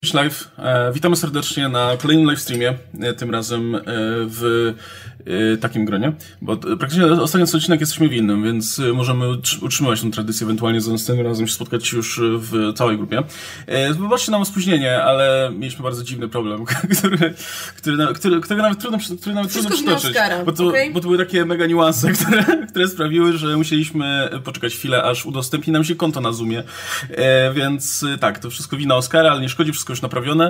Live. Witamy serdecznie na kolejnym livestreamie, tym razem w takim gronie, bo praktycznie ostatni odcinek jesteśmy w innym, więc możemy utrzymywać tę tradycję, ewentualnie za następnym razem się spotkać już w całej grupie. Wybaczcie nam spóźnienie, ale mieliśmy bardzo dziwny problem, który nawet trudno przytoczyć, bo to były takie mega niuanse, które sprawiły, że musieliśmy poczekać chwilę, aż udostępni nam się konto na Zoomie, więc tak, to wszystko wina Oskara, ale nie szkodzi, wszystko już naprawione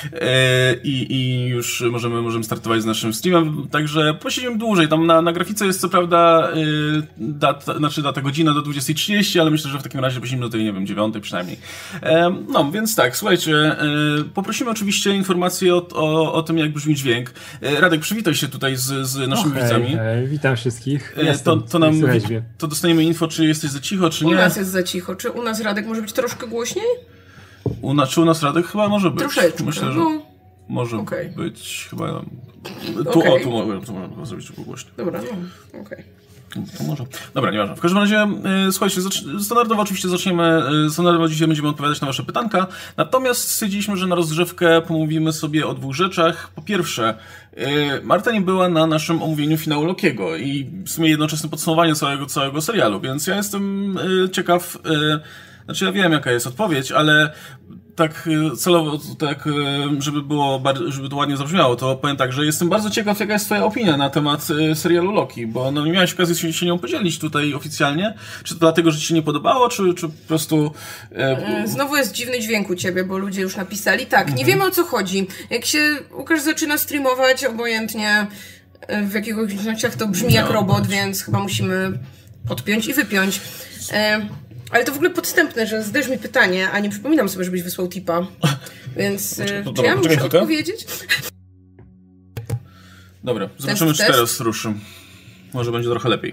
i już możemy startować z naszym streamem, także posiedzimy dłużej. Tam na grafice jest co prawda data godzina do 20:30, ale myślę, że w takim razie posiedzimy do tej, nie wiem, 9 przynajmniej. No, więc tak, słuchajcie, poprosimy oczywiście informacje o tym, jak brzmi dźwięk. Radek, przywitaj się tutaj z naszymi widzami. Witam wszystkich. To dostaniemy info, czy jesteś za cicho, czy nie. U nas jest za cicho. Czy u nas, Radek, może być troszkę głośniej? Czy u nas Radek chyba może być. Troszeczkę. Myślę, że może być chyba. Tu można zrobić tylko głośno. Dobra, okej. To może. Dobra, nieważne. W każdym razie, słuchajcie, standardowo oczywiście standardowo dzisiaj będziemy odpowiadać na wasze pytanka, natomiast stwierdziliśmy, że na rozgrzewkę pomówimy sobie o dwóch rzeczach. Po pierwsze, Marta nie była na naszym omówieniu finału Lokiego i w sumie jednoczesne podsumowanie całego serialu, więc ja jestem ciekaw, znaczy ja wiem, jaka jest odpowiedź, ale tak celowo, tak żeby to ładnie zabrzmiało, to powiem tak, że jestem bardzo ciekaw, jaka jest twoja opinia na temat serialu Loki, bo nie miałeś okazji się nią podzielić tutaj oficjalnie. Czy to dlatego, że ci się nie podobało, czy po prostu... Znowu jest dziwny dźwięk u ciebie, bo ludzie już napisali. Tak, nie wiemy, o co chodzi. Jak się Łukasz zaczyna streamować, obojętnie w jakiegoś częściach to brzmi jak robot, więc chyba musimy odpiąć i wypiąć. Ale to w ogóle podstępne, że zadajesz mi pytanie, a nie przypominam sobie, żebyś wysłał tipa. Więc czy ja muszę odpowiedzieć? Dobra, zobaczymy, czy teraz ruszy. Może będzie trochę lepiej.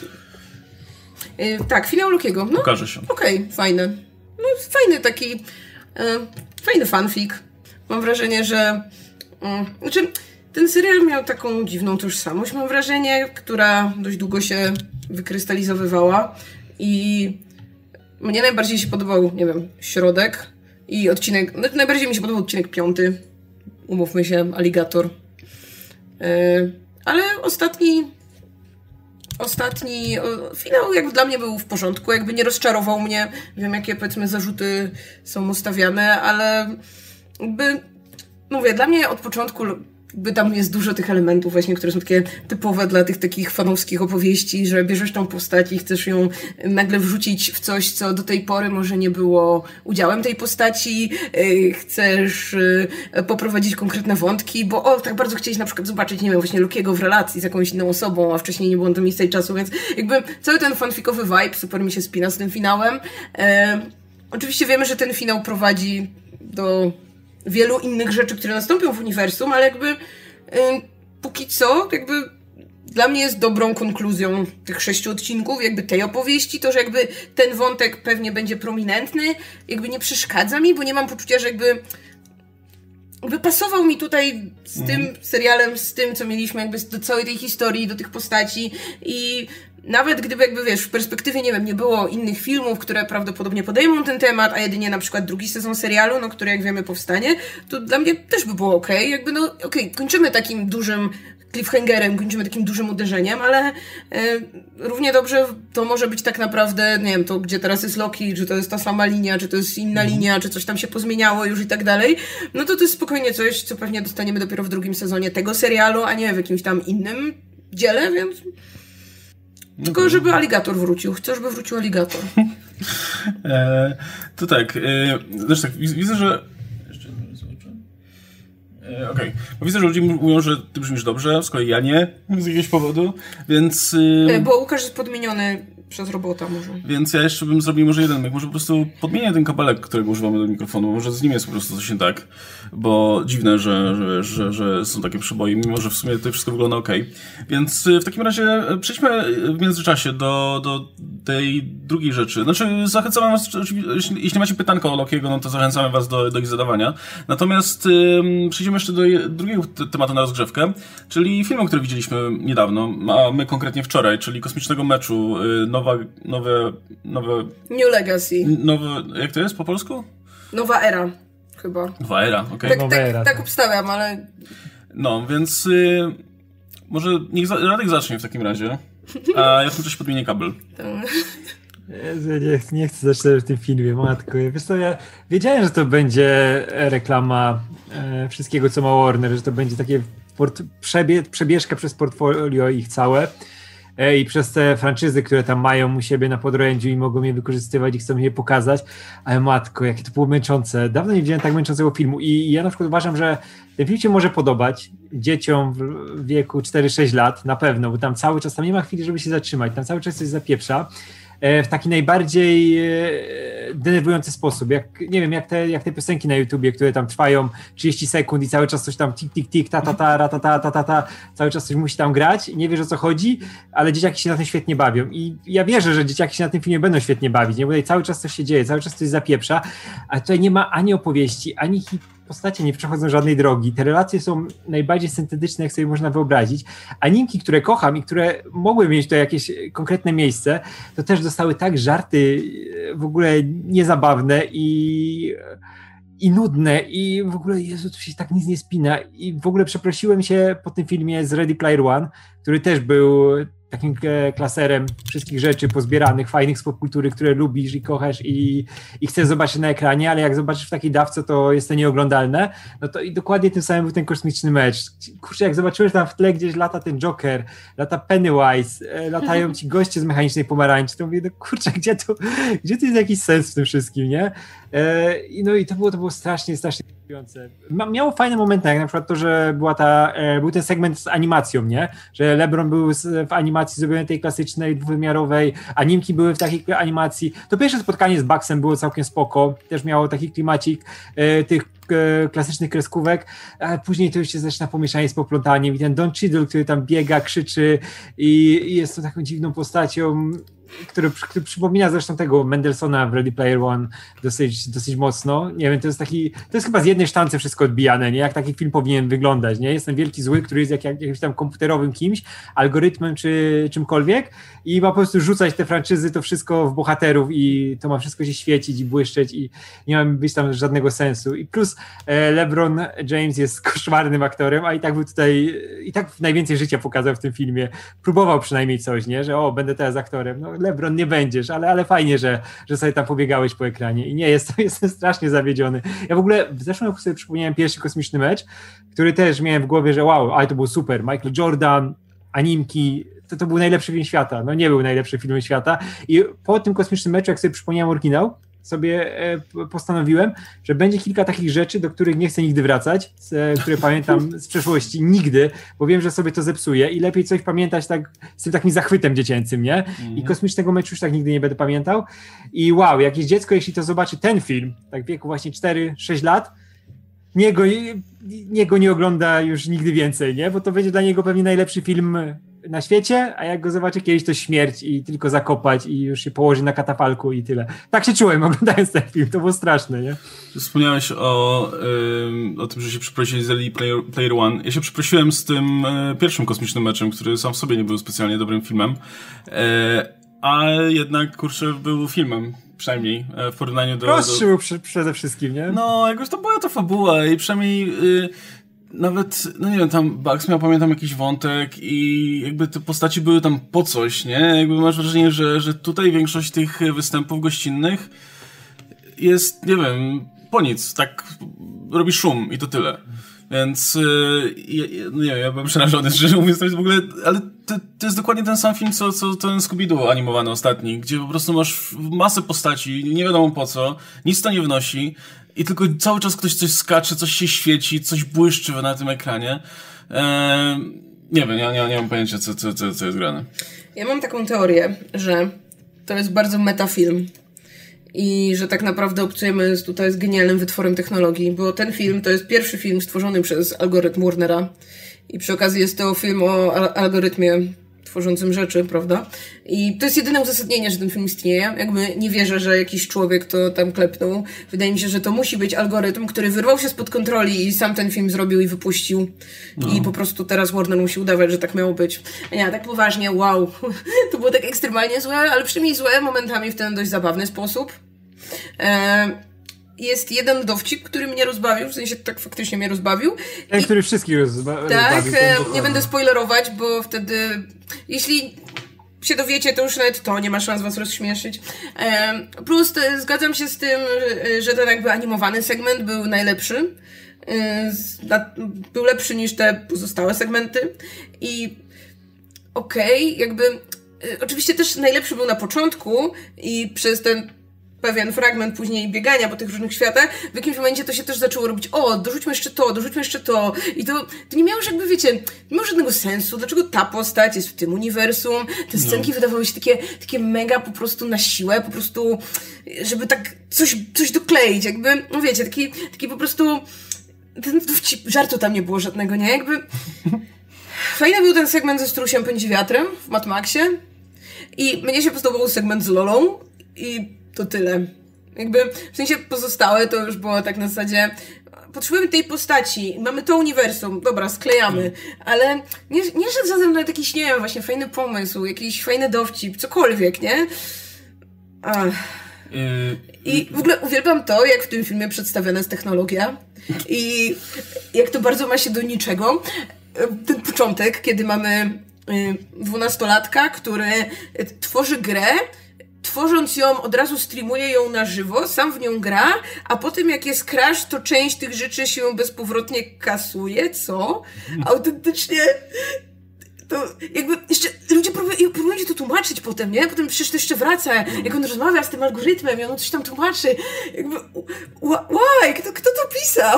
Tak, finał Lokiego. No, pokaże się. Okej, fajny. No, fajny taki... fajny fanfic. Mam wrażenie, że... Znaczy, ten serial miał taką dziwną tożsamość, mam wrażenie, która dość długo się wykrystalizowywała i... Mnie najbardziej się podobał, nie wiem, środek i odcinek, najbardziej mi się podobał odcinek 5. Umówmy się, Aligator. Ale ostatni finał jak dla mnie był w porządku, jakby nie rozczarował mnie. Wiem, jakie powiedzmy zarzuty są mu stawiane, ale jakby, mówię, dla mnie od początku jakby tam jest dużo tych elementów właśnie, które są takie typowe dla tych takich fanowskich opowieści, że bierzesz tą postać i chcesz ją nagle wrzucić w coś, co do tej pory może nie było udziałem tej postaci, chcesz poprowadzić konkretne wątki, bo tak bardzo chcieliś na przykład zobaczyć, nie wiem, właśnie Lokiego w relacji z jakąś inną osobą, a wcześniej nie było na to miejsca i czasu, więc jakby cały ten fanficowy vibe super mi się spina z tym finałem. Oczywiście wiemy, że ten finał prowadzi do wielu innych rzeczy, które nastąpią w uniwersum, ale jakby póki co, jakby dla mnie jest dobrą konkluzją tych 6 odcinków, jakby tej opowieści, to, że jakby ten wątek pewnie będzie prominentny, jakby nie przeszkadza mi, bo nie mam poczucia, że jakby pasował mi tutaj z tym serialem, z tym, co mieliśmy jakby do całej tej historii, do tych postaci i nawet gdyby jakby, wiesz, w perspektywie, nie wiem, nie było innych filmów, które prawdopodobnie podejmą ten temat, a jedynie na przykład drugi sezon serialu, no, który jak wiemy powstanie, to dla mnie też by było okej. Jakby kończymy takim dużym cliffhangerem, kończymy takim dużym uderzeniem, ale równie dobrze to może być tak naprawdę, nie wiem, to gdzie teraz jest Loki, czy to jest ta sama linia, czy to jest inna linia, czy coś tam się pozmieniało już i tak dalej, no to jest spokojnie coś, co pewnie dostaniemy dopiero w drugim sezonie tego serialu, a nie w jakimś tam innym dziele, więc... Tylko żeby Aligator wrócił. Chcę, żeby wrócił Aligator. To tak. Zresztą tak, widzę, że... Jeszcze nie zobaczę. Okej. Bo widzę, że ludzie mówią, że ty brzmisz dobrze, z kolei ja nie, z jakiegoś powodu, więc... Bo Łukasz jest podmieniony przez robota może. Więc ja jeszcze bym zrobił może jeden myk. Może po prostu podmienię ten kabelek, którego używamy do mikrofonu. Może z nim jest po prostu coś nie tak. Bo dziwne, że są takie przeboje, mimo że w sumie to wszystko wygląda okej. Więc w takim razie przejdźmy w międzyczasie do tej drugiej rzeczy. Znaczy zachęcamy was, jeśli macie pytanko o Lokiego, no to zachęcamy was do ich zadawania. Natomiast przejdziemy jeszcze do drugiego tematu na rozgrzewkę, czyli filmu, który widzieliśmy niedawno, a my konkretnie wczoraj, czyli Kosmicznego Meczu, nowe... New Legacy. Jak to jest po polsku? Nowa era. chyba. Dwa era, okej. Tak obstawiam, ale... No, więc może niech Radek zacznie w takim razie, a ja w tym czasie podmienię kabel. Jezu, nie chcę zaczynać w tym filmie, matko. Wiesz co, ja wiedziałem, że to będzie reklama wszystkiego, co ma Warner, że to będzie takie przebieżka przez portfolio ich całe i przez te franczyzy, które tam mają u siebie na podorędziu i mogą je wykorzystywać i chcą je pokazać, ale matko, jakie to było męczące. Dawno nie widziałem tak męczącego filmu i ja na przykład uważam, że ten film się może podobać dzieciom w wieku 4-6 lat, na pewno, bo tam cały czas, tam nie ma chwili, żeby się zatrzymać, tam cały czas coś zapieprza w taki najbardziej denerwujący sposób, nie wiem, jak te piosenki na YouTubie, które tam trwają 30 sekund i cały czas coś tam tik, ta, ratata, cały czas coś musi tam grać, nie wiesz o co chodzi, ale dzieciaki się na tym świetnie bawią i ja wierzę, że dzieciaki się na tym filmie będą świetnie bawić, nie? Bo tutaj cały czas coś się dzieje, cały czas coś zapieprza, a tutaj nie ma ani opowieści, ani postacie nie przechodzą żadnej drogi. Te relacje są najbardziej syntetyczne, jak sobie można wyobrazić. Animki, które kocham i które mogły mieć to jakieś konkretne miejsce, to też dostały tak żarty w ogóle niezabawne i nudne i w ogóle, Jezu, tu się tak nic nie spina. I w ogóle przeprosiłem się po tym filmie z Ready Player One, który też był takim klaserem wszystkich rzeczy pozbieranych, fajnych z popkultury, które lubisz i kochasz i chcesz zobaczyć na ekranie, ale jak zobaczysz w takiej dawce, to jest to nieoglądalne. No to i dokładnie tym samym był ten kosmiczny mecz. Kurczę, jak zobaczyłeś tam w tle gdzieś lata ten Joker, lata Pennywise, latają ci goście z mechanicznej pomarańczy, to mówię, no kurczę, gdzie tu jest jakiś sens w tym wszystkim, nie? No i to było strasznie interesujące. Miało fajne momenty, jak na przykład to, że był ten segment z animacją, nie? Że LeBron był w animacji zrobiony tej klasycznej, dwuwymiarowej, animki były w takiej animacji. To pierwsze spotkanie z Bucksem było całkiem spoko, też miało taki klimacik tych klasycznych kreskówek, a później to już się zaczyna pomieszanie z poplątaniem i ten Don Cheadle, który tam biega, krzyczy i jest to taką dziwną postacią, który przypomina zresztą tego Mendelssohna w Ready Player One dosyć mocno. Nie wiem, to jest chyba z jednej sztance wszystko odbijane, nie? Jak taki film powinien wyglądać, nie? Jest ten wielki zły, który jest jakimś tam komputerowym kimś, algorytmem czy czymkolwiek i ma po prostu rzucać te franczyzy, to wszystko w bohaterów i to ma wszystko się świecić i błyszczeć i nie ma być tam żadnego sensu. I plus LeBron James jest koszmarnym aktorem, a i tak był tutaj, i tak najwięcej życia pokazał w tym filmie. Próbował przynajmniej coś, nie? Że będę teraz aktorem. No LeBron nie będziesz, ale fajnie, że sobie tam pobiegałeś po ekranie i nie, jestem strasznie zawiedziony. Ja w ogóle w zeszłym roku sobie przypomniałem pierwszy kosmiczny mecz, który też miałem w głowie, że wow, ale to był super, Michael Jordan, animki, to był najlepszy film świata, no nie był najlepszy film świata i po tym kosmicznym meczu, jak sobie przypomniałem oryginał, sobie postanowiłem, że będzie kilka takich rzeczy, do których nie chcę nigdy wracać, które pamiętam z przeszłości, nigdy, bo wiem, że sobie to zepsuję i lepiej coś pamiętać tak z tym takim zachwytem dziecięcym, nie? I kosmicznego meczu już tak nigdy nie będę pamiętał i wow, jakieś dziecko, jeśli to zobaczy ten film, tak w wieku właśnie 4-6 lat, niego nie ogląda już nigdy więcej, nie? Bo to będzie dla niego pewnie najlepszy film na świecie, a jak go zobaczy kiedyś, to śmierć i tylko zakopać i już się położy na katafalku i tyle. Tak się czułem oglądając ten film, to było straszne, nie? Wspomniałeś o tym, że się przeprosili z Ready Player One. Ja się przeprosiłem z tym pierwszym kosmicznym meczem, który sam w sobie nie był specjalnie dobrym filmem, a jednak, kurczę, był filmem. Przynajmniej w porównaniu do... Prostszy był przede wszystkim, nie? No, jakoś to była to fabuła i przynajmniej nawet, no nie wiem, tam Bugs miał, pamiętam, jakiś wątek i jakby te postaci były tam po coś, nie? Jakby masz wrażenie, że tutaj większość tych występów gościnnych jest, nie wiem, po nic, tak robi szum i to tyle. Więc nie wiem, ja byłem przerażony, szczerze mówiąc, to jest w ogóle, ale to jest dokładnie ten sam film, co ten Scooby-Doo animowany ostatni, gdzie po prostu masz masę postaci, nie wiadomo po co, nic to nie wnosi i tylko cały czas ktoś coś skacze, coś się świeci, coś błyszczy na tym ekranie. Nie wiem, ja nie mam pojęcia, co jest grane. Ja mam taką teorię, że to jest bardzo metafilm. I że tak naprawdę obcujemy tutaj z genialnym wytworem technologii, bo ten film to jest pierwszy film stworzony przez algorytm Warnera i przy okazji jest to film o algorytmie tworzącym rzeczy, prawda? I to jest jedyne uzasadnienie, że ten film istnieje. Jakby nie wierzę, że jakiś człowiek to tam klepnął. Wydaje mi się, że to musi być algorytm, który wyrwał się spod kontroli i sam ten film zrobił i wypuścił. No. I po prostu teraz Warner musi udawać, że tak miało być. A nie, tak poważnie, wow. To było tak ekstremalnie złe, ale przynajmniej złe momentami w ten dość zabawny sposób. jest jeden dowcip, który mnie rozbawił, w sensie tak faktycznie mnie rozbawił. Ten, który wszystkich rozbawił. Tak, nie będę spoilerować, bo wtedy, jeśli się dowiecie, to już nawet to nie ma szans was rozśmieszyć. Plus zgadzam się z tym, że ten jakby animowany segment był najlepszy. Był lepszy niż te pozostałe segmenty. I oczywiście też najlepszy był na początku i przez ten pewien fragment później biegania po tych różnych światach, w jakimś momencie to się też zaczęło robić, dorzućmy jeszcze to. I to nie miało już jakby, wiecie, nie miało żadnego sensu, dlaczego ta postać jest w tym uniwersum. Te scenki wydawały się takie mega po prostu na siłę, po prostu, żeby tak coś dokleić, jakby, no wiecie, taki po prostu, żartu tam nie było żadnego, nie? Jakby fajny był ten segment ze Strusiem pędzi wiatrem w Mad Maxie i mnie się podobał segment z Lolą i to tyle. Jakby, w sensie pozostałe to już było tak na zasadzie potrzebujemy tej postaci, mamy to uniwersum, dobra, sklejamy, ale nie szedł za mną jakiś, nie wiem, właśnie fajny pomysł, jakiś fajny dowcip, cokolwiek, nie? I w ogóle uwielbiam to, jak w tym filmie przedstawiona jest technologia i jak to bardzo ma się do niczego. Ten początek, kiedy mamy 12-latka, który tworzy grę, tworząc ją, od razu streamuje ją na żywo, sam w nią gra, a potem jak jest crash, to część tych rzeczy się bezpowrotnie kasuje, co? Autentycznie to jakby jeszcze ludzie próbują ci to tłumaczyć potem, nie? Potem przecież to jeszcze wraca, jak on rozmawia z tym algorytmem i on coś tam tłumaczy. Jakby, why? Kto to pisał?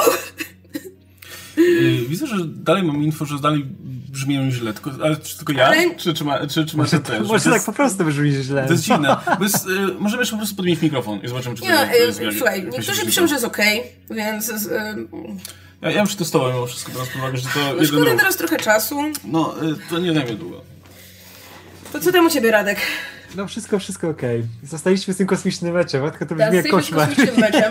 Widzę, że dalej mam info, że dalej brzmią źle, ale czy tylko ja? Czy masz też? Może tak po prostu brzmi źle. To jest dziwne. Możemy jeszcze po prostu podmienić mikrofon i zobaczymy, czy słuchaj, niektórzy piszą, że jest okej, więc... Ja bym przetestował mimo wszystko, teraz uwagę, że to... Szkoda teraz trochę czasu. No, to nie zajmie długo. To co tam u ciebie, Radek? No wszystko okej. Zostaliśmy z tym kosmicznym meczem, matko, to brzmi jak koszmar. Z kosmicznym meczem.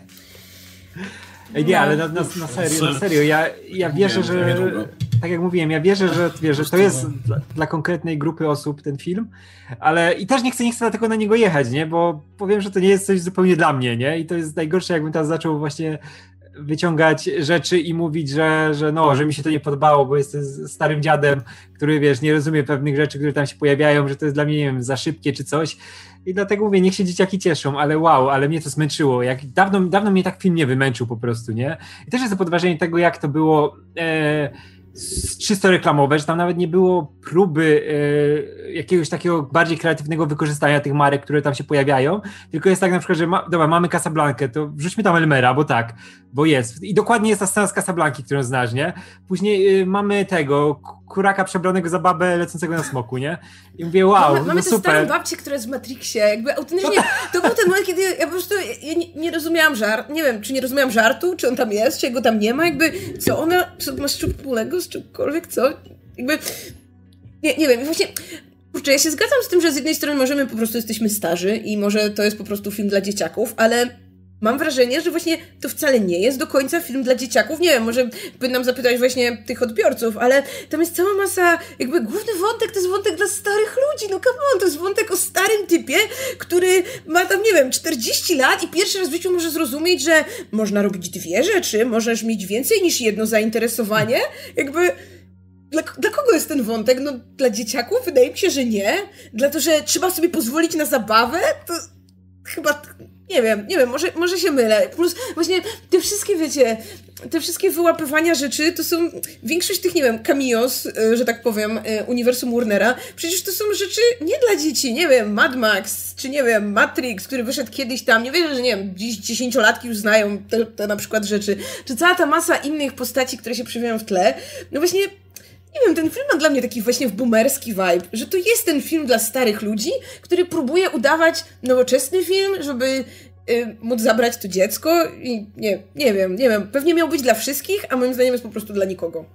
Ej, nie, ale na serio, ja wierzę, że... Tak jak mówiłem, ja wierzę, że to jest dla konkretnej grupy osób ten film, ale i też nie chcę dlatego na niego jechać, nie? Bo powiem, że to nie jest coś zupełnie dla mnie, nie? I to jest najgorsze, jakbym teraz zaczął właśnie wyciągać rzeczy i mówić, że mi się to nie podobało, bo jestem starym dziadem, który, wiesz, nie rozumie pewnych rzeczy, które tam się pojawiają, że to jest dla mnie, nie wiem, za szybkie czy coś. I dlatego mówię, niech się dzieciaki cieszą, ale wow, ale mnie to zmęczyło. Dawno mnie tak film nie wymęczył po prostu, nie? I też jestem pod wrażeniem tego, jak to było czysto reklamowe, że tam nawet nie było próby jakiegoś takiego bardziej kreatywnego wykorzystania tych marek, które tam się pojawiają, tylko jest tak na przykład, że dobra, mamy Casablankę, to wrzućmy tam Elmera, bo jest. I dokładnie jest ta scena z Casablanki, którą znasz, nie? Później mamy tego kuraka przebranego za babę lecącego na smoku, nie? I mówię, wow, mamy no super. Mamy tę starą babcię, która jest w Matrixie, jakby autentycznie, to był ten moment, kiedy ja po prostu nie rozumiałam nie wiem, czy nie rozumiałam żartu, czy on tam jest, czy go tam nie ma, jakby, co ona ma z czubkulego, z czymkolwiek, co? Jakby, nie wiem, właśnie, kurczę, ja się zgadzam z tym, że z jednej strony możemy po prostu jesteśmy starzy i może to jest po prostu film dla dzieciaków, ale mam wrażenie, że właśnie to wcale nie jest do końca film dla dzieciaków. Nie wiem, może powinnam zapytać właśnie tych odbiorców, ale tam jest cała masa, jakby główny wątek to jest wątek dla starych ludzi. No come on, to jest wątek o starym typie, który ma tam, nie wiem, 40 lat i pierwszy raz w życiu może zrozumieć, że można robić dwie rzeczy, możesz mieć więcej niż jedno zainteresowanie. Jakby... Dla kogo jest ten wątek? No dla dzieciaków? Wydaje mi się, że nie. Dlatego, że trzeba sobie pozwolić na zabawę? To chyba... Nie wiem, może się mylę. Plus właśnie te wszystkie, wiecie, te wszystkie wyłapywania rzeczy, to są większość tych, nie wiem, cameos, że tak powiem, uniwersum Warnera, przecież to są rzeczy nie dla dzieci, nie wiem, Mad Max, czy nie wiem, Matrix, który wyszedł kiedyś tam, nie wierzę, że nie wiem, dziś 10-latki już znają te na przykład rzeczy, czy cała ta masa innych postaci, które się przewijają w tle, no właśnie... Nie wiem, ten film ma dla mnie taki właśnie boomerski vibe, że to jest ten film dla starych ludzi, który próbuje udawać nowoczesny film, żeby móc zabrać to dziecko i nie wiem, pewnie miał być dla wszystkich, a moim zdaniem jest po prostu dla nikogo.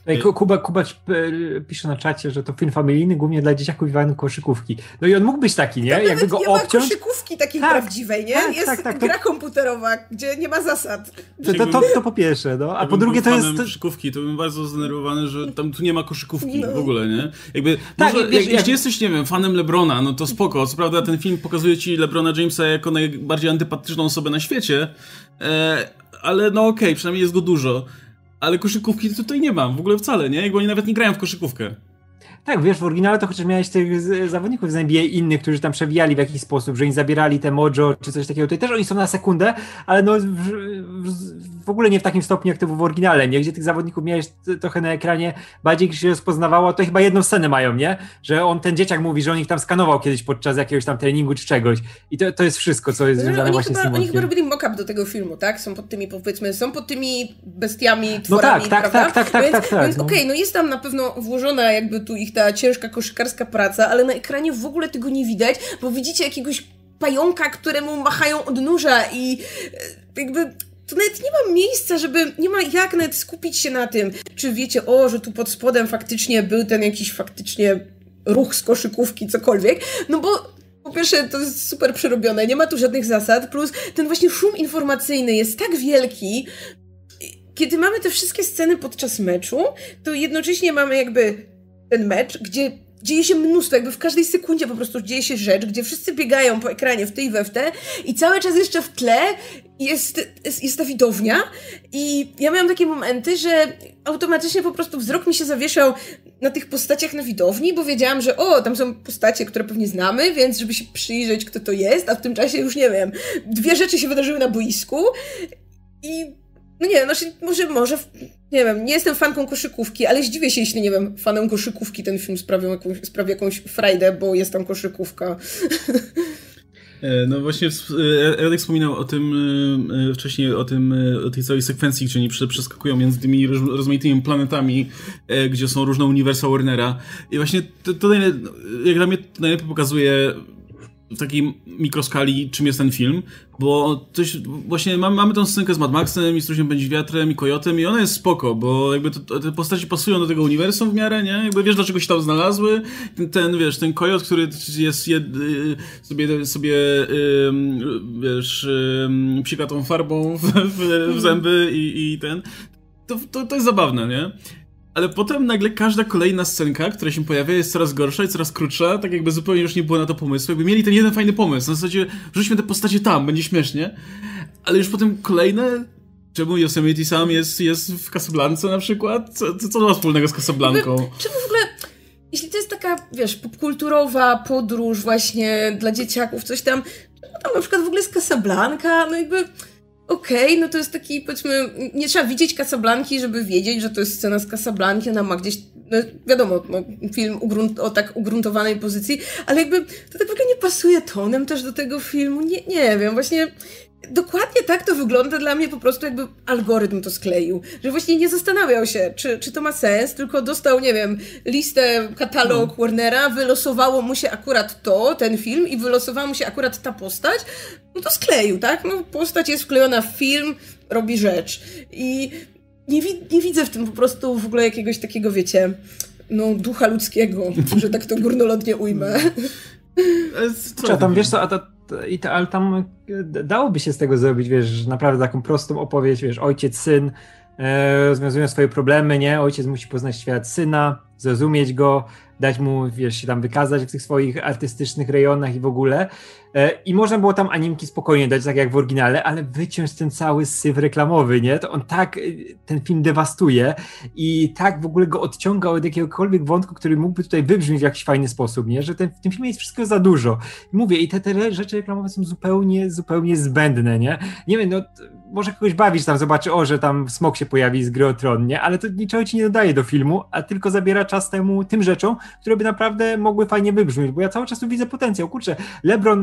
Kuba pisze na czacie, że to film familijny głównie dla dzieciaków i fanem koszykówki. No i on mógł być taki, nie? Jakby go obciąć. Nie ma koszykówki takiej prawdziwej, nie? Jest gra komputerowa, gdzie nie ma zasad. To po pierwsze, no. A po drugie to jest... koszykówki, to bym bardzo zdenerwowany, że tam tu nie ma koszykówki w ogóle, nie? Jakby, tak, może, jeśli jesteś, nie wiem, fanem LeBrona, no to spoko. Co prawda ten film pokazuje ci LeBrona Jamesa jako najbardziej antypatyczną osobę na świecie, ale no okej, przynajmniej jest go dużo. Ale koszykówki tutaj nie mam, w ogóle wcale, nie? Jakby oni nawet nie grają w koszykówkę. Tak, wiesz, w oryginale to chociaż miałeś tych zawodników z NBA innych, którzy tam przewijali w jakiś sposób, że oni zabierali te mojo czy coś takiego. Tutaj też oni są na sekundę, ale no w ogóle nie w takim stopniu, jak to było w oryginale, nie? Gdzie tych zawodników miałeś trochę na ekranie, bardziej się rozpoznawało, to chyba jedną scenę mają, nie? Że ten dzieciak mówi, że on ich tam skanował kiedyś podczas jakiegoś tam treningu czy czegoś. I to jest wszystko, co jest związane właśnie z tym. Oni chyba robili mock-up do tego filmu, tak? Są pod tymi bestiami, tworami, prawda? Tak. Więc okej, no jest tam na pewno włożona jakby tu ich ta ciężka koszykarska praca, ale na ekranie w ogóle tego nie widać, bo widzicie jakiegoś pająka, któremu machają odnóża i jakby to nawet nie ma miejsca, nie ma jak nawet skupić się na tym, czy wiecie, że tu pod spodem faktycznie był ten jakiś faktycznie ruch z koszykówki, cokolwiek, no bo po pierwsze, to jest super przerobione, nie ma tu żadnych zasad, plus ten właśnie szum informacyjny jest tak wielki. Kiedy mamy te wszystkie sceny podczas meczu, to jednocześnie mamy jakby ten mecz, gdzie dzieje się mnóstwo, jakby w każdej sekundzie po prostu dzieje się rzecz, gdzie wszyscy biegają po ekranie w tej we w te i cały czas jeszcze w tle jest ta widownia i ja miałam takie momenty, że automatycznie po prostu wzrok mi się zawieszał na tych postaciach na widowni, bo wiedziałam, że tam są postacie, które pewnie znamy, więc żeby się przyjrzeć, kto to jest, a w tym czasie już nie wiem, 2 rzeczy się wydarzyły na boisku i no nie, znaczy może, nie wiem, nie jestem fanką koszykówki, ale zdziwię się, jeśli, nie wiem, fanem koszykówki ten film sprawi jakąś frajdę, bo jest tam koszykówka. No właśnie Radek wspominał o tym wcześniej, o tej całej sekwencji, gdzie oni przeskakują między tymi rozmaitymi planetami, gdzie są różne uniwersa Warnera. I właśnie to jak dla mnie najlepiej pokazuje w takiej mikroskali, czym jest ten film, bo właśnie mamy tą scenkę z Mad Maxem i Struziem Pędzi Wiatrem i Kojotem i ona jest spoko, bo jakby te postaci pasują do tego uniwersum w miarę, nie? Jakby wiesz, dlaczego się tam znalazły. Ten Kojot, który jest sobie wiesz, psika tą farbą w zęby i to jest zabawne, nie? Ale potem nagle każda kolejna scenka, która się pojawia, jest coraz gorsza i coraz krótsza, tak jakby zupełnie już nie było na to pomysłu. Jakby mieli ten jeden fajny pomysł, na zasadzie wrzućmy te postacie tam, będzie śmiesznie, ale już potem kolejne... Czemu Yosemite Sam jest w Casablance na przykład? Co ma wspólnego z Casablanką? Czemu w ogóle... Jeśli to jest taka, wiesz, popkulturowa podróż właśnie dla dzieciaków, coś tam, czemu tam na przykład w ogóle jest Casablanca? No jakby... Okej, no to jest taki, powiedzmy, nie trzeba widzieć Casablanki, żeby wiedzieć, że to jest scena z Casablanki, ona ma gdzieś, no wiadomo, film o tak ugruntowanej pozycji, ale jakby to tak w ogóle nie pasuje tonem też do tego filmu, nie wiem, właśnie dokładnie tak to wygląda dla mnie, po prostu jakby algorytm to skleił, że właśnie nie zastanawiał się, czy to ma sens, tylko dostał, nie wiem, listę, katalog Warnera, wylosowało mu się akurat ten film i wylosowała mu się akurat ta postać, no to skleił, tak? No postać jest wklejona w film, robi rzecz i nie widzę w tym po prostu w ogóle jakiegoś takiego, wiecie, no ducha ludzkiego, że tak to górnolotnie ujmę. Co tam, wiesz co, ale tam dałoby się z tego zrobić, wiesz, naprawdę taką prostą opowieść, wiesz, ojciec, syn rozwiązują swoje problemy, nie? Ojciec musi poznać świat syna, zrozumieć go, dać mu, wiesz, się tam wykazać w tych swoich artystycznych rejonach i w ogóle. I można było tam animki spokojnie dać, tak jak w oryginale, ale wyciąć ten cały syf reklamowy, nie? To on tak ten film dewastuje i tak w ogóle go odciąga od jakiegokolwiek wątku, który mógłby tutaj wybrzmieć w jakiś fajny sposób, nie? Że w tym filmie jest wszystko za dużo. I mówię, i te rzeczy reklamowe są zupełnie zbędne, nie? Nie wiem, no może kogoś bawić tam, zobaczy, że tam smok się pojawi z Gry o Tron, nie? Ale to niczego ci nie dodaje do filmu, a tylko zabiera czas tym rzeczom, które by naprawdę mogły fajnie wybrzmieć, bo ja cały czas tu widzę potencjał. Kurczę, LeBron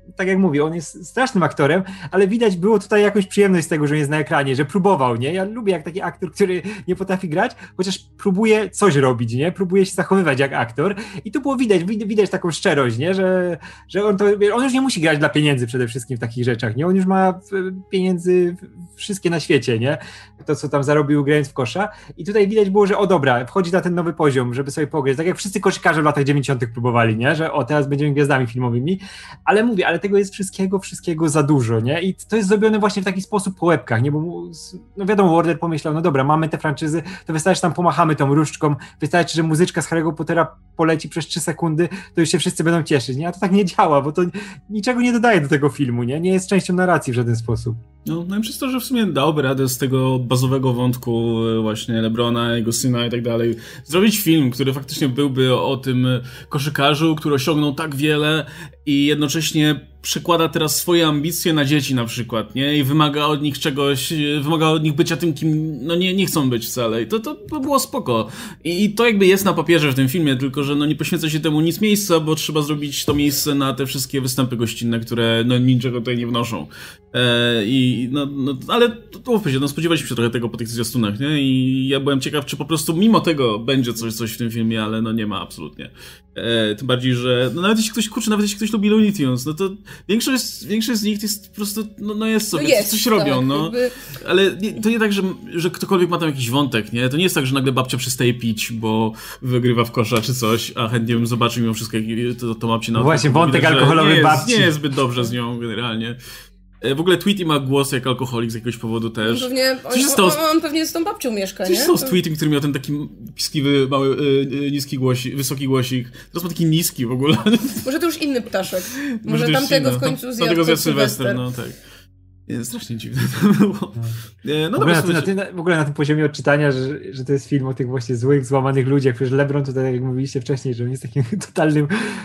tak jak mówię, on jest strasznym aktorem, ale widać było tutaj jakąś przyjemność z tego, że jest na ekranie, że próbował, nie? Ja lubię jak taki aktor, który nie potrafi grać, chociaż próbuje coś robić, nie? Próbuje się zachowywać jak aktor i tu było widać taką szczerość, nie? Że on już nie musi grać dla pieniędzy przede wszystkim w takich rzeczach, nie? On już ma pieniędzy wszystkie na świecie, nie? To, co tam zarobił grając w kosza i tutaj widać było, że dobra, wchodzi na ten nowy poziom, żeby sobie pograć, tak jak wszyscy koszykarze w latach 90. próbowali, nie? Że teraz będziemy gwiazdami filmowymi, ale tego jest wszystkiego za dużo, nie? I to jest zrobione właśnie w taki sposób po łebkach, nie? Bo no wiadomo, Warner pomyślał, no dobra, mamy te franczyzy, to wystarczy tam pomachamy tą różdżką, wystarczy, że muzyczka z Harry'ego Pottera poleci przez 3 sekundy, to już się wszyscy będą cieszyć, nie? A to tak nie działa, bo to niczego nie dodaje do tego filmu, nie? Nie jest częścią narracji w żaden sposób. No i przez to, że w sumie dałby radę z tego bazowego wątku właśnie LeBrona, jego syna i tak dalej, zrobić film, który faktycznie byłby o tym koszykarzu, który osiągnął tak wiele i jednocześnie przekłada teraz swoje ambicje na dzieci na przykład, nie? I wymaga od nich czegoś, wymaga od nich bycia tym, kim no nie chcą być wcale. I to było spoko. I to jakby jest na papierze w tym filmie, tylko że no nie poświęca się temu nic miejsca, bo trzeba zrobić to miejsce na te wszystkie występy gościnne, które no niczego tutaj nie wnoszą. Ale to no spodziewaliśmy się trochę tego po tych zwiastunach, nie? I ja byłem ciekaw, czy po prostu mimo tego będzie coś w tym filmie, ale no nie ma absolutnie. Tym bardziej, że no nawet jeśli ktoś lubi Looney Tunes, no to większość z nich jest po prostu, no jest sobie, no coś robią, tak, no. Jakby... Ale to nie tak, że ktokolwiek ma tam jakiś wątek, nie? To nie jest tak, że nagle babcia przestaje pić, bo wygrywa w kosza czy coś, a chętnie bym zobaczył mimo wszystko, to babci na no właśnie, wątek alkoholowy babci. Nie jest zbyt dobrze z nią generalnie. W ogóle Tweety ma głos jak alkoholik z jakiegoś powodu też. On pewnie z tą babcią mieszka, nie? Co się stało z Tweetem, który miał ten taki piskliwy, mały, niski głosik, wysoki głosik. Teraz ma taki niski w ogóle. Może to już inny ptaszek. Może tamtego w końcu zjadł Sylwester, no tak. Strasznie dziwne to było. No w ogóle na tym poziomie odczytania, że to jest film o tych właśnie złych, złamanych ludziach. Przecież LeBron tutaj, jak mówiliście wcześniej, że on jest takim totalnym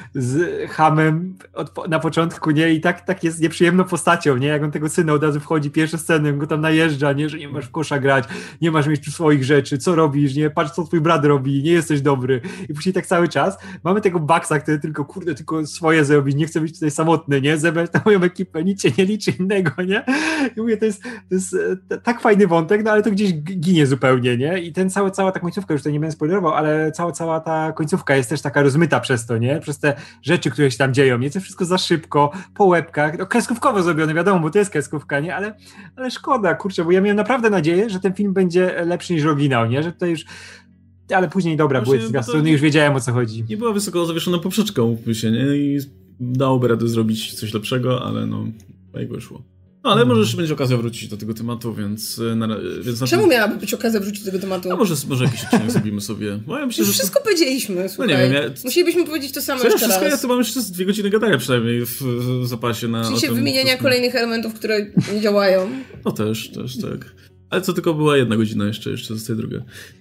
hamem na początku, nie? I tak jest nieprzyjemną postacią, nie? Jak on tego syna od razu wchodzi, pierwsze sceny, on go tam najeżdża, nie? Że nie masz w kosza grać, nie masz mieć swoich rzeczy, co robisz, nie? Patrz, co twój brat robi, nie jesteś dobry. I później tak cały czas. Mamy tego Bucksa, który tylko swoje zrobić, nie chce być tutaj samotny, nie? Zebrać na moją ekipę, nic się nie liczy innego, nie? I mówię, to jest tak fajny wątek, no ale to gdzieś ginie zupełnie, nie? I cała ta końcówka, już to nie będę spoilerował, ale cała ta końcówka jest też taka rozmyta przez to, nie? Przez te rzeczy, które się tam dzieją, nie? To wszystko za szybko, po łebkach, no kreskówkowo zrobione, wiadomo, bo to jest kreskówka, nie? Ale szkoda, kurczę, bo ja miałem naprawdę nadzieję, że ten film będzie lepszy niż oryginał, nie? Że to już... Ale później, dobra, były zwiastuny, już wiedziałem, o co chodzi. Nie była wysoko zawieszona poprzeczka, mówmy się, nie? I dałoby radę zrobić coś lepszego, ale no, jak wyszło. No, ale może jeszcze będzie okazja wrócić do tego tematu, więc Czemu miałaby być okazja wrócić do tego tematu? A może jakiś odcinek zrobimy sobie. Bo ja myślę, już wszystko powiedzieliśmy, słuchaj. No nie wiem, musielibyśmy powiedzieć to samo jeszcze raz. Ja tu mam jeszcze 2 godziny gadania przynajmniej w zapasie na... Czyli wymieniania kolejnych elementów, które nie działają. No też, tak. Ale to tylko była 1 godzina jeszcze zostaje druga.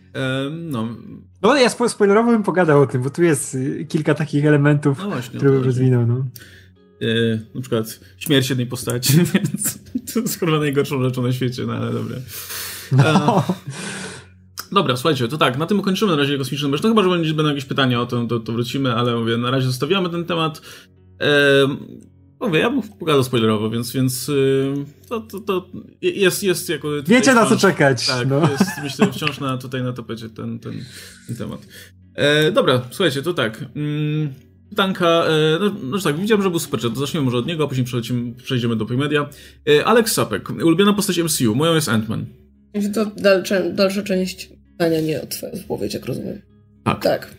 No ja spoilerowo bym pogadał o tym, bo tu jest kilka takich elementów, które bym rozwinął, no. Na przykład śmierć jednej postaci, więc to jest chyba najgorszą rzeczą na świecie, no ale dobra. Dobra, słuchajcie, to tak, na tym kończymy na razie Kosmiczny Mecz. No chyba, że będą jakieś pytania o to wrócimy, ale mówię, na razie zostawiamy ten temat. Mówię, ja bym pogadał spoilerowo, więc to jest jako... Wiecie na co czekać. Tak, no. Jest myślę wciąż tutaj na tapecie ten temat. Dobra, słuchajcie, to tak... Pytanka, no tak, widziałem, że był super chat, to zaczniemy może od niego, a później przejdziemy do Playmedia. Alex Sapek, ulubiona postać MCU, moją jest Ant-Man. To dalsza część pytania, nie twoja odpowiedź, jak rozumiem. Tak.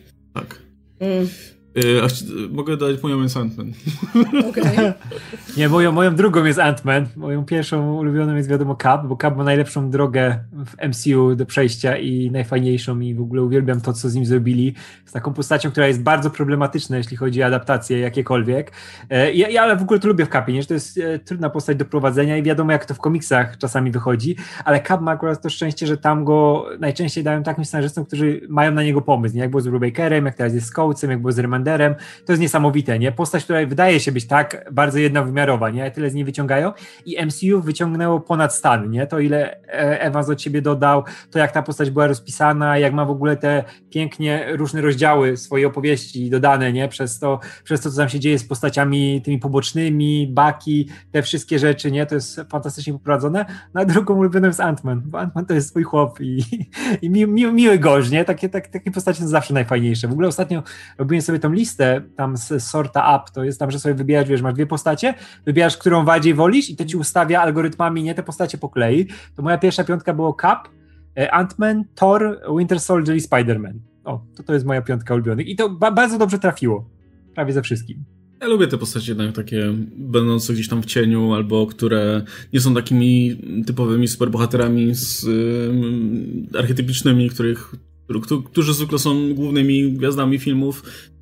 Mogę dać moją jest Ant-Man. Okay. Nie, moją drugą jest Ant-Man. Moją pierwszą ulubioną jest wiadomo Cap, bo Cap ma najlepszą drogę w MCU do przejścia i najfajniejszą i w ogóle uwielbiam to, co z nim zrobili. Z taką postacią, która jest bardzo problematyczna, jeśli chodzi o adaptacje jakiekolwiek. Ja ale w ogóle to lubię w Capie, nie? Że to jest trudna postać do prowadzenia i wiadomo, jak to w komiksach czasami wychodzi, ale Cap ma akurat to szczęście, że tam go najczęściej dają takim scenarzystom, którzy mają na niego pomysł, nie? Jak było z Brubakerem, jak teraz jest z Coatesem, jak było z Commanderem. To jest niesamowite, nie? Postać, która wydaje się być tak bardzo jednowymiarowa, nie? Tyle z niej wyciągają i MCU wyciągnęło ponad stan, nie? To ile Evans od siebie dodał, to jak ta postać była rozpisana, jak ma w ogóle te pięknie różne rozdziały swojej opowieści dodane, nie? Przez to, co tam się dzieje z postaciami tymi pobocznymi, Bucky, te wszystkie rzeczy, nie? To jest fantastycznie poprowadzone. Na drugą ulubioną jest Ant-Man, bo Ant-Man to jest swój chłop i miły gość, nie? Takie postacie są zawsze najfajniejsze. W ogóle ostatnio robiłem sobie tą listę tam z Sorta Up, to jest tam, że sobie wybierasz, wiesz, masz dwie postacie, wybierasz, którą bardziej wolisz i to ci ustawia algorytmami, nie? Te postacie po kolei. To moja pierwsza piątka było Cap, Ant-Man, Thor, Winter Soldier i Spider-Man. O, to jest moja piątka ulubionych. I to bardzo dobrze trafiło. Prawie ze wszystkim. Ja lubię te postacie jednak takie będące gdzieś tam w cieniu, albo które nie są takimi typowymi superbohaterami archetypicznymi, którzy zwykle są głównymi gwiazdami filmów.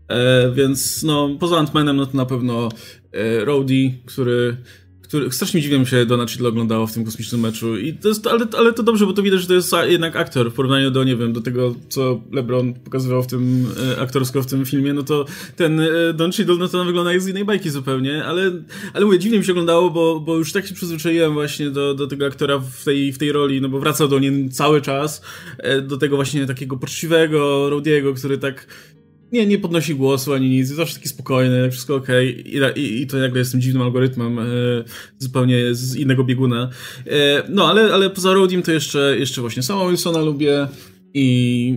Więc no, poza Ant-Manem no to na pewno Rhodey, który strasznie dziwnie mi się Donna Cheadle oglądało w tym kosmicznym meczu. I to jest, ale to dobrze, bo to widać, że to jest jednak aktor w porównaniu do, nie wiem, do tego, co LeBron pokazywał w tym aktorsko w tym filmie, no to ten Don Cheadle, no to wygląda jak z innej bajki zupełnie, ale mówię, dziwnie mi się oglądało, bo już tak się przyzwyczaiłem właśnie do tego aktora w tej roli, no bo wracał do niej cały czas, do tego właśnie takiego poczciwego Rhodey'ego, który tak nie podnosi głosu ani nic, jest zawsze taki spokojny, wszystko okej. I to nagle jest tym dziwnym algorytmem zupełnie z innego bieguna. No, ale poza Rhodey'm to jeszcze właśnie sama Wilsona lubię i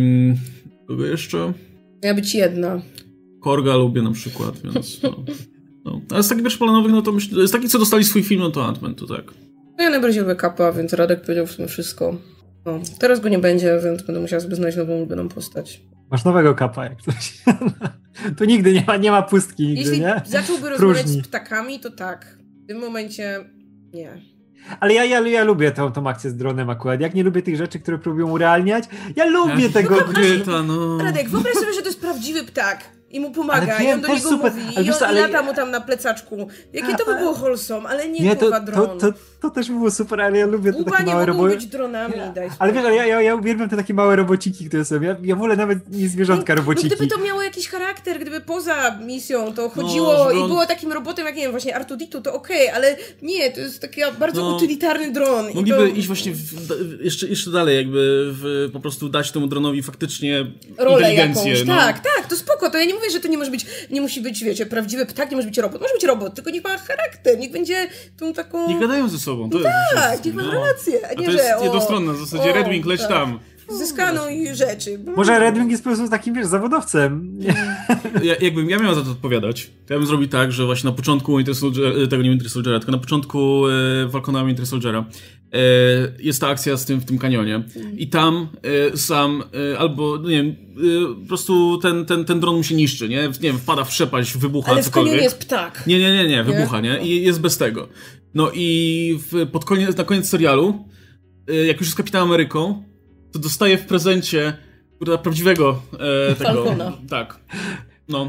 kogo jeszcze? Miała być jedna. Korga lubię na przykład, więc no. Ale z takich pierwszoplanowych, no to myślę, z takich, co dostali swój film, no to Ant-Man, to tak. No ja najbardziej lubię Capa, więc Radek powiedział w sumie wszystko. No, teraz go nie będzie, więc będę musiała sobie znaleźć nową ulubioną postać. Masz nowego Capa, jak coś. Tu nigdy nie ma pustki, nigdy, jeśli nie? zacząłby rozmawiać z ptakami, to tak. W tym momencie nie. Ale ja lubię tą akcję z dronem akurat. Jak nie lubię tych rzeczy, które próbują urealniać, ja lubię tego. Radek, wyobraź sobie, że to jest prawdziwy ptak. I mu pomaga, wiem, i on do niego super. mówi, ale i on ale... lata mu tam na plecaczku. Jakie to by było wholesome, ale nie dron. To też było super, ale ja lubię te takie małe roboty. Być dronami, daj ale wiesz, ja uwielbiam te takie małe robociki, które są. Ja wolę nawet nie zwierzątka robociki. No gdyby to miało jakiś charakter, gdyby poza misją to chodziło i było takim robotem, jak nie wiem, właśnie R2D2, to okej, ale nie, to jest taki bardzo utylitarny dron. Mogliby iść właśnie jeszcze dalej, jakby po prostu dać temu dronowi faktycznie rolę inteligencję. Jakąś. Tak, to spoko, to ja nie mówię, że to nie musi być, wiecie, prawdziwy ptak, nie może być robot. Może być robot, tylko niech ma charakter, niech będzie tą taką... Niech gadają ze sobą. To niech ma relację, a nie, to jest jednostronna, w zasadzie Red Wing, leć tam. Zyskanuj rzeczy. Może Red Wing jest po prostu takim, wiesz, zawodowcem. Jakbym ja miał za to odpowiadać, to ja bym zrobił tak, że właśnie na początku Winter Soldiera, tylko na początku Falcona Winter Soldiera jest ta akcja w tym kanionie. I tam sam albo, nie wiem, po prostu ten dron mu się niszczy, nie? Nie wiem, wpada w przepaść, wybucha, ale cokolwiek. Ale w kanionie jest ptak. Nie, wybucha, nie? I jest bez tego. No i na koniec serialu, jak już jest Kapitanem Ameryką, to dostaje w prezencie prawdziwego tego. Falcona. Tak. No.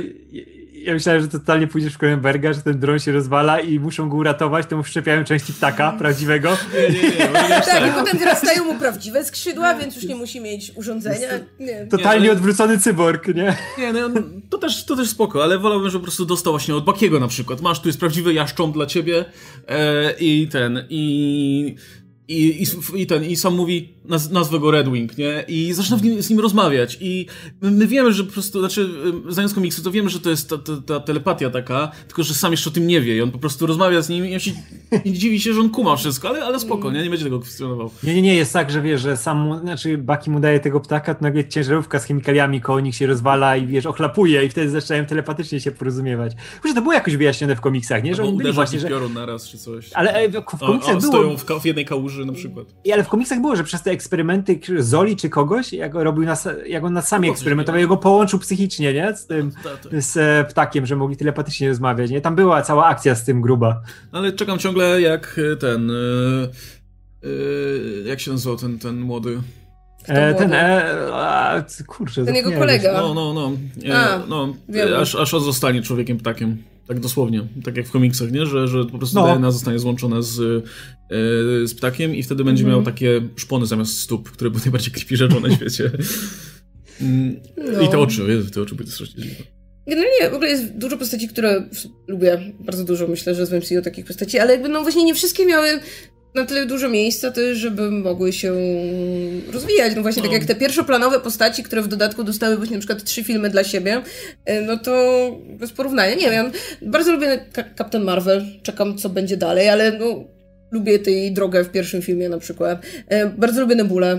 Ja myślałem, że totalnie pójdziesz w Cronenberga, że ten dron się rozwala i muszą go uratować, to mu wszczepiają części ptaka prawdziwego. Nie. Tak, i potem wyrastają mu prawdziwe skrzydła, więc już nie musi mieć urządzenia. Totalnie odwrócony cyborg, nie? Nie, no, to też spoko, ale wolałbym, żeby po prostu dostał właśnie od Buckiego na przykład. Masz, tu jest prawdziwy jaszcząb dla ciebie i sam mówi nazwę go Red Wing, nie? I zaczyna z nim rozmawiać. I my wiemy, że po prostu, znając komiksy, to wiemy, że to jest ta telepatia taka, tylko że sam jeszcze o tym nie wie i on po prostu rozmawia z nim i on się nie dziwi się, że on kuma wszystko, ale spoko, nie będzie tego kwestionował. Nie, jest tak, że wiesz, że Bucky mu daje tego ptaka, to nagle ciężarówka z chemikaliami koło nich się rozwala i wiesz, ochlapuje i wtedy zaczynają telepatycznie się porozumiewać. Może to było jakoś wyjaśnione w komiksach, nie? Że oni byli właśnie, że piorun naraz czy coś. Ale w komiksach było... Stoją w jednej kałuży na przykład. Ale w komiksach było, że przez te eksperymenty Zoli czy kogoś, jak on nas sami eksperymentował, jego połączył psychicznie, nie? Z ptakiem, że mogli telepatycznie rozmawiać, nie? Tam była cała akcja z tym gruba. Ale czekam ciągle jak jak się nazywał ten młody? Kurczę. Ten jego kolega. Aż on zostanie człowiekiem ptakiem. Tak dosłownie, tak jak w komiksach, nie? Że po prostu DNA zostanie złączone z ptakiem i wtedy będzie miał takie szpony zamiast stóp, które były najbardziej creepy rzeczą na świecie. I te oczy, Jezu, te oczy były strasznie dziwne. Generalnie w ogóle jest dużo postaci, które lubię. Bardzo dużo, myślę, że z MCU takich postaci, ale jakby no właśnie nie wszystkie miały na tyle dużo miejsca też, żeby mogły się rozwijać. No właśnie tak jak te pierwszoplanowe postaci, które w dodatku dostały właśnie na przykład 3 filmy dla siebie, no to bez porównania. Nie wiem, bardzo lubię Captain Marvel, czekam co będzie dalej, ale no lubię tej drogę w pierwszym filmie na przykład. Bardzo lubię Nebulę.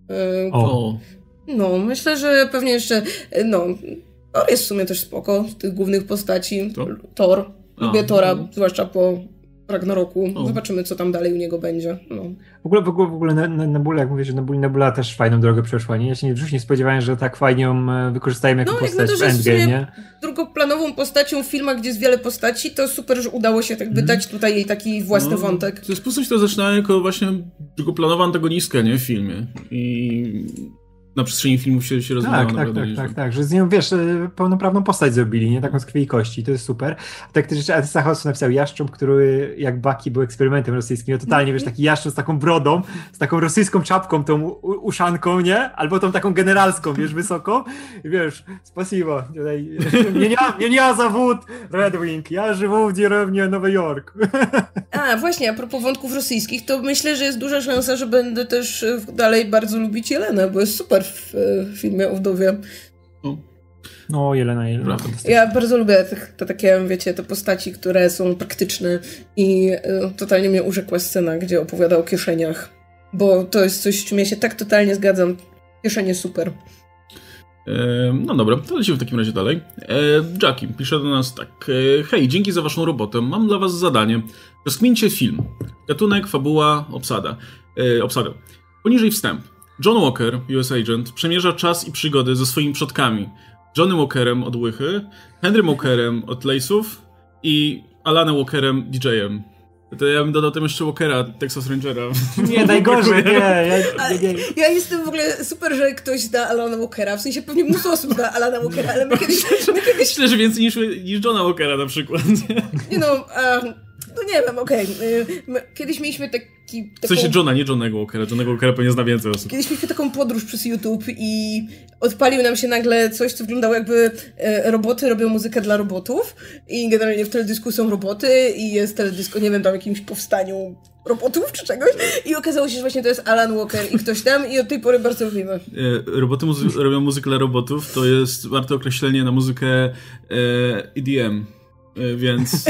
No, myślę, że pewnie jeszcze, Thor jest w sumie też spoko z tych głównych postaci. Thor. Lubię Thora, zwłaszcza po Ragnaroku. Zobaczymy, co tam dalej u niego będzie. No. W ogóle Nebula, jak mówię, że Nebula też fajną drogę przeszła. Nie? Ja się już nie spodziewałem, że tak fajnie ją wykorzystajmy jako postać w Endgame, nie? Drugoplanową postacią w filmach, gdzie jest wiele postaci, to super, że udało się tak dać tutaj jej taki własny wątek. To jest postać, która zaczyna jako właśnie drugoplanowa antagonistka, nie? W filmie. I na przestrzeni filmów się rozwinęła naprawdę. Tak, że z nią, wiesz, pełnoprawną postać zrobili, nie? Taką z krwi i kości, to jest super. A tak też jeszcze Atysa House napisał Jaszcząb, który jak Bucky był eksperymentem rosyjskim, totalnie, wiesz, taki jaszcząb z taką brodą, z taką rosyjską czapką, tą uszanką, nie? Albo tą taką generalską, wiesz, wysoką. I wiesz, spasibo. Mnie zawód Red Wing, ja żywu w dzierewnie Nowy Jork. A, właśnie, a propos wątków rosyjskich, to myślę, że jest duża szansa, że będę też dalej bardzo lubić Jelenę, bo jest super w filmie o wdowie. No, Jelena. Ja bardzo lubię te takie, wiecie, te postaci, które są praktyczne i totalnie mnie urzekła scena, gdzie opowiada o kieszeniach, bo to jest coś, z czym ja się tak totalnie zgadzam. Kieszenie super. No dobra, to lecimy w takim razie dalej. Jackie pisze do nas tak. Hej, dzięki za waszą robotę. Mam dla was zadanie. Rozkmincie film. Gatunek, fabuła, obsada. Poniżej wstęp. John Walker, US Agent, przemierza czas i przygody ze swoimi przodkami. Johnnym Walkerem od Łychy, Henrym Walkerem od Lejsów i Alanem Walkerem DJ-em. To ja bym dodał tam jeszcze Walkera, Texas Rangera. Nie, najgorzej, nie. Ja jestem w ogóle super, że ktoś zna Alana Walkera. W sensie pewnie mnóstwo osób zna Alana Walkera, ale my kiedyś... Myślę, że więcej niż Johna Walkera na przykład. No nie wiem, okej. Kiedyś mieliśmy W sensie Johna, nie Johnnego Walkera. Johnnego Walkera pewnie zna więcej osób. Kiedyś mieliśmy taką podróż przez YouTube i odpalił nam się nagle coś, co wyglądało jakby roboty robią muzykę dla robotów i generalnie w teledysku są roboty i jest teledysk o, nie wiem, tam jakimś powstaniu robotów czy czegoś i okazało się, że właśnie to jest Alan Walker i ktoś tam i od tej pory bardzo lubimy. Roboty robią muzykę dla robotów, to jest warte określenie na muzykę EDM, więc...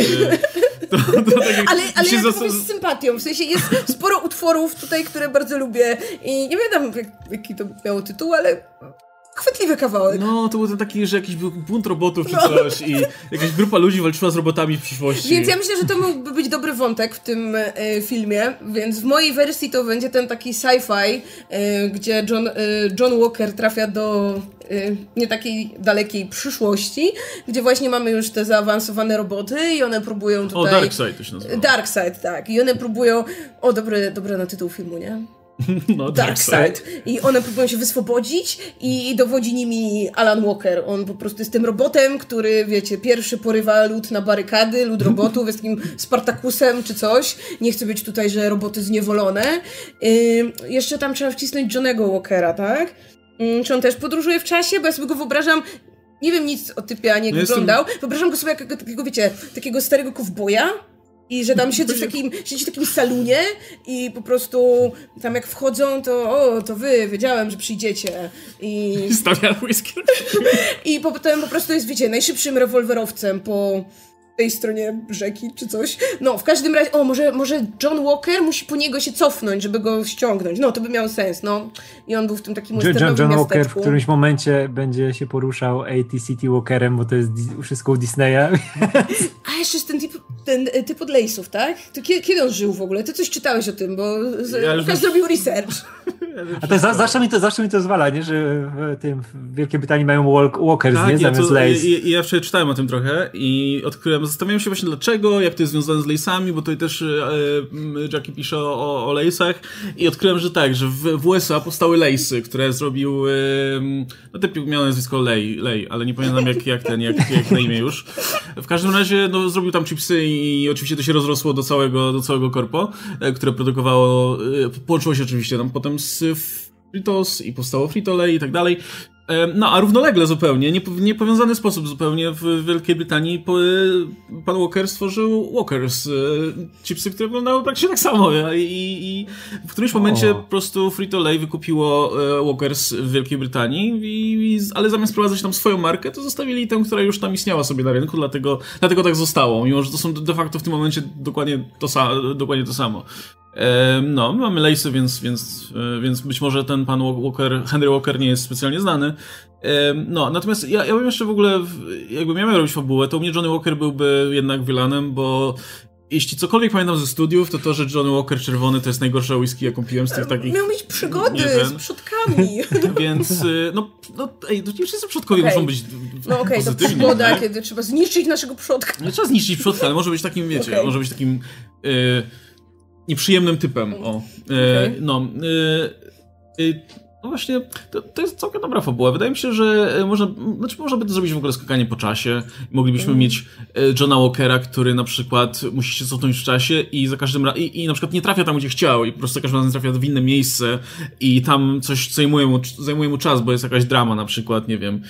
Ale ja to mówię z sympatią, w sensie jest sporo utworów tutaj, które bardzo lubię i nie wiem jaki to miało tytuł, ale chwytliwy kawałek. No, to był ten taki, że jakiś był bunt robotów czy coś i jakaś grupa ludzi walczyła z robotami w przyszłości. Więc ja myślę, że to mógłby być dobry wątek w tym filmie, więc w mojej wersji to będzie ten taki sci-fi, gdzie John Walker trafia do nie takiej dalekiej przyszłości, gdzie właśnie mamy już te zaawansowane roboty i one próbują tutaj... Darkseid to się nazywa. Darkseid, tak. I one próbują... dobre na tytuł filmu, nie? No, Darkseid. I one próbują się wyswobodzić i dowodzi nimi Alan Walker. On po prostu jest tym robotem, który, wiecie, pierwszy porywa lud na barykady, lud robotów, jest takim Spartakusem czy coś. Nie chce być tutaj, że roboty zniewolone. Jeszcze tam trzeba wcisnąć Johnnego Walkera, tak? Czy on też podróżuje w czasie? Bo ja sobie go wyobrażam, nie wiem nic o typie, ani jak wyglądał. Wyobrażam go sobie jako takiego, wiecie, takiego starego kowboja. I że tam siedzi w takim salonie i po prostu tam jak wchodzą, to wy, wiedziałem, że przyjdziecie. I stawia whisky. I potem po prostu jest, wiecie, najszybszym rewolwerowcem po tej stronie rzeki czy coś. No, w każdym razie, może John Walker musi po niego się cofnąć, żeby go ściągnąć. No, to by miało sens, no. I on był w tym takim westernowym John miasteczku. Walker w którymś momencie będzie się poruszał AT-City Walkerem, bo to jest wszystko u Disneya. A jeszcze jest ten typ od Lejsów, tak? To kiedy on żył w ogóle? Ty coś czytałeś o tym, bo Łukasz zrobił research. A to zawsze mi to zwala, nie? Że w tym w Wielkiej Brytanii mają Walkers, tak, nie? Zamiast Lays. Ja wczoraj czytałem o tym trochę i odkryłem, zastanawiałem się właśnie dlaczego, jak to jest związane z Laysami, bo tutaj też Jackie pisze o Laysach i odkryłem, że tak, że w USA powstały Laysy, które zrobił no typ miał nazwisko Lay, ale nie pamiętam jak na imię już. W każdym razie no, zrobił tam chipsy i oczywiście to się rozrosło do całego korpo, które produkowało, połączyło się oczywiście tam potem z Fritos i powstało Frito-Lay i tak dalej. No, a równolegle zupełnie, niepowiązany sposób zupełnie w Wielkiej Brytanii pan Walker stworzył Walkers, chipsy, które wyglądały praktycznie tak samo i w którymś momencie po prostu Frito-Lay wykupiło Walkers w Wielkiej Brytanii, ale zamiast wprowadzać tam swoją markę, to zostawili tę, która już tam istniała sobie na rynku, dlatego tak zostało, mimo że to są de facto w tym momencie dokładnie to samo. No, my mamy Lace'y, więc być może ten pan Walker, Henry Walker nie jest specjalnie znany. No, natomiast ja bym jeszcze w ogóle, jakbym miał robić fabułę, to u mnie Johnny Walker byłby jednak villanem, bo jeśli cokolwiek pamiętam ze studiów, to że Johnny Walker czerwony to jest najgorsza whisky, jaką piłem z tych takich... Miał mieć przygody z przodkami. Więc, to nie wszyscy przodkowie muszą być to przygoda, kiedy trzeba zniszczyć naszego przodka. Nie trzeba zniszczyć przodka, ale może być takim, wiecie, może być takim... nieprzyjemnym typem. No właśnie, to jest całkiem dobra fabuła. Wydaje mi się, że można by to zrobić w ogóle skakanie po czasie. Moglibyśmy mieć Johna Walkera, który na przykład musi się cofnąć w czasie i za każdym razem i na przykład nie trafia tam, gdzie chciał i po prostu za każdym razem trafia w inne miejsce i tam coś zajmuje mu czas, bo jest jakaś drama na przykład, nie wiem,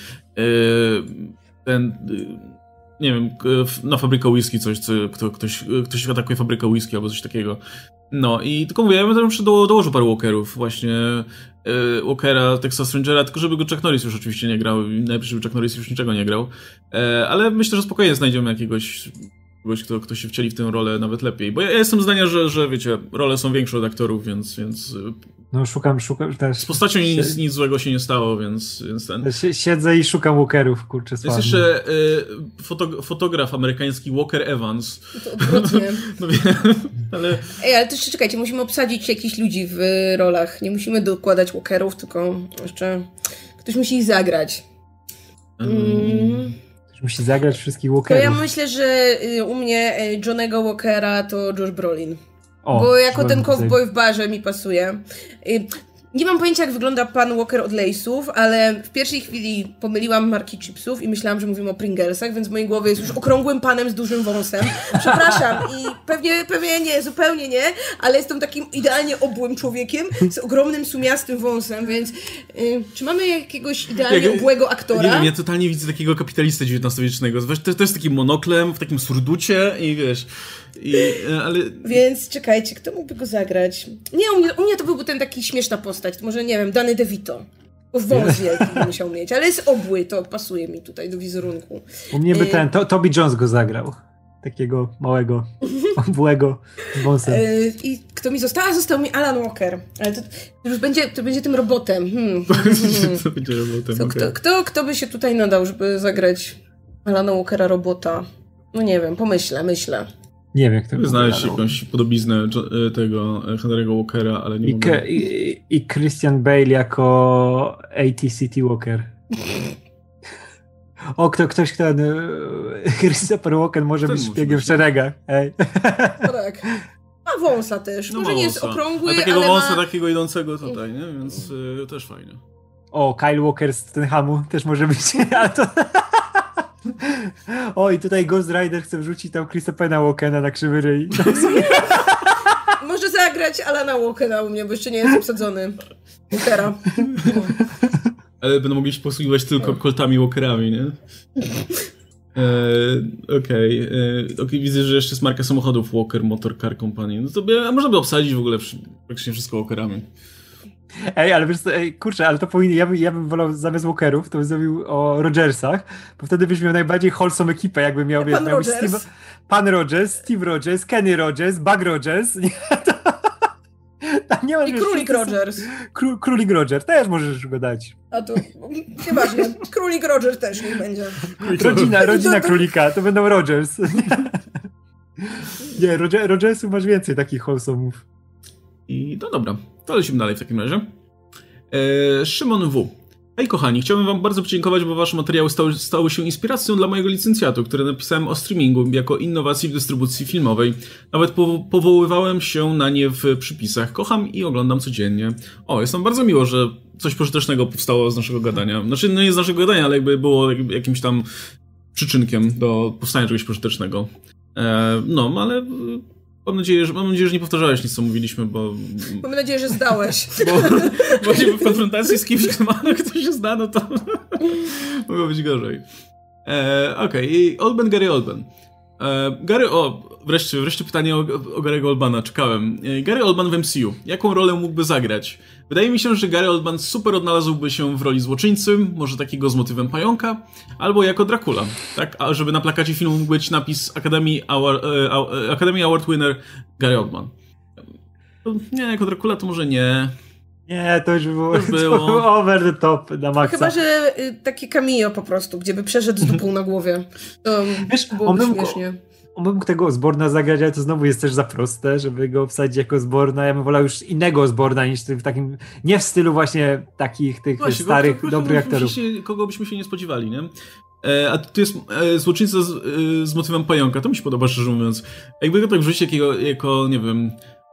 nie wiem, na fabrykę whisky coś, ktoś atakuje fabrykę whisky albo coś takiego. No i tylko mówię, ja bym tam jeszcze dołożył parę Walkerów, właśnie Walkera, Texas Rangera, tylko żeby go Chuck Norris już oczywiście nie grał, najpierw żeby Chuck Norris już niczego nie grał, ale myślę, że spokojnie znajdziemy jakiegoś, kto się wcieli w tę rolę nawet lepiej, bo ja jestem zdania, że wiecie, role są większe od aktorów, więc no szukam też. Z postacią nic złego się nie stało, więc ten... Siedzę i szukam Walkerów, kurczę, sławny. Jest jeszcze fotograf amerykański Walker Evans. To odwrotnie. No wiem, ale... ale to jeszcze czekajcie, musimy obsadzić jakichś ludzi w rolach. Nie musimy dokładać Walkerów, tylko jeszcze ktoś musi ich zagrać. Ktoś musi zagrać wszystkich Walkerów. To ja myślę, że u mnie Johnnego Walkera to Josh Brolin. Bo jako ten cowboy w barze mi pasuje. Nie mam pojęcia, jak wygląda pan Walker od Lay'sów, ale w pierwszej chwili pomyliłam marki chipsów i myślałam, że mówimy o Pringlesach, więc w mojej głowie jest już okrągłym panem z dużym wąsem. Przepraszam i pewnie nie, zupełnie nie, ale jestem takim idealnie obłym człowiekiem z ogromnym, sumiastym wąsem, więc czy mamy jakiegoś idealnie obłego aktora? Nie wiem, ja totalnie widzę takiego kapitalistę XIX-wiecznego. To jest takim monoklem, w takim surducie i wiesz... ale... Więc czekajcie, kto mógłby go zagrać? Nie, u mnie to byłby ten taki śmieszna postać, to może nie wiem, Danny DeVito. Bo wąs wielki musiał mieć, ale jest obły, to pasuje mi tutaj do wizerunku. U mnie by Toby Jones go zagrał. Takiego małego, obłego z wąsem. I kto mi został? Został mi Alan Walker. Ale to już będzie tym robotem. To będzie robotem, Kto by się tutaj nadał, żeby zagrać Alana Walkera robota? No nie wiem, myślę. Nie wiem, kto znaleźć jakąś podobiznę tego Henry'ego Walkera, ale nie mogę. I Christian Bale jako AT-CT Walker. Ktoś, kto Christopher Walken może być szpiegiem w szeregach. Ej. Tak. A wąsa też. No może nie jest okrągły, ale takiego ale wąsa, takiego idącego tutaj, nie? Więc też fajnie. Kyle Walker z Tottenhamu też może być. I tutaj Ghost Rider chce wrzucić tam Christophera Walkena na krzywy ryj. Może zagrać Alana Walkera u mnie, bo jeszcze nie jest obsadzony. Walkera. Ale będą mogli się posługiwać tylko Coltami Walkerami, nie? Okej, widzę, że jeszcze jest marka samochodów Walker Motor Car Company. No to można by obsadzić w ogóle praktycznie wszystko Walkerami. Ale wiesz co, kurczę, ale to powinien, ja bym wolał zamiast Walkerów, to bym zrobił o Rogersach, bo wtedy byś miał najbardziej wholesome ekipę, jakby miał, wiesz, Pan Rogers, Steve Rogers, Kenny Rogers, Bug Rogers. Nie ma, i Królik Rogers. Królik Roger, też możesz go dać. A to nieważne, Królik Roger też niech będzie. Rodzina królika, to będą Rogers. Nie, Rogersów masz więcej takich wholesome'ów. I no dobra, to lecimy dalej w takim razie. Szymon W. Hej kochani, chciałbym wam bardzo podziękować, bo wasze materiały stały się inspiracją dla mojego licencjatu, który napisałem o streamingu jako innowacji w dystrybucji filmowej. Nawet powoływałem się na nie w przypisach. Kocham i oglądam codziennie. Jest nam bardzo miło, że coś pożytecznego powstało z naszego gadania. Znaczy, no nie z naszego gadania, ale jakby było jakimś tam przyczynkiem do powstania czegoś pożytecznego. Ale Mam nadzieję, że nie powtarzałeś nic, co mówiliśmy, bo... Mam nadzieję, że zdałeś. Bo właśnie w konfrontacji z kimś, kto się zna, no to mogło być gorzej. Okej, Oldman, Gary Oldman. Wreszcie pytanie o Gary'ego Oldmana, czekałem. Gary Oldman w MCU. Jaką rolę mógłby zagrać? Wydaje mi się, że Gary Oldman super odnalazłby się w roli złoczyńcy, może takiego z motywem pająka, albo jako Dracula. Tak, a żeby na plakacie filmu mógł być napis Academy Award winner Gary Oldman. Nie, jako Dracula to może nie. Nie, to już było over the top na maksa. Chyba, że takie cameo po prostu, gdzie by przeszedł z dupą na głowie. To wiesz, byłoby śmiesznie. On by mógł tego Osborna zagrać, ale to znowu jest też za proste, żeby go wsadzić jako Osborna. Ja bym wolał już innego Osborna niż w takim, nie w stylu właśnie takich tych właśnie, starych, dobrych aktorów. Kogo byśmy się nie spodziewali, nie? A tu jest złoczyńca z motywem pająka. To mi się podoba, szczerze mówiąc. Jakby go tak wrzucić jako nie wiem...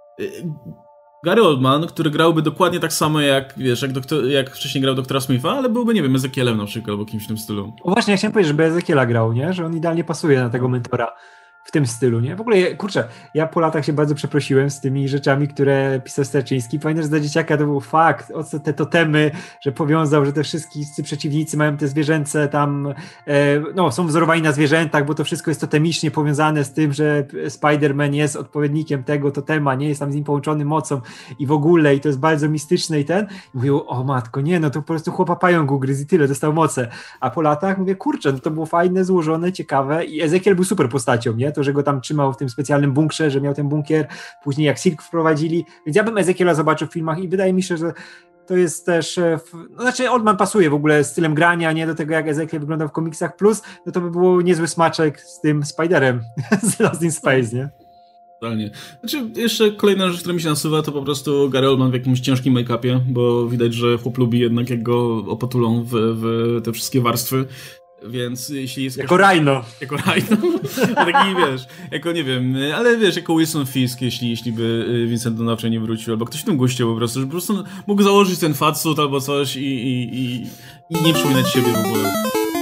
Gary Oldman, który grałby dokładnie tak samo jak, wiesz, jak wcześniej grał doktora Smitha, ale byłby, nie wiem, Ezekielem na przykład, albo kimś w tym stylu. O właśnie, ja chciałem powiedzieć, żeby Ezekiela grał, nie? Że on idealnie pasuje na tego mentora w tym stylu, nie? W ogóle, kurczę, ja po latach się bardzo przeprosiłem z tymi rzeczami, które pisał Starczyński. Pamiętam, że dla dzieciaka to był fakt, te totemy, że powiązał, że te wszyscy przeciwnicy mają te zwierzęce tam, są wzorowani na zwierzętach, bo to wszystko jest totemicznie powiązane z tym, że Spider-Man jest odpowiednikiem tego totema, nie jest tam z nim połączony mocą i w ogóle, i to jest bardzo mistyczne i mówił, o matko, nie, no to po prostu chłopa pająk ugryzł i tyle, dostał moce. A po latach mówię, kurczę, no to było fajne, złożone, ciekawe i Ezekiel był super postacią, nie? To, że go tam trzymał w tym specjalnym bunkrze, że miał ten bunkier, później jak Silk wprowadzili, więc ja bym Ezekiela zobaczył w filmach i wydaje mi się, że to jest też, Oldman pasuje w ogóle stylem grania, nie do tego jak Ezekiel wyglądał w komiksach, plus no to by było niezły smaczek z tym Spiderem z Lost in Space, nie? Totalnie. Znaczy, jeszcze kolejna rzecz, która mi się nasuwa, to po prostu Gary Oldman w jakimś ciężkim make-upie, bo widać, że chłop lubi jednak, jak go opatulą w te wszystkie warstwy. Więc jeśli jest... Jako Rhino. Jako Rhino. Taki, wiesz, jako, nie wiem, ale wiesz, jako Wilson Fisk, jeśli by Vincent D'Onofrio nie wrócił, albo ktoś w tym guście po prostu, że po prostu mógł założyć ten fatsuit albo coś i nie przypominać siebie w ogóle.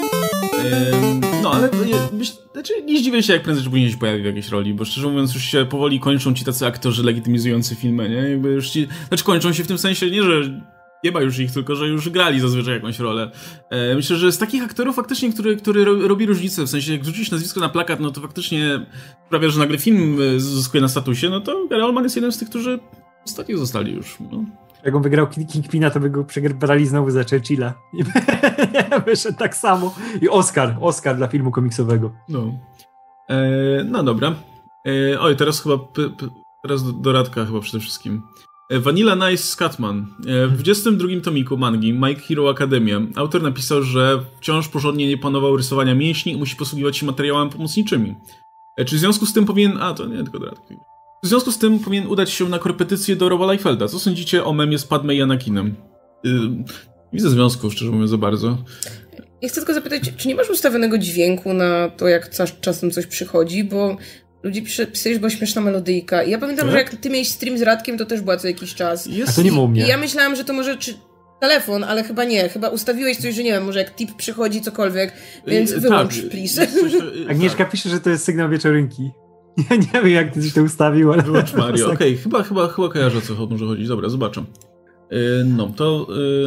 No, ale nie zdziwię się, jak prędzej czy później się pojawi w jakiejś roli, bo szczerze mówiąc już się powoli kończą ci tacy aktorzy legitymizujący filmy, nie? Jakby już kończą się w tym sensie, nie, że nie ma już ich, tylko że już grali zazwyczaj jakąś rolę. Myślę, że z takich aktorów faktycznie, który robi różnicę, w sensie jak wrzucisz nazwisko na plakat, no to faktycznie sprawia, że nagle film zyskuje na statusie, no to Gary Oldman jest jeden z tych, którzy ostatnich zostali już. No. Jak on wygrał Kingpina, to by go przegrali znowu za Churchilla. I wyszedł tak samo. I Oscar dla filmu komiksowego. No. No dobra. Oj, teraz chyba teraz do Radka chyba przede wszystkim. Vanilla Nice Scatman. W 22 tomiku mangi My Hero Academia autor napisał, że wciąż porządnie nie panował rysowania mięśni i musi posługiwać się materiałami pomocniczymi. Czy w związku z tym powinien... to nie, tylko do Radka. W związku z tym powinien udać się na korepetycję do Roba Liefelda. Co sądzicie o memie z Padmé i Anakinem? Widzę związku, szczerze mówiąc, za bardzo. Ja chcę tylko zapytać, czy nie masz ustawionego dźwięku na to, jak czasem coś przychodzi, bo ludzie pisali, że była śmieszna melodyjka. I ja pamiętam, że jak ty miałeś stream z Radkiem, to też była co jakiś czas. A to nie było u mnie. I ja myślałam, że to może telefon, ale chyba nie. Chyba ustawiłeś coś, że nie wiem, może jak tip przychodzi, cokolwiek, więc wyłącz, please. Agnieszka pisze, że to jest sygnał wieczorynki. Ja nie wiem, jak ty to ustawił, ale... Wyłącz Mario. Okej, chyba kojarzę, o co może chodzić. Dobra, zobaczę. No, to...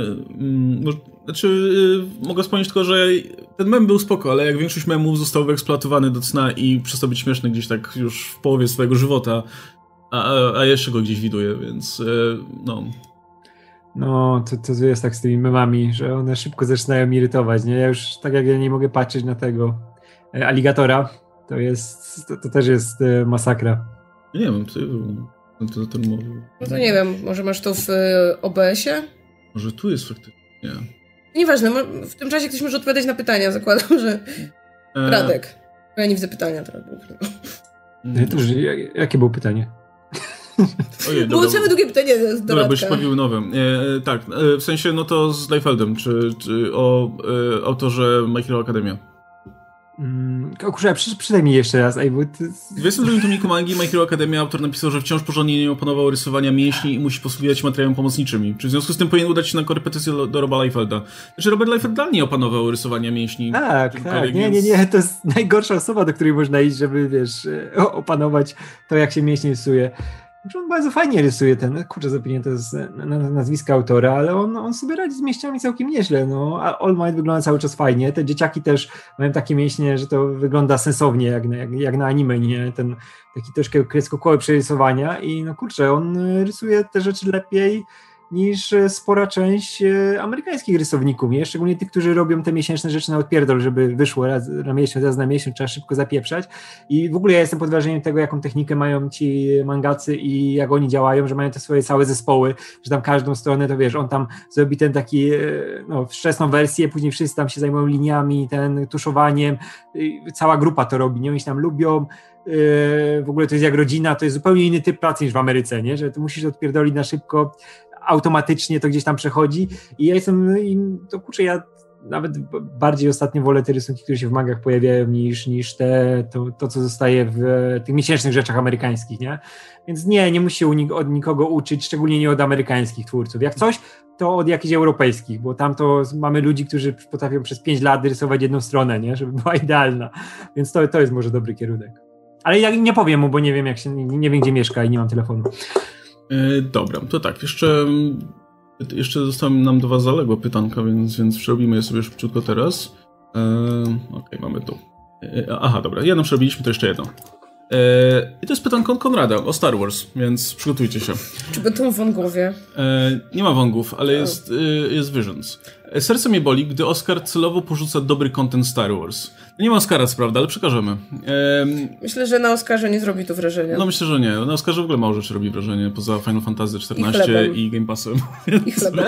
mogę wspomnieć tylko, że ten mem był spoko, ale jak większość memów został wyeksploatowany do cna i przestał być śmieszny gdzieś tak już w połowie swojego żywota, a jeszcze go gdzieś widuję, więc no... No, to jest tak z tymi memami, że one szybko zaczynają mi irytować, nie? Ja już, tak jak ja nie mogę patrzeć na tego aligatora, to też jest masakra. Nie wiem, ty mówił. No to nie wiem, może masz to w OBS-ie? Może tu jest faktycznie. Nie. Nieważne, w tym czasie ktoś może odpowiadać na pytania, zakładam, że Radek. Ja nie widzę pytania teraz. Jakie było pytanie? Ojej, było całe długie pytanie do Dobra, Radka. bo się pojawiły nowe. Tak, w sensie no to z Liefeldem, czy o autorze My Hero Academia. Kurczę, przyдай mi jeszcze raz, bo W 22 tomiku mangi My Hero Academia autor napisał, że wciąż porządnie nie opanował rysowania mięśni i musi posługiwać materiałem pomocniczymi. Czy w związku z tym powinien udać się na korepetycję do Roba Liefelda? Znaczy Robert Liefeld dalej nie opanował rysowania mięśni. Tak, nie, to jest najgorsza osoba, do której można iść, żeby, opanować to, jak się mięśnie rysuje. On bardzo fajnie rysuje zapomniałem to jest nazwisko autora, ale on sobie radzi z mięśniami całkiem nieźle, a All Might wygląda cały czas fajnie, te dzieciaki też mają takie mięśnie, że to wygląda sensownie, jak na anime, nie? Ten taki troszkę kreskówkowe przerysowania i on rysuje te rzeczy lepiej niż spora część amerykańskich rysowników, nie? Szczególnie tych, którzy robią te miesięczne rzeczy na odpierdol, żeby wyszło raz na miesiąc, trzeba szybko zapieprzać i w ogóle ja jestem pod wrażeniem tego, jaką technikę mają ci mangacy i jak oni działają, że mają te swoje całe zespoły, że tam każdą stronę, to on tam zrobi ten taki wczesną wersję, później wszyscy tam się zajmują liniami, tuszowaniem, cała grupa to robi, nie? Oni się tam lubią, w ogóle to jest jak rodzina, to jest zupełnie inny typ pracy niż w Ameryce, nie? Że to musisz odpierdolić na szybko, automatycznie to gdzieś tam przechodzi i ja ja nawet bardziej ostatnio wolę te rysunki, które się w mangach pojawiają niż to, co zostaje w tych miesięcznych rzeczach amerykańskich, nie? Więc nie musi się od nikogo uczyć, szczególnie nie od amerykańskich twórców. Jak coś, to od jakichś europejskich, bo tam to mamy ludzi, którzy potrafią przez 5 lat rysować jedną stronę, nie? Żeby była idealna. Więc to jest może dobry kierunek. Ale ja nie powiem mu, bo nie wiem, nie wiem, gdzie mieszka i nie mam telefonu. Dobra, to tak, jeszcze zostały nam 2 zaległe pytanka, więc przerobimy je sobie szybciutko teraz. Okej, mamy tu. Aha, dobra, jedno przerobiliśmy, to jeszcze jedno. I to jest pytanko od Konrada o Star Wars, więc przygotujcie się. Czy będą wągowie? Nie ma wągów, ale jest Visions. Serce mnie boli, gdy Oscar celowo porzuca dobry content Star Wars. Nie ma Oscara, co prawda, ale przekażemy. Myślę, że na Oscarze nie zrobi to wrażenia. No myślę, że nie. Na Oscarze w ogóle mało rzeczy robi wrażenie, poza Final Fantasy XIV i Game Passem. I chlebem.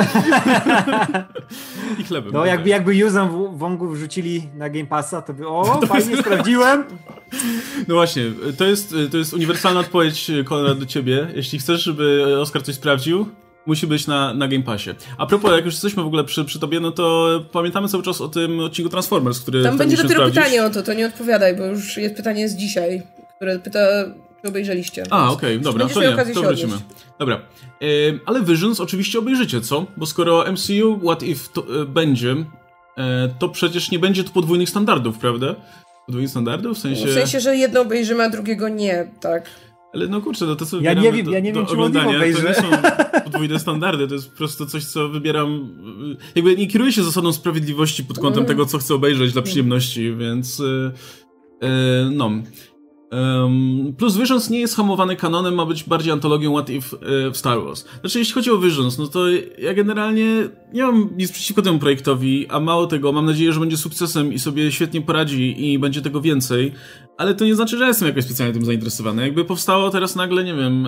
I chlebem. No jakby Yuzan wągów wrzucili na Game Passa, to by fajnie sprawdziłem. No właśnie, to jest uniwersalna odpowiedź, Konrad, do ciebie. Jeśli chcesz, żeby Oscar coś sprawdził, musi być na Game Passie. A propos, jak już jesteśmy w ogóle przy tobie, no to pamiętamy cały czas o tym odcinku Transformers, który tam będzie dopiero sprawdzić. Pytanie o to nie odpowiadaj, bo już jest pytanie z dzisiaj, które pyta, czy obejrzeliście. Okej, dobra, to wrócimy. Dobra, ale Visions oczywiście obejrzycie, co? Bo skoro MCU What If będzie, to przecież nie będzie tu podwójnych standardów, prawda? Podwójnych standardów? W sensie, że jedno obejrzymy, a drugiego nie, tak. Ale no kurczę, to co ja nie wiem, czy oglądania, to nie są podwójne standardy, to jest po prostu coś, co wybieram, jakby nie kieruję się zasadą sprawiedliwości pod kątem tego, co chcę obejrzeć dla przyjemności, więc no. Plus Visions nie jest hamowany kanonem, ma być bardziej antologią What If w Star Wars. Znaczy, jeśli chodzi o Visions, no to ja generalnie nie mam nic przeciwko temu projektowi, a mało tego, mam nadzieję, że będzie sukcesem i sobie świetnie poradzi i będzie tego więcej, ale to nie znaczy, że jestem jakoś specjalnie tym zainteresowany. Jakby powstało teraz nagle, nie wiem,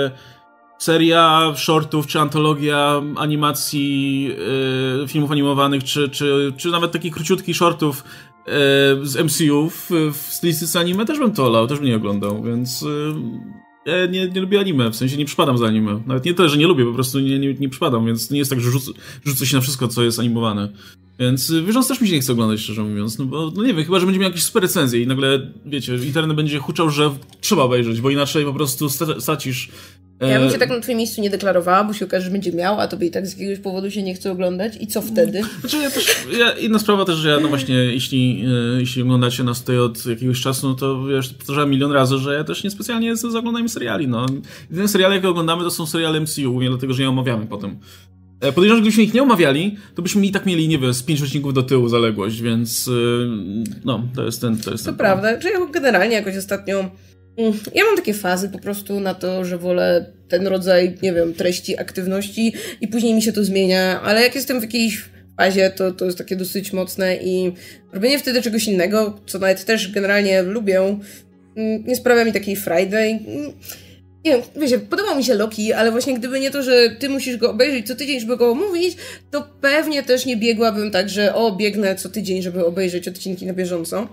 seria shortów, czy antologia animacji, filmów animowanych, czy nawet takich króciutkich shortów z MCU w stylistyce anime, też bym to olał, też bym nie oglądał, więc ja nie lubię anime, w sensie nie przypadam za anime. Nawet nie to, że nie lubię, po prostu nie przypadam, więc nie jest tak, że rzucę się na wszystko, co jest animowane. Więc Visions też mi się nie chce oglądać, szczerze mówiąc, no bo no nie wiem, chyba, że będzie miał jakieś super recenzje i nagle, wiecie, internet będzie huczał, że trzeba obejrzeć, bo inaczej po prostu stracisz. Ja bym się tak na twoim miejscu nie deklarowała, bo się okaże, że będzie miał, a tobie i tak z jakiegoś powodu się nie chce oglądać i co wtedy? Znaczy inna sprawa też, że ja no właśnie, jeśli oglądacie nas tutaj od jakiegoś czasu, no to ja już powtarzałem milion razy, że ja też niespecjalnie jestem za oglądaniem seriali, no. Jedyne seriale, jakie oglądamy, to są seriale MCU, nie dlatego, że je omawiamy potem. Podejrzewam, że gdybyśmy ich nie omawiali, to byśmy i tak mieli, nie wiem, z 5 odcinków do tyłu zaległość, więc no, to jest ten prawda, że ja generalnie jakoś ostatnio ja mam takie fazy po prostu na to, że wolę ten rodzaj, nie wiem, treści, aktywności i później mi się to zmienia, ale jak jestem w jakiejś fazie, to jest takie dosyć mocne i robienie wtedy czegoś innego, co nawet też generalnie lubię, nie sprawia mi takiej frajdy. Nie wiem, wiecie, podobał mi się Loki, ale właśnie gdyby nie to, że ty musisz go obejrzeć co tydzień, żeby go omówić, to pewnie też nie biegłabym tak, że biegnę co tydzień, żeby obejrzeć odcinki na bieżąco.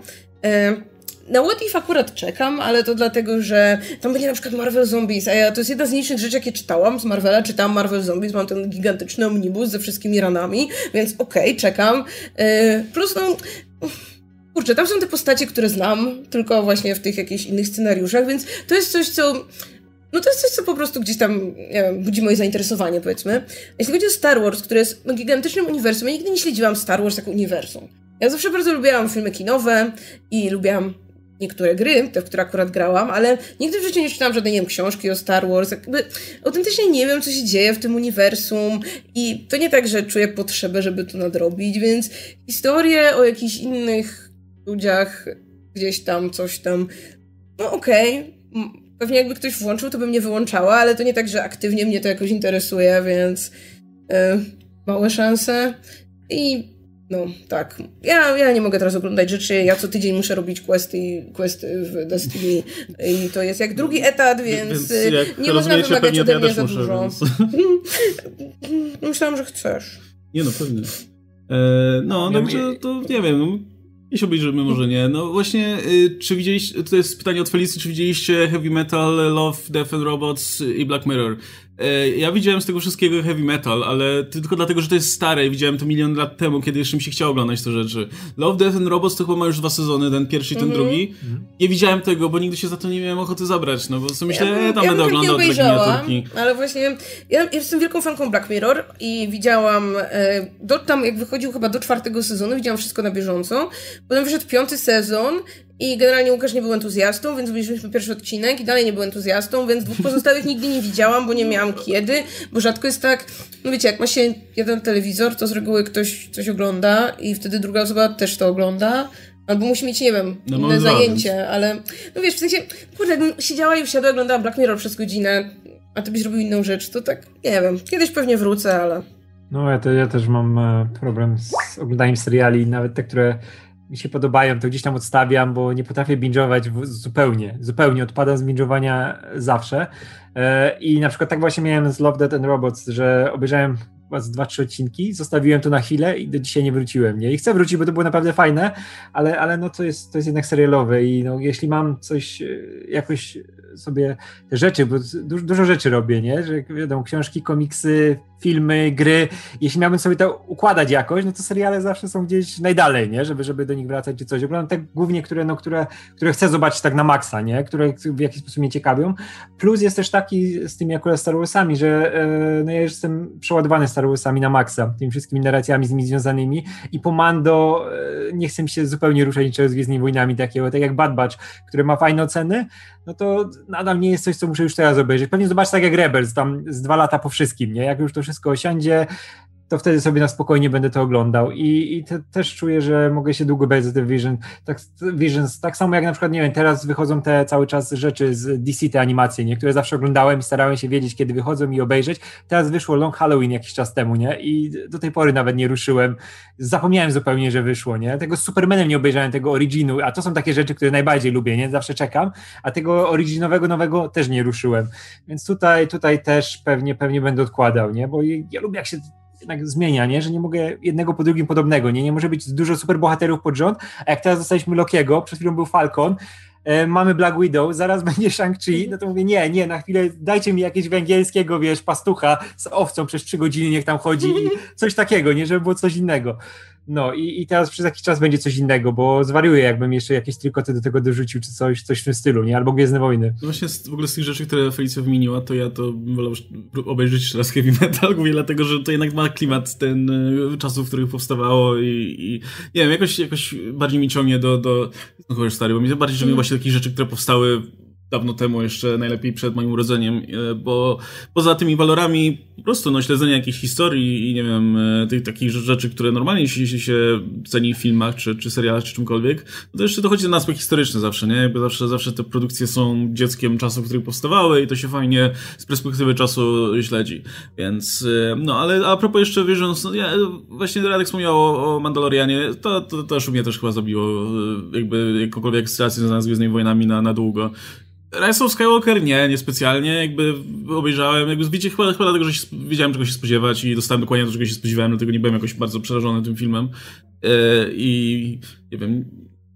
Na What If akurat czekam, ale to dlatego, że tam będzie na przykład Marvel Zombies, a to jest jedna z niższych rzeczy, jakie czytałam z Marvela. Czytałam Marvel Zombies, mam ten gigantyczny omnibus ze wszystkimi ranami, więc okej, czekam. Plus kurczę, tam są te postacie, które znam, tylko właśnie w tych jakichś innych scenariuszach, więc to jest coś, co... No to jest coś, co po prostu gdzieś tam, nie wiem, budzi moje zainteresowanie, powiedzmy. A jeśli chodzi o Star Wars, które jest gigantycznym uniwersum, ja nigdy nie śledziłam Star Wars jako uniwersum. Ja zawsze bardzo lubiłam filmy kinowe i lubiłam niektóre gry, te, w które akurat grałam, ale nigdy w życiu nie czytałam żadnej, nie wiem, książki o Star Wars. Jakby autentycznie nie wiem, co się dzieje w tym uniwersum i to nie tak, że czuję potrzebę, żeby to nadrobić, więc historie o jakichś innych ludziach, gdzieś tam, coś tam, no okej. Pewnie jakby ktoś włączył, to bym nie wyłączała, ale to nie tak, że aktywnie mnie to jakoś interesuje, więc małe szanse i no tak. Ja nie mogę teraz oglądać rzeczy, ja co tydzień muszę robić questy w Destiny i to jest jak drugi etat, więc nie można wymagać ode mnie za dużo. Więc... Myślałam, że chcesz. Nie no, pewnie. Także to nie wiem, no. Jeśli obejrzymy, może nie. No właśnie, czy widzieliście, to jest pytanie od Felicy, czy widzieliście Heavy Metal, Love, Death and Robots i Black Mirror? Ja widziałem z tego wszystkiego Heavy Metal, ale tylko dlatego, że to jest stare i widziałem to milion lat temu, kiedy jeszcze mi się chciało oglądać te rzeczy. Love, Death and Robots to chyba ma już 2 sezony, ten pierwszy i ten drugi. Nie widziałem tego, bo nigdy się za to nie miałem ochoty zabrać, no bo sobie myślę, tam będę oglądał te miniaturki. Ale właśnie, ja jestem wielką fanką Black Mirror i widziałam, tam jak wychodził chyba do 4. sezonu, widziałam wszystko na bieżąco. Potem wyszedł 5. sezon i generalnie Łukasz nie był entuzjastą, więc byliśmy pierwszy odcinek i dalej nie był entuzjastą, więc 2 pozostałych nigdy nie widziałam, bo nie miałam kiedy, bo rzadko jest tak, no wiecie, jak ma się jeden telewizor, to z reguły ktoś coś ogląda i wtedy druga osoba też to ogląda, albo musi mieć, nie wiem, inne zajęcie, ale no wiesz, w sensie, kurde, jakbym siedziała i usiadła, oglądała Black Mirror przez godzinę, a ty byś robił inną rzecz, to tak, nie wiem, kiedyś pewnie wrócę, ale... No ja też mam problem z oglądaniem seriali, nawet te, które mi się podobają, to gdzieś tam odstawiam, bo nie potrafię binge'ować zupełnie odpadam z binge'owania zawsze. I na przykład tak właśnie miałem z Love, Death and Robots, że obejrzałem chyba z 2-3 odcinki, zostawiłem to na chwilę i do dzisiaj nie wróciłem, nie? I chcę wrócić, bo to było naprawdę fajne, ale no to jest jednak serialowe i no jeśli mam coś, jakoś sobie te rzeczy, bo dużo rzeczy robię, nie? Że wiadomo, książki, komiksy, filmy, gry, jeśli miałbym sobie to układać jakoś, no to seriale zawsze są gdzieś najdalej, nie? Żeby do nich wracać czy coś. Oglądam te głównie, które chcę zobaczyć tak na maksa, nie? Które w jakiś sposób mnie ciekawią. Plus jest też taki z tymi akurat Star Warsami, że no ja już jestem przeładowany Star Warsami na maksa, tymi wszystkimi narracjami z nimi związanymi i po Mando nie chcę mi się zupełnie ruszać niczego z Gwiezdnymi Wojnami takiego, tak jak Bad Batch, które ma fajne oceny, no to nadal nie jest coś, co muszę już teraz obejrzeć. Pewnie zobaczę tak jak Rebels, tam z 2 lata po wszystkim, nie? Jak już to wszystko osiądzie, to wtedy sobie na spokojnie będę to oglądał i też czuję, że mogę się długo bać za te Visions, tak samo jak na przykład, nie wiem, teraz wychodzą te cały czas rzeczy z DC, te animacje, nie? Które zawsze oglądałem i starałem się wiedzieć, kiedy wychodzą i obejrzeć. Teraz wyszło Long Halloween jakiś czas temu, nie? I do tej pory nawet nie ruszyłem. Zapomniałem zupełnie, że wyszło, nie? Tego z Supermanem nie obejrzałem, tego originu, a to są takie rzeczy, które najbardziej lubię, nie? Zawsze czekam, a tego originowego, nowego też nie ruszyłem. Więc tutaj też pewnie będę odkładał, nie? Bo ja lubię, jak się jednak zmienia, nie? Że nie mogę jednego po drugim podobnego, nie może być dużo superbohaterów pod rząd, a jak teraz dostaliśmy Lokiego, przed chwilą był Falcon, mamy Black Widow, zaraz będzie Shang-Chi, no to mówię, nie, na chwilę dajcie mi jakiegoś węgierskiego, pastucha z owcą przez 3 godziny, niech tam chodzi i coś takiego, nie? Żeby było coś innego. No i teraz przez jakiś czas będzie coś innego, bo zwariuję, jakbym jeszcze jakieś trykoty do tego dorzucił, czy coś w tym stylu, nie? Albo Gwiezdne Wojny. No właśnie w ogóle z tych rzeczy, które Felicja wymieniła, to ja to wolę obejrzeć jeszcze raz Heavy Metal, głównie dlatego, że to jednak ma klimat ten czasów, w których powstawało i nie wiem, jakoś bardziej mi ciągnie do no już stary, bo mi bardziej ciągnie właśnie takich rzeczy, które powstały dawno temu, jeszcze najlepiej przed moim urodzeniem, bo poza tymi walorami po prostu śledzenie jakiejś historii i nie wiem, tych takich rzeczy, które normalnie się ceni w filmach, czy serialach, czy czymkolwiek, to jeszcze dochodzi na aspekt historyczny zawsze, nie? Jakby zawsze te produkcje są dzieckiem czasu, w których powstawały i to się fajnie z perspektywy czasu śledzi. Więc, ale a propos jeszcze Visions, właśnie Radek wspomniał o Mandalorianie, to też u mnie też chyba zabiło jakby jakąkolwiek ekscytację związaną z Gwiezdnymi Wojnami na długo. Rise of Skywalker niespecjalnie, jakby obejrzałem, wiecie, chyba dlatego, że wiedziałem czego się spodziewać i dostałem dokładnie to, czego się spodziewałem, dlatego nie byłem jakoś bardzo przerażony tym filmem i nie wiem,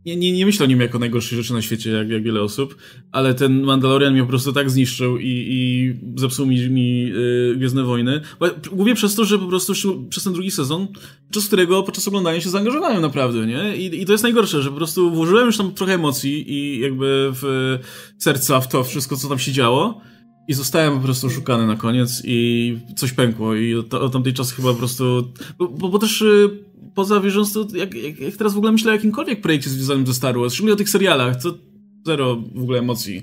nie myślę o nim jako najgorszej rzeczy na świecie, jak wiele osób, ale ten Mandalorian mnie po prostu tak zniszczył i zepsuł mi Gwiezdne Wojny. Głównie przez to, że po prostu przez ten drugi sezon, podczas oglądania się zaangażowałem naprawdę, nie? I to jest najgorsze, że po prostu włożyłem już tam trochę emocji i jakby w serca w to wszystko, co tam się działo. I zostałem po prostu oszukany na koniec i coś pękło i od tamtej czasy chyba po prostu... Bo też poza wierząc, to jak teraz w ogóle myślę o jakimkolwiek projekcie związanym ze Star Wars, szczególnie o tych serialach, to zero w ogóle emocji.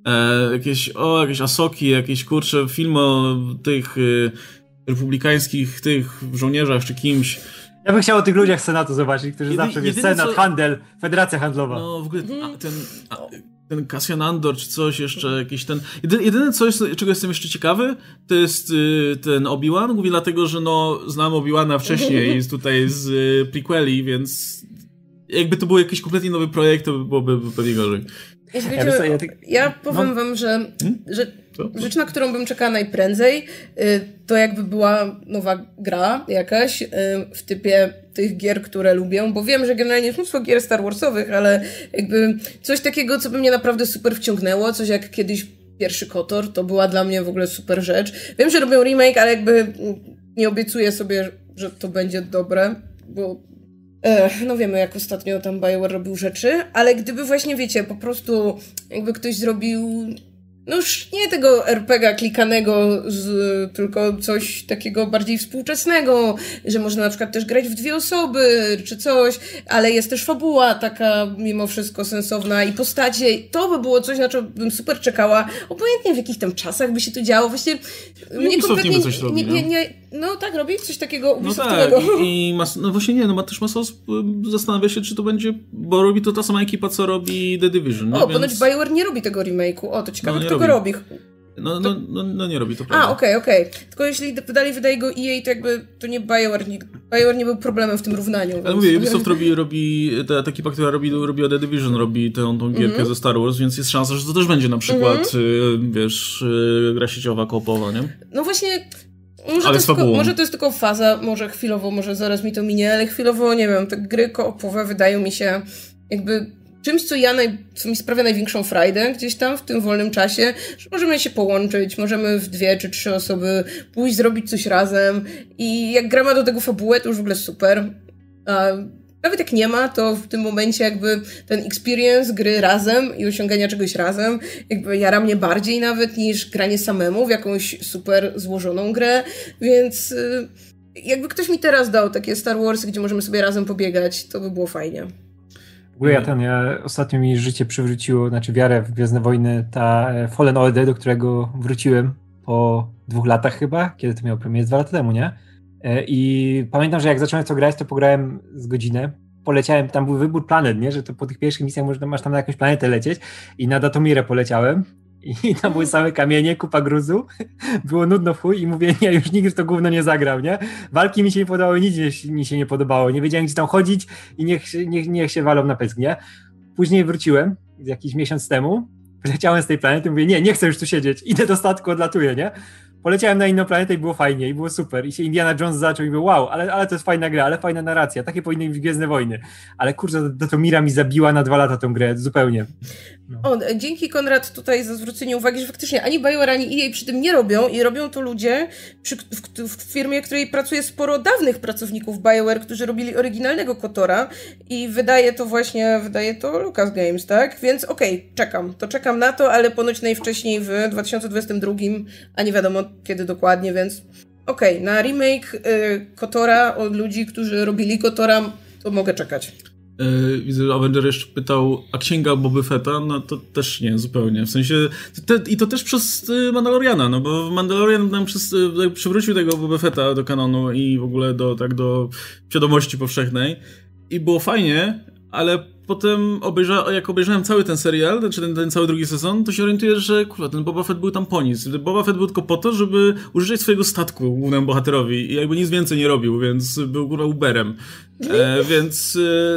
Jakieś Asoki, jakieś kurcze filmy o tych republikańskich tych żołnierzach czy kimś. Ja bym chciał o tych ludziach z Senatu zobaczyć, którzy zawsze wiesz, Senat, handel, Federacja Handlowa. No w ogóle ten Cassian Andor czy coś jeszcze, jakiś ten... Jedyne co jest, czego jestem jeszcze ciekawy, to jest ten Obi-Wan, mówię dlatego, że znam Obi-Wana wcześniej tutaj z prequeli, więc jakby to był jakiś kompletnie nowy projekt, to byłoby pewnie gorzej. Ja powiem wam, że rzecz, na którą bym czekała najprędzej, to jakby była nowa gra jakaś w typie tych gier, które lubię, bo wiem, że generalnie jest mnóstwo gier Star Warsowych, ale jakby coś takiego, co by mnie naprawdę super wciągnęło, coś jak kiedyś pierwszy KOTOR, to była dla mnie w ogóle super rzecz. Wiem, że robią remake, ale jakby nie obiecuję sobie, że to będzie dobre, bo no wiemy, jak ostatnio tam BioWare robił rzeczy, ale gdyby właśnie, wiecie, po prostu jakby ktoś zrobił, no już nie tego RPG-a klikanego, tylko coś takiego bardziej współczesnego, że można na przykład też grać w 2 osoby, czy coś, ale jest też fabuła taka mimo wszystko sensowna i postacie, to by było coś, na co bym super czekała, obojętnie w jakich tam czasach by się to działo, właśnie mnie kompletnie coś robi, no tak, robi coś takiego No Ubisoftowego. tak, no właśnie też masa osób zastanawia się, czy to będzie, bo robi to ta sama ekipa, co robi The Division. No, ponoć BioWare nie robi tego remake'u. O, to ciekawe, kto go robi. No nie robi, to prawda. Okej. Tylko jeśli dalej wydaje go EA, to jakby to nie BioWare. BioWare nie był problemem w tym równaniu. Ale mówię, Ubisoft robi ta ekipa, która robiła The Division, robi tą gierkę ze Star Wars, więc jest szansa, że to też będzie na przykład, gra sieciowa, koopowa, nie? No właśnie... Może to jest tylko faza, może chwilowo, może zaraz mi to minie, ale chwilowo, nie wiem, te gry koopowe wydają mi się jakby czymś, co mi sprawia największą frajdę gdzieś tam w tym wolnym czasie, że możemy się połączyć, możemy w 2 czy 3 osoby pójść, zrobić coś razem i jak gra ma do tego fabułę, to już w ogóle super. A nawet jak nie ma, to w tym momencie jakby ten experience gry razem i osiągania czegoś razem jakby jara mnie bardziej nawet niż granie samemu w jakąś super złożoną grę, więc jakby ktoś mi teraz dał takie Star Warsy, gdzie możemy sobie razem pobiegać, to by było fajnie. W ogóle ja ostatnio mi życie przywróciło, znaczy wiarę w Gwiezdne Wojny, ta Fallen Order, do którego wróciłem po 2 latach chyba, kiedy to miało premierę 2 lata temu, nie? I pamiętam, że jak zacząłem to grać, to pograłem z godzinę. Poleciałem, tam był wybór planet, nie? Że to po tych pierwszych misjach masz tam na jakąś planetę lecieć i na Datomirę poleciałem i tam były same kamienie, kupa gruzu. Było nudno w chuj i mówię, nie, już nigdy w to gówno nie zagrał, nie? Walki mi się nie podobały, nic mi się nie podobało. Nie wiedziałem, gdzie tam chodzić i niech się walą na pysk, nie? Później wróciłem, jakiś miesiąc temu, leciałem z tej planety, mówię, nie chcę już tu siedzieć, idę do statku, odlatuję, nie? Poleciałem na inną planetę i było fajnie, i było super. I się Indiana Jones zaczął i mówił, wow, ale to jest fajna gra, ale fajna narracja, takie powinny być Gwiezdne Wojny. Ale kurczę, Datomira mi zabiła na 2 lata tą grę, zupełnie. No. Dzięki Konrad tutaj za zwrócenie uwagi, że faktycznie ani BioWare, ani EA przy tym nie robią i robią to ludzie w firmie, w której pracuje sporo dawnych pracowników BioWare, którzy robili oryginalnego KOTORa i wydaje to Lucas Games, tak? Więc czekam na to, ale ponoć najwcześniej w 2022, a nie wiadomo kiedy dokładnie, więc na remake KOTORa od ludzi, którzy robili KOTORa, to mogę czekać. Widzę, że Avenger jeszcze pytał, a księga Boba Fetta? No to też nie, zupełnie. W sensie, i to też przez Mandaloriana, no bo Mandalorian nam przywrócił tego Boba Fetta do kanonu i w ogóle do świadomości powszechnej i było fajnie, ale potem jak obejrzałem cały ten serial, znaczy ten cały drugi sezon, to się orientuję, że kurwa, ten Boba Fett był tam po nic. Boba Fett był tylko po to, żeby użyć swojego statku głównemu bohaterowi i jakby nic więcej nie robił, więc był kurwa Uberem. Więc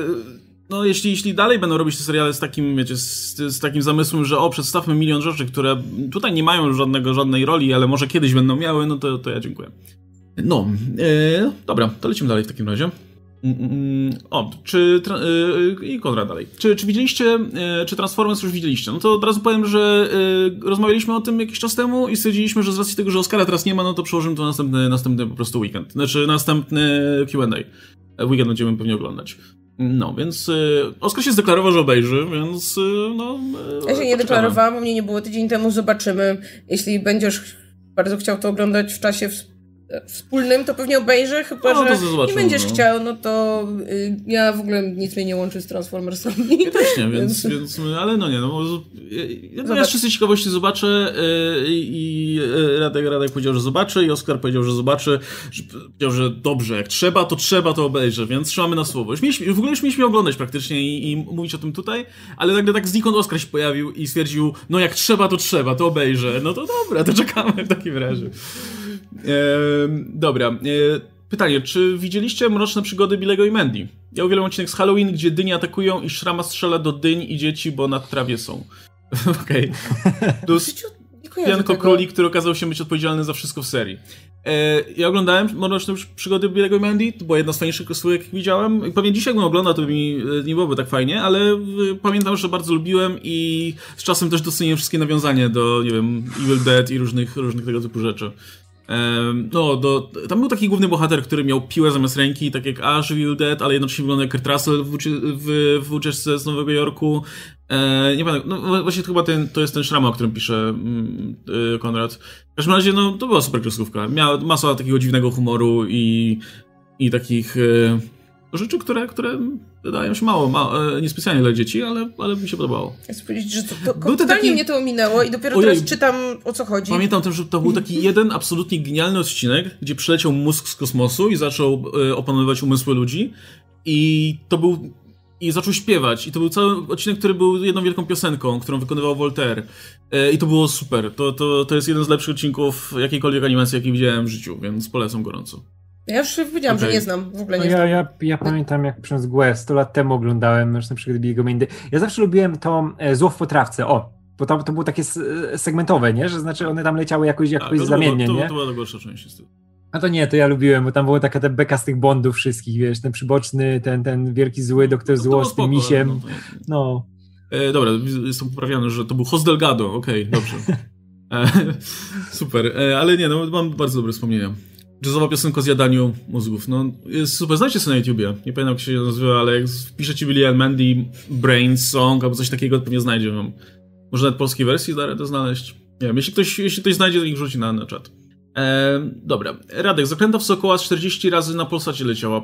no jeśli dalej będą robić te seriale z takim, wiecie, z takim zamysłem, że przedstawmy 1 000 000 rzeczy, które tutaj nie mają żadnej roli, ale może kiedyś będą miały, no to ja dziękuję. Dobra, to lecimy dalej w takim razie. I Konrad dalej. Czy widzieliście, czy Transformers już widzieliście? No to od razu powiem, że rozmawialiśmy o tym jakiś czas temu i stwierdziliśmy, że z racji tego, że Oscara teraz nie ma, no to przełożymy to następny po prostu weekend. Znaczy następny Q&A. W weekend będziemy pewnie oglądać. No, więc Oskar się zdeklarował, że obejrzy, więc no... Ja się nie deklarowałam, bo mnie nie było tydzień temu, zobaczymy. Jeśli będziesz bardzo chciał to oglądać w czasie wspólnym, to pewnie obejrzę, chyba że nie będziesz chciał, no to ja w ogóle nic mnie nie łączy z Transformersami. Ja też nie, więc ale no nie, ja z czystej ciekawości zobaczę i Radek powiedział, że zobaczy i Oskar powiedział, że zobaczy, powiedział, że dobrze, jak trzeba, to obejrzę, więc trzymamy na słowo. W ogóle już mieliśmy oglądać praktycznie i mówić o tym tutaj, ale nagle tak znikąd Oskar się pojawił i stwierdził, no jak trzeba, to obejrzę. No to dobra, to czekamy w takim razie. Dobra. Pytanie, czy widzieliście Mroczne przygody Billego i Mandy? Ja uwielbiam odcinek z Halloween, gdzie dyni atakują i Szrama strzela do dyń i dzieci, bo na trawie są. Okej. Plus Janko Królik, który okazał się być odpowiedzialny za wszystko w serii. Ja oglądałem Mroczne przygody Billego i Mandy, to była jedna z fajniejszych krosówek, jak widziałem. Pewnie dzisiaj, jakbym oglądał, to mi nie byłoby tak fajnie, ale pamiętam, że bardzo lubiłem i z czasem też doceniłem wszystkie nawiązania do, nie wiem, Evil Dead i różnych tego typu rzeczy. Tam był taki główny bohater, który miał piłę zamiast ręki, tak jak Ash w Evil Dead, ale jednocześnie wygląda jak Kurt Russell w Ucieczce z Nowego Jorku. Nie pamiętam, no właśnie chyba to jest ten Szrama, o którym pisze Konrad. W każdym razie, no to była super kreskówka. Miała masę takiego dziwnego humoru i takich rzeczy, które wydają się mało niespecjalnie dla dzieci, ale mi się podobało. Chcę powiedzieć, że totalnie mnie to ominęło i dopiero teraz czytam, o co chodzi. Pamiętam też, że to był taki jeden absolutnie genialny odcinek, gdzie przyleciał mózg z kosmosu i zaczął opanowywać umysły ludzi i zaczął śpiewać. I to był cały odcinek, który był jedną wielką piosenką, którą wykonywał Voltaire. I to było super. To jest jeden z lepszych odcinków jakiejkolwiek animacji, jaki widziałem w życiu, więc polecam gorąco. Ja już powiedziałam, że nie znam, w ogóle nie znam. Ja pamiętam, jak przez mgłę 100 lat temu oglądałem na przykład Billy'ego Mandy. Ja zawsze lubiłem to Zło w potrawce, bo to było takie segmentowe, nie? Że znaczy one tam leciały jakoś zamiennie, nie? To była najgorsza część. A to nie, to ja lubiłem, bo tam była taka ta beka z tych Bondów wszystkich, wiesz, ten przyboczny, ten wielki zły doktor Zło z tym misiem. No. Dobra, jestem poprawiony, że to był Host Delgado, okej, dobrze. Super, ale nie, no mam bardzo dobre wspomnienia. Jazzowa piosenka o zjadaniu mózgów. No, jest super. Znajcie sobie na YouTubie. Nie pamiętam, jak się nazywa, ale jak wpiszecie Billy and Mandy Brains Song albo coś takiego, to pewnie znajdzie wam. Może nawet polskiej wersji da radę znaleźć. Nie wiem, jeśli ktoś znajdzie, to ich rzuci na czat. Dobra. Radek. Zaklęta w Sokoła 40 razy na Polsacie leciała.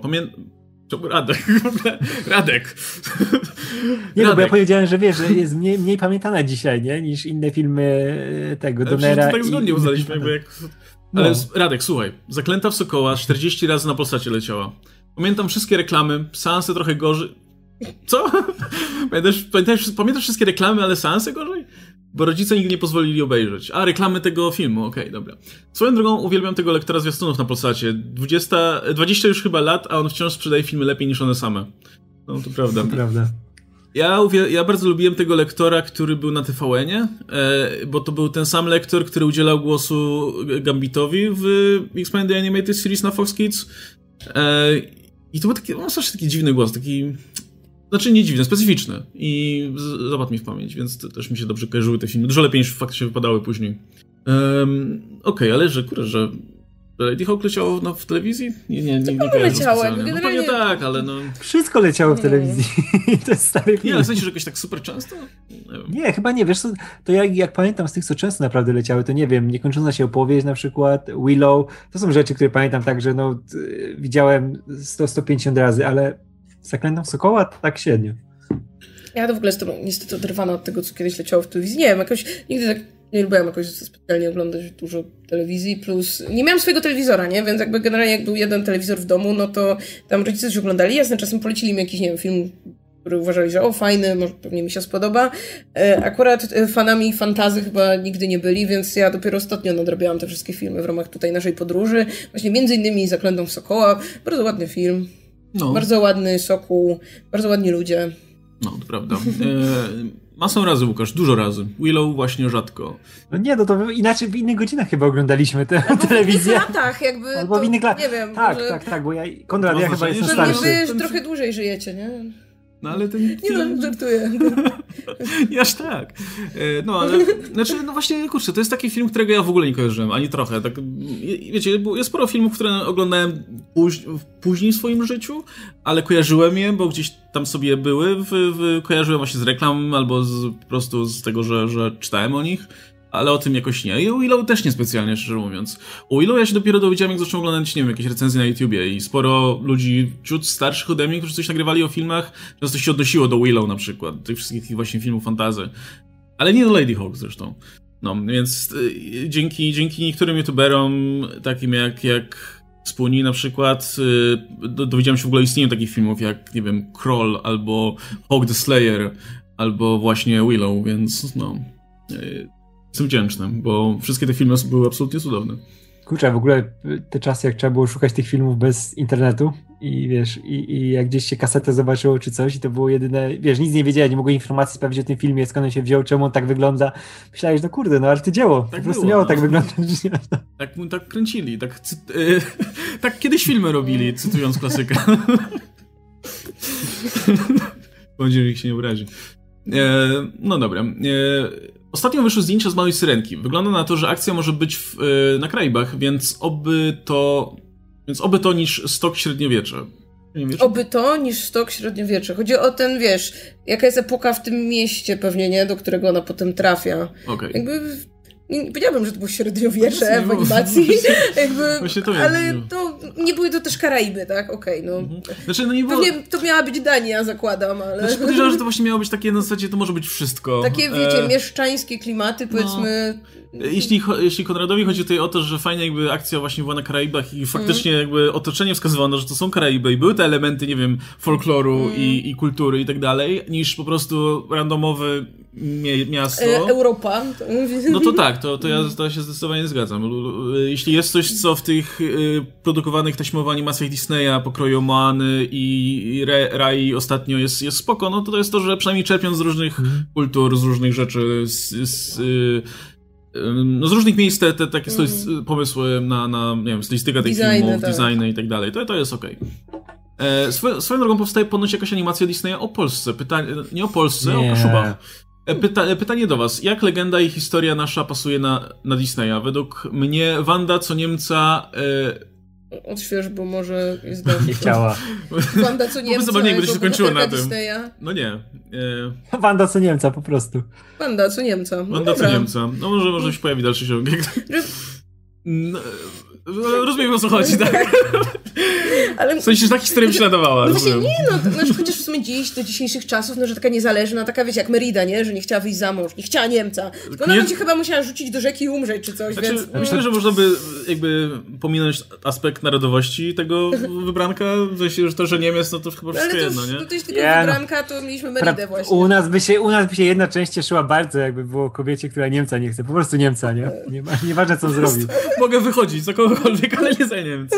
Radek. Nie, no bo ja powiedziałem, że wiesz, że jest mniej pamiętana dzisiaj, nie? Niż inne filmy tego Donera. To tak zgodnie uznaliśmy, jakby jak... Ale no. Radek, słuchaj, Zaklęta w Sokoła 40 razy na Polsacie leciała. Pamiętam wszystkie reklamy, seanse trochę gorzej. Co? Pamiętasz wszystkie reklamy, ale seanse gorzej? Bo rodzice nigdy nie pozwolili obejrzeć. A, reklamy tego filmu, okej, dobra. Swoją drogą uwielbiam tego lektora zwiastunów na Polsacie. 20 już chyba lat, a on wciąż sprzedaje filmy lepiej niż one same. No to prawda. To prawda. Ja bardzo lubiłem tego lektora, który był na TVN-ie, bo to był ten sam lektor, który udzielał głosu Gambitowi w X-Men The Animated Series na Fox Kids. I to był taki dziwny głos, taki... Znaczy nie dziwny, specyficzny. I zapadł mi w pamięć, więc to też mi się dobrze kojarzyły te filmy. Dużo lepiej niż faktycznie wypadały później. Okej, ale że Lady Hawk leciało w telewizji? Nie leciało, generalnie... No pewnie tak, ale no... Wszystko leciało w telewizji. To jest stary film. Nie, ale w sensie, że jakoś tak super często? Nie, chyba nie. Wiesz co, to jak pamiętam z tych, co często naprawdę leciały, to nie wiem, Niekończąca się opowieść na przykład, Willow, to są rzeczy, które pamiętam tak, że no widziałem 100-150 razy, ale Zaklętą Sokoła tak średnio. Ja to w ogóle jestem niestety oderwana od tego, co kiedyś leciało w telewizji. Nie wiem, jakoś nigdy tak nie lubiłem jakoś specjalnie oglądać dużo telewizji, plus nie miałam swojego telewizora, nie? Więc jakby generalnie jak był jeden telewizor w domu, no to tam rodzice coś oglądali, jasne, czasem polecili mi jakiś, nie wiem, film, który uważali, że fajny, może pewnie mi się spodoba. Akurat fanami fantasy chyba nigdy nie byli, więc ja dopiero ostatnio nadrabiałam te wszystkie filmy w ramach tutaj naszej podróży. Właśnie między innymi Zaklętą w Sokoła. Bardzo ładny film. No. Bardzo ładny Sokół, bardzo ładni ludzie. No, to prawda. Masą razy, Łukasz, dużo razy. Willow właśnie rzadko. No nie, no to inaczej w innych godzinach chyba oglądaliśmy tę telewizję. W latach jakby. Albo w innych latach. Nie wiem. Tak, może... tak, bo Konrad, ja chyba jestem Pewnie starszy. wy, że trochę dłużej żyjecie, nie? No ale ten... Nie no, żartuję. Nie aż tak. No ale, znaczy, no właśnie, kurczę, to jest taki film, którego ja w ogóle nie kojarzyłem, ani trochę. Tak, wiecie, jest sporo filmów, które oglądałem później w swoim życiu, ale kojarzyłem je, bo gdzieś tam sobie były, kojarzyłem właśnie z reklam, albo po prostu z tego, że czytałem o nich. Ale o tym jakoś nie. I o Willow też niespecjalnie, szczerze mówiąc. O Willow ja się dopiero dowiedziałem, jak zacząłem oglądać, nie wiem, jakieś recenzje na YouTubie i sporo ludzi ciut starszych ode mnie, którzy coś nagrywali o filmach, często się odnosiło do Willow na przykład, tych wszystkich właśnie filmów fantasy. Ale nie do Lady Hawk zresztą. No, więc dzięki niektórym youtuberom, takim jak Spoonie na przykład, dowiedziałem się w ogóle o istnieniu takich filmów jak, nie wiem, Kroll, albo Hawk the Slayer, albo właśnie Willow, więc no... Jestem wdzięczny, bo wszystkie te filmy były absolutnie cudowne. Kurczę, w ogóle te czasy, jak trzeba było szukać tych filmów bez internetu i wiesz, i jak gdzieś się kasetę zobaczyło czy coś i to było jedyne, wiesz, nic nie wiedziałem, nie mogłem informacji sprawdzić o tym filmie, skąd on się wziął, czemu on tak wygląda. Myślałeś, no kurde, no ale to dzieło, tak po prostu było, miało no. tak wyglądać. Tak kręcili, tak kiedyś filmy robili, cytując klasyka. Mam nadzieję, że ich się nie obrazi. No dobra. Ostatnio wyszły zdjęcia z Małej Syrenki. Wygląda na to, że akcja może być na Karaibach, więc oby to niż stok średniowiecza. Oby to niż stok średniowiecza. Chodzi o ten, wiesz, jaka jest epoka w tym mieście pewnie, nie? Do którego ona potem trafia. Okej. Jakby... Nie powiedziałabym, że to było średniowiecze w animacji, ale to nie były to też Karaiby, tak? Okej, no. Znaczy, no nie było... Pewnie to miała być Dania, zakładam, ale... Znaczy, podejrzewam, że to właśnie miało być takie na zasadzie, to może być wszystko. Takie, wiecie, mieszczańskie klimaty, powiedzmy... No. Jeśli Konradowi chodzi tutaj o to, że fajnie jakby akcja właśnie była na Karaibach i faktycznie jakby otoczenie wskazywano, że to są Karaiby i były te elementy, nie wiem, folkloru i kultury i tak dalej, niż po prostu randomowe miasto. Europa. No to tak, to się zdecydowanie zgadzam. Jeśli jest coś, co w tych produkowanych taśmowo animacjach Disneya pokroju Moany i Rai ostatnio jest spoko, no to jest to, że przynajmniej czerpiąc z różnych kultur, z różnych rzeczy, no z różnych miejsc te takie pomysły na nie wiem, stylistykę tych filmów, designy i tak dalej, to jest okej. Swoją drogą powstaje ponoć jakaś animacja Disneya o Polsce. Nie o Polsce, o Kaszubach. Pytanie do was. Jak legenda i historia nasza pasuje na Disneya? Według mnie Wanda co Niemca... Odśwież, bo może jest dobrze. Nie chciała. Wanda co Niemca. Chyba jakby się skończyło na tym. Disneya. No nie. Wanda co Niemca po prostu. Wanda co Niemca. No Wanda co Niemca. No może się pojawi dalszy ciąg. No, rozumiem, o co chodzi, tak? Ale... W sensie, że ta historia mi się nadawała. No właśnie nie, no chociaż w sumie dziś, do dzisiejszych czasów, no że taka niezależna, taka wiecie, jak Merida, nie? Że nie chciała wyjść za mąż, nie chciała Niemca. Tylko ona będzie chyba musiała rzucić do rzeki i umrzeć, czy coś, znaczy, więc... Myślę, że można by jakby pominąć aspekt narodowości tego wybranka, w sensie, że to, że Niemiec, no to chyba wszystko jedno, nie? No to jest tylko wybranka, to mieliśmy Meridę właśnie. U nas by się jedna część cieszyła bardzo, jakby było kobiecie, która Niemca nie chce. Po prostu Niemca, nie? Nieważne, co on zrobił. Mogę wychodzić za kogokolwiek, ale nie za Niemca.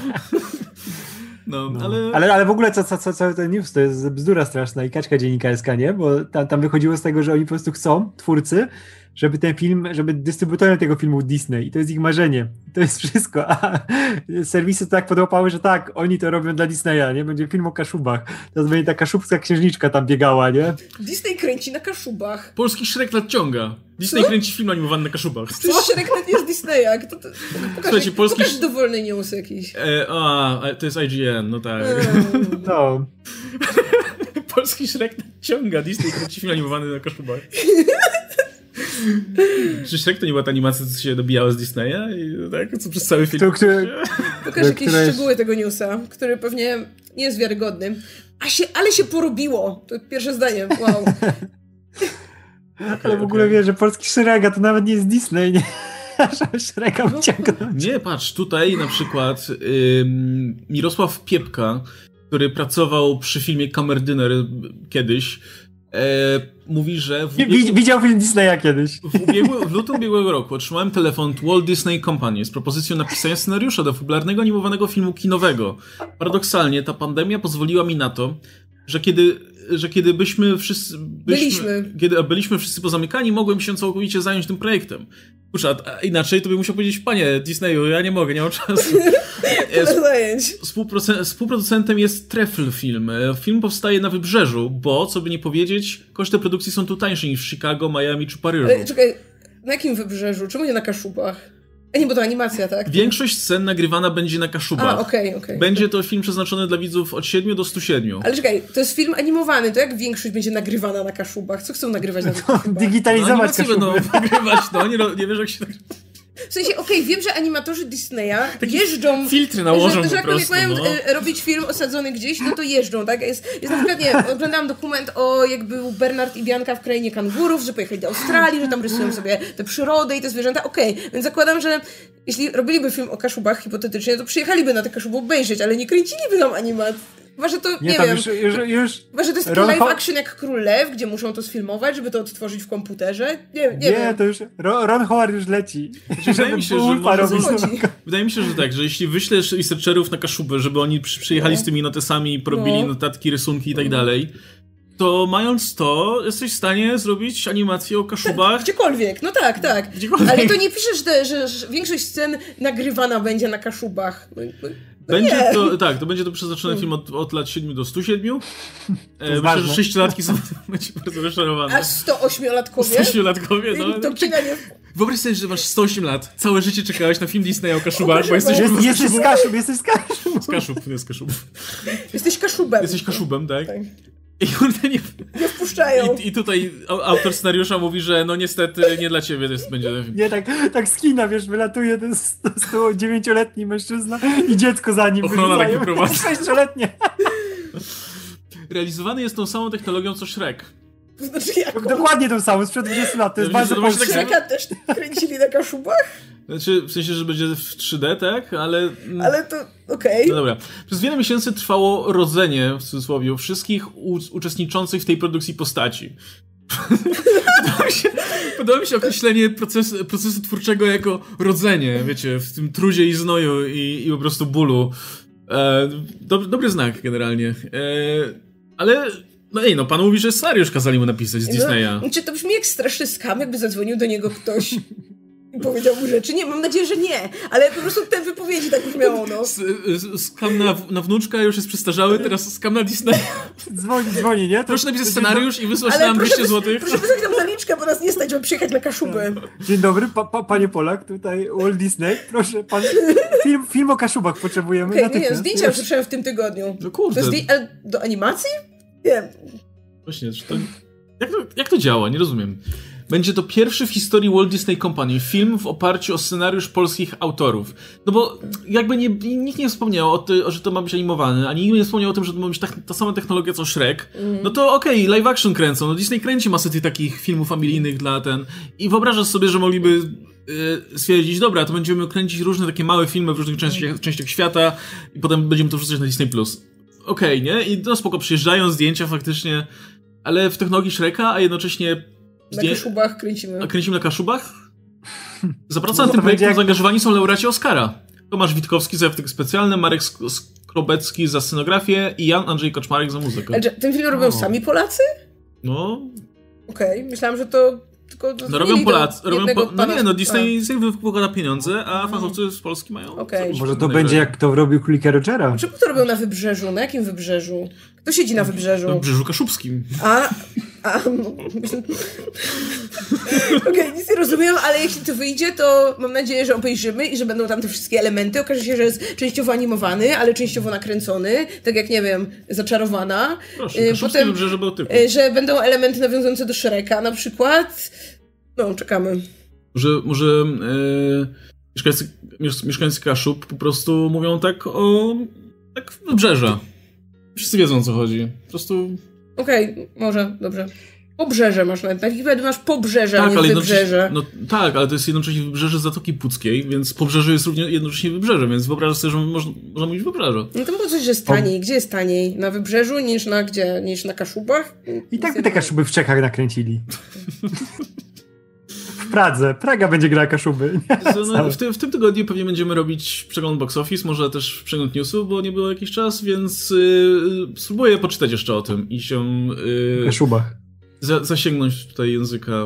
No. Ale w ogóle cały ten news to jest bzdura straszna i kaczka dziennikarska, nie? Bo tam wychodziło z tego, że oni po prostu chcą, twórcy, żeby ten film, żeby dystrybutorem tego filmu Disney i to jest ich marzenie. To jest wszystko, a serwisy to tak podłapały, że tak, oni to robią dla Disneya, nie? Będzie film o Kaszubach. Teraz będzie ta kaszubska księżniczka tam biegała, nie? Disney kręci na Kaszubach. Polski Shrek nadciąga. Disney kręci film animowany na Kaszubach. Przecież Shrek nie jest Disneya. Słuchajcie, pokaż dowolny news jakiś. To jest IGN, no tak. No. Polski Shrek nadciąga. Disney kręci film animowany na Kaszubach. Czy Shrek to nie była ta animacja, co się dobijała z Disneya? I tak, co przez cały film. Pokaż jakieś szczegóły tego newsa, który pewnie nie jest wiarygodny. Ale się porobiło. To pierwsze zdanie. Wow. Ale w ogóle wiesz, że polski Shreka to nawet nie jest Disney, nie? Shreka wyciągnąć. Nie, patrz, tutaj na przykład Mirosław Piepka, który pracował przy filmie Kamerdyner kiedyś, mówi, że... Widział film Disneya kiedyś. W lutym ubiegłego roku otrzymałem telefon od Walt Disney Company z propozycją napisania scenariusza do fabularnego animowanego filmu kinowego. Paradoksalnie ta pandemia pozwoliła mi na to, że kiedy że kiedy byliśmy wszyscy pozamykani, mogłem się całkowicie zająć tym projektem. Kurczę, a inaczej to bym musiał powiedzieć, panie Disneyu, ja nie mogę, nie mam czasu. Współproducentem jest Trefl Film. Film powstaje na Wybrzeżu, bo, co by nie powiedzieć, koszty produkcji są tu tańsze niż w Chicago, Miami czy Paryżu. Czekaj, na jakim Wybrzeżu? Czemu nie na Kaszubach? Nie, bo to animacja, tak? Większość scen nagrywana będzie na Kaszubach. Okej. Będzie to film przeznaczony dla widzów od 7 do 107. Ale czekaj, to jest film animowany, to jak większość będzie nagrywana na Kaszubach? Co chcą nagrywać na tych Kaszubach? Digitalizować Kaszuby. No, nagrywać, nie wiesz jak się tak... W sensie, wiem, że animatorzy Disneya jeżdżą... Filtry nałożą że po prostu, jak mają robić film osadzony gdzieś, no to jeżdżą, tak? Jest na przykład, nie, oglądałam dokument o jak był Bernard i Bianka w krainie kangurów, że pojechali do Australii, że tam rysują sobie tę przyrodę i te zwierzęta. Więc zakładam, że jeśli robiliby film o Kaszubach hipotetycznie, to przyjechaliby na te Kaszuby obejrzeć, ale nie kręciliby tam animacji. Chyba, że to, nie wiem, chyba, że to jest taki live action jak Król Lew, gdzie muszą to sfilmować, żeby to odtworzyć w komputerze. Nie wiem. To już Ron Howard już leci. Wydaje mi się, że tak, że jeśli wyślesz researcherów na Kaszuby, żeby oni przyjechali z tymi notesami, porobili notatki, rysunki i tak dalej, to mając to, jesteś w stanie zrobić animację o Kaszubach. Gdziekolwiek, no tak. Gdziekolwiek. Ale to nie piszesz, że większość scen nagrywana będzie na Kaszubach. To będzie to przeznaczony film od lat 7 do 107. Myślę, że 6-latki są będzie bardzo rozczarowane. A 108-latkowie? 108-latkowie, no. To kina nie... Wyobraź sobie, że masz 108 lat, całe życie czekałeś na film Disneya o Kaszubach, bo jesteś z Kaszub. Z Kaszub, nie z Kaszub. Jesteś Kaszubem. Jesteś Kaszubem, tak? I kurde, nie wpuszczają. I tutaj autor scenariusza mówi, że no niestety nie dla ciebie będzie ten film. Nie, tak z kina, wylatuje ten 109-letni mężczyzna i dziecko za nim. Ochrona taki prowadzi. 6-letnie. Realizowany jest tą samą technologią co Shrek. To znaczy jaką? Dokładnie tą samą, sprzed 20 lat. To jest bardzo polskie. Shreka też kręcili na Kaszubach? Znaczy, w sensie, że będzie w 3D, tak? Ale to okej. No dobra. Przez wiele miesięcy trwało rodzenie, w cudzysłowie, wszystkich uczestniczących w tej produkcji postaci. Podoba mi się określenie procesu twórczego jako rodzenie, wiecie, w tym trudzie i znoju i po prostu bólu. Dobry znak generalnie. Ale... No pan mówi, że scenariusz kazali mu napisać z Disneya. Czy to brzmi jak straszny skam, jakby zadzwonił do niego ktoś i powiedział mu rzeczy? Nie, mam nadzieję, że nie, ale po prostu te wypowiedzi tak brzmiało, no. Skam na wnuczka już jest przestarzały, teraz skam na Disneya. Dzwoni, nie? Proszę napisać scenariusz i wysłać nam 200 zł. Proszę wysłać nam zaliczkę, bo nas nie stać, żeby przyjechać na Kaszubę. Dzień dobry, panie Polak, tutaj Walt Disney. Proszę, film o Kaszubach potrzebujemy. Nie, zdjęcia już słyszałem w tym tygodniu. No kurde. Ale do animacji? Nie. Właśnie, jak to działa? Nie rozumiem. Będzie to pierwszy w historii Walt Disney Company film w oparciu o scenariusz polskich autorów. No bo jakby nikt nie wspomniał że to ma być animowany, ani nikt nie wspomniał o tym, że to ma być ta sama technologia co Shrek. No to okej, live action kręcą. No Disney kręci masę tych takich filmów familijnych dla I wyobrażasz sobie, że mogliby stwierdzić, dobra, to będziemy kręcić różne takie małe filmy w różnych częściach świata i potem będziemy to wrzucać na Disney+. Okej, nie? I no spoko, przyjeżdżają zdjęcia faktycznie, ale w technologii Shreka, a jednocześnie... Na Kaszubach kręcimy. A kręcimy na Kaszubach? Za pracę nad tym projektem zaangażowani są laureaci Oscara. Tomasz Witkowski za efekty specjalne, Marek Skrobecki za scenografię i Jan Andrzej Koczmarek za muzykę. Ale ten film robią sami Polacy? No... Okej, myślałam, że to... No robią Polacy, Disney wykłada pieniądze, a fachowcy z Polski mają... Może to będzie jak to robił Królika Rogera. Czemu to robią na Wybrzeżu? Na jakim Wybrzeżu? Kto siedzi na Wybrzeżu? Na Wybrzeżu Kaszubskim. Okej, nic nie rozumiem, ale jeśli to wyjdzie, to mam nadzieję, że obejrzymy i że będą tam te wszystkie elementy. Okaże się, że jest częściowo animowany, ale częściowo nakręcony, tak jak, nie wiem, Zaczarowana. Proszę, potem, Wybrzeże Bałtyku. Że będą elementy nawiązujące do Shreka na przykład. No, czekamy. Może mieszkańcy Kaszub po prostu mówią tak Wybrzeża. Wszyscy wiedzą, o co chodzi. Po prostu... Okej, może, dobrze. Pobrzeże masz nawet. Na Wikipedii masz pobrzeże, a nie wybrzeże. No tak, ale to jest jednocześnie wybrzeże Zatoki Puckiej, więc pobrzeże jest również jednocześnie wybrzeże, więc wyobrażasz sobie, że można mówić wybrzeże. No to było coś, że jest taniej. Gdzie jest taniej? Na Wybrzeżu niż na Kaszubach? I tak by te Kaszuby w Czechach nakręcili. Pradze. Praga będzie grała Kaszuby. W tym tygodniu pewnie będziemy robić przegląd box office, może też przegląd newsów, bo nie było jakiś czas, więc spróbuję poczytać jeszcze o tym i się Kaszubach. zasięgnąć tutaj języka.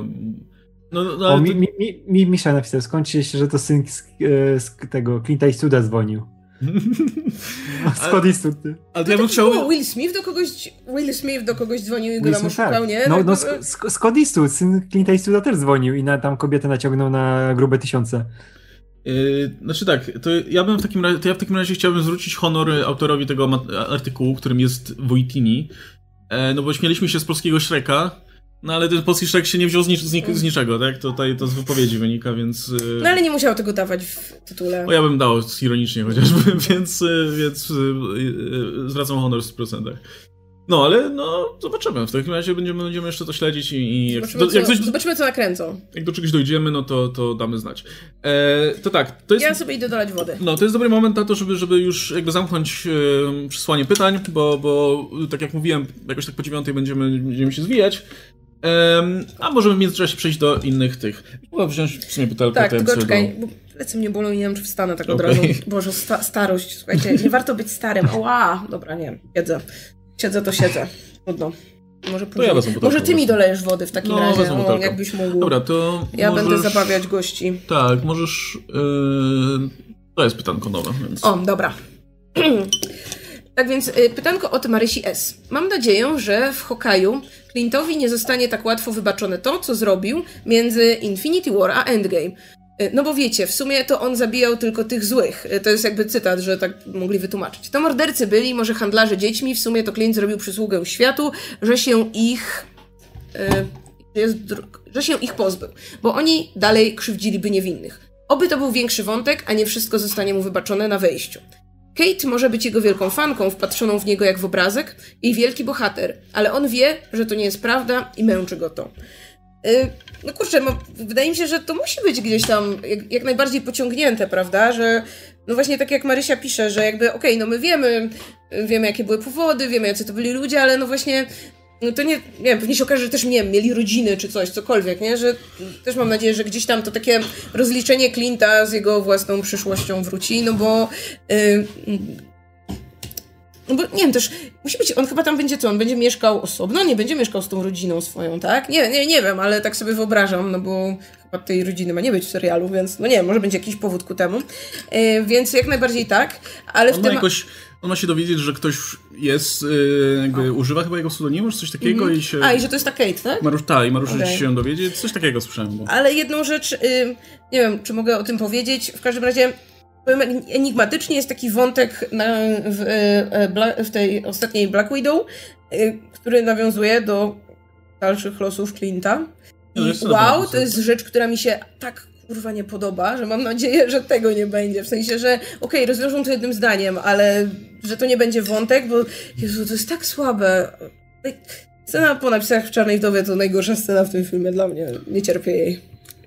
Misza napisał, skończy się, że to syn z tego Clint'a Eastwooda dzwonił. Scott Eastwood. Ale ja bym chciał... Will Smith do kogoś dzwonił i go tam oszukał, nie? Scott Eastwood, syn Clint'a Eastwooda też dzwonił i tam kobietę naciągnął na grube tysiące. Znaczy tak, ja w takim razie chciałbym zwrócić honor autorowi tego artykułu, którym jest Wojtini, no bo śmieliśmy się z polskiego Shreka, no ale ten polski Shrek się nie wziął z niczego, tak? To z wypowiedzi wynika, więc... No ale nie musiał tego dawać w tytule. No ja bym dał ironicznie chociażby, więc zwracam honor w 100%. No ale zobaczymy. W takim razie będziemy jeszcze to śledzić i zobaczymy, co nakręcą. Jak do czegoś dojdziemy, no to damy znać. To tak, to jest... Ja sobie idę dolać wody. No, to jest dobry moment na to, żeby już jakby zamknąć przesłanie pytań, bo tak jak mówiłem, jakoś tak po 9 będziemy się zwijać. A możemy w międzyczasie przejść do innych tych. Mogę wziąć w sumie butelkę. Tak, tylko czekaj, bo plecy mnie bolą i nie wiem, czy wstanę tak od razu. Boże, starość, słuchajcie, nie warto być starym. Ała, dobra, nie, siedzę to siedzę. Trudno. Może później. Może ty mi dolejesz wody w takim razie, jakbyś mógł. Dobra, to ja będę zabawiać gości. Tak, możesz... To jest pytanko nowe. Więc... O, dobra. Tak więc pytanko od Marysi S. Mam nadzieję, że w Hokaju Clint'owi nie zostanie tak łatwo wybaczone to, co zrobił między Infinity War a Endgame. No bo wiecie, w sumie to on zabijał tylko tych złych. To jest jakby cytat, że tak mogli wytłumaczyć. To mordercy byli, może handlarze dziećmi, w sumie to Clint zrobił przysługę światu, że się ich pozbył. Bo oni dalej krzywdziliby niewinnych. Oby to był większy wątek, a nie wszystko zostanie mu wybaczone na wejściu. Kate może być jego wielką fanką, wpatrzoną w niego jak w obrazek i wielki bohater, ale on wie, że to nie jest prawda i męczy go to. No kurczę, wydaje mi się, że to musi być gdzieś tam jak najbardziej pociągnięte, prawda, że no właśnie tak jak Marysia pisze, że jakby no my wiemy jakie były powody, wiemy jacy to byli ludzie, ale no właśnie no to nie wiem, pewnie się okaże, że też mieli rodziny czy coś, cokolwiek, nie, że też mam nadzieję, że gdzieś tam to takie rozliczenie Clint'a z jego własną przyszłością wróci, no bo nie wiem, też musi być, on chyba tam będzie on będzie mieszkał osobno, nie będzie mieszkał z tą rodziną swoją, tak? Nie wiem, ale tak sobie wyobrażam, no bo chyba tej rodziny ma nie być w serialu, więc no nie wiem, może będzie jakiś powód ku temu, więc jak najbardziej tak, ale on ma się dowiedzieć, że ktoś jest, używa chyba jego pseudonimu, czy coś takiego i się... i że to jest ta Kate, tak? I ma ruszyć się dowiedzieć, coś takiego słyszałem. Bo... Ale jedną rzecz, nie wiem, czy mogę o tym powiedzieć, w każdym razie enigmatycznie jest taki wątek w tej ostatniej Black Widow, który nawiązuje do dalszych losów Clint'a. To jest rzecz, która mi się tak kurwa nie podoba, że mam nadzieję, że tego nie będzie. W sensie, że rozwiążą to jednym zdaniem, ale że to nie będzie wątek, bo Jezu, to jest tak słabe. Scena po napisach w Czarnej Wdowie to najgorsza scena w tym filmie dla mnie. Nie cierpię jej.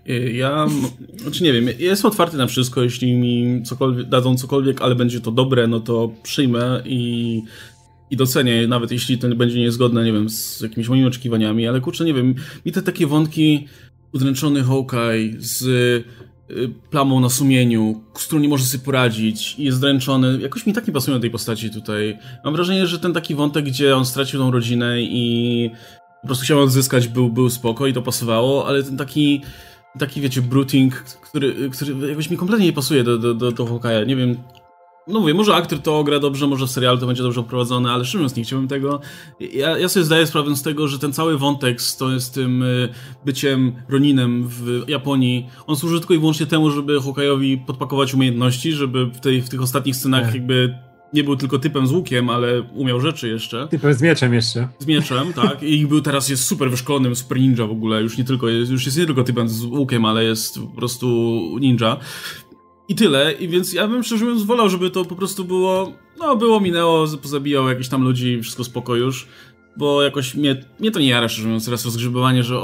Nie wiem, jestem otwarty na wszystko, jeśli mi dadzą cokolwiek, ale będzie to dobre, no to przyjmę i docenię, nawet jeśli to będzie niezgodne, nie wiem, z jakimiś moimi oczekiwaniami, ale kurczę, nie wiem, mi te takie wątki udręczony Hawkeye z plamą na sumieniu, z którą nie może sobie poradzić i jest dręczony, jakoś mi tak nie pasują do tej postaci tutaj. Mam wrażenie, że ten taki wątek, gdzie on stracił tą rodzinę i po prostu chciał odzyskać, był spoko i to pasowało, ale ten taki wiecie, brooding, który jakoś mi kompletnie nie pasuje do Hawkeye'a. Nie wiem, no mówię, może aktor to gra dobrze, może w serialu to będzie dobrze prowadzone, ale szczerze mówiąc nie chciałbym tego. Ja sobie zdaję sprawę z tego, że ten cały wątek z tym byciem Roninem w Japonii, on służy tylko i wyłącznie temu, żeby Hawkeye'owi podpakować umiejętności, żeby w tych ostatnich scenach jakby nie był tylko typem z łukiem, ale umiał rzeczy jeszcze. Typem z mieczem jeszcze. Z mieczem, tak. I jest super wyszkolonym, super ninja w ogóle. Już jest nie tylko typem z łukiem, ale jest po prostu ninja. I tyle. I więc ja bym szczerze mówiąc wolał, żeby to po prostu minęło, pozabijał jakichś tam ludzi, wszystko spoko już. Bo jakoś mnie to nie jara, szczerze mówiąc, teraz rozgrzebywanie, że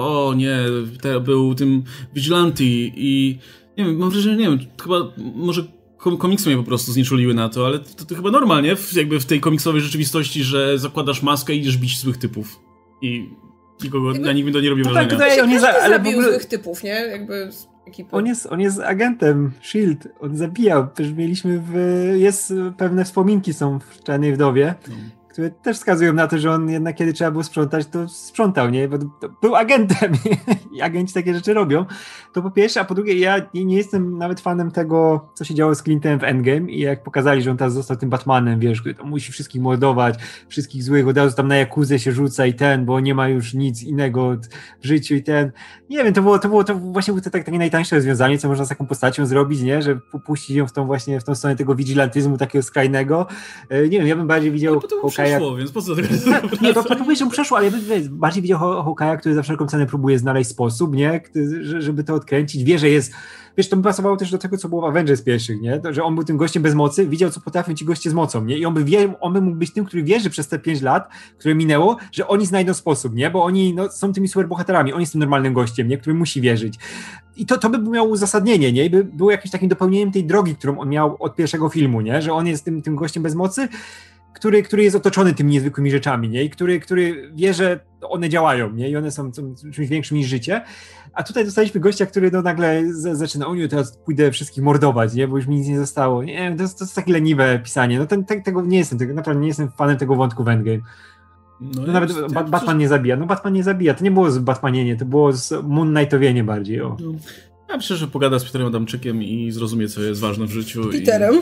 był tym vigilante i nie wiem, mam wrażenie, nie wiem, chyba może komiksy mnie po prostu znieczuliły na to, ale to chyba normalnie, jakby w tej komiksowej rzeczywistości, że zakładasz maskę i idziesz bić złych typów. I na nikim to nie robi wrażenia. Tutaj on jest, ale w ogóle złych typów, nie? Jakby z ekipy. on jest agentem S.H.I.E.L.D. On zabijał. Też mieliśmy pewne wspominki są w Czarnej Wdowie, które też wskazują na to, że on jednak kiedy trzeba było sprzątać, to sprzątał, nie? Bo to był agentem i agenci takie rzeczy robią. To po pierwsze, a po drugie, ja nie jestem nawet fanem tego, co się działo z Clintem w Endgame i jak pokazali, że on teraz został tym Batmanem, wiesz, który to musi wszystkich mordować, wszystkich złych, od razu tam na Jakuzę się rzuca i bo nie ma już nic innego w życiu i nie wiem, to właśnie było takie najtańsze rozwiązanie, co można z taką postacią zrobić, nie? Że puścić ją w tą stronę tego vigilantyzmu takiego skrajnego. Nie wiem, ja bym bardziej widział przeszło, więc po co tego? Nie, to powiedział przeszło, ale ja bym bardziej widział Hawkeye'a, który za wszelką cenę próbuje znaleźć sposób, nie? Żeby to odkręcić. Wie, że jest... Wiesz, to by pasowało też do tego, co było w Avengers pierwszych, nie? To, że on był tym gościem bez mocy, widział, co potrafią ci goście z mocą, nie? I on by mógł być tym, który wierzy przez te 5 lat, które minęło, że oni znajdą sposób, nie? Bo oni są tymi superbohaterami, on jest tym normalnym gościem, nie? Który musi wierzyć. I to by miało uzasadnienie, nie? I by było jakimś takim dopełnieniem tej drogi, którą on miał od pierwszego filmu, nie? Że on jest tym gościem bez mocy, który jest otoczony tymi niezwykłymi rzeczami, nie? I który wie, że one działają, nie? I one są czymś większym niż życie. A tutaj dostaliśmy gościa, który nagle zaczyna, teraz pójdę wszystkich mordować, nie? Bo już mi nic nie zostało. Nie, to jest takie leniwe pisanie. No tego nie jestem, naprawdę nie jestem fanem tego wątku w Endgame. No nawet Batman nie zabija. No Batman nie zabija. To nie było z Batmanienie, to było z Moon Knightowienie bardziej. O. No. Ja myślę, że pogada z Peterem Adamczykiem i zrozumie, co jest ważne w życiu. Peterem?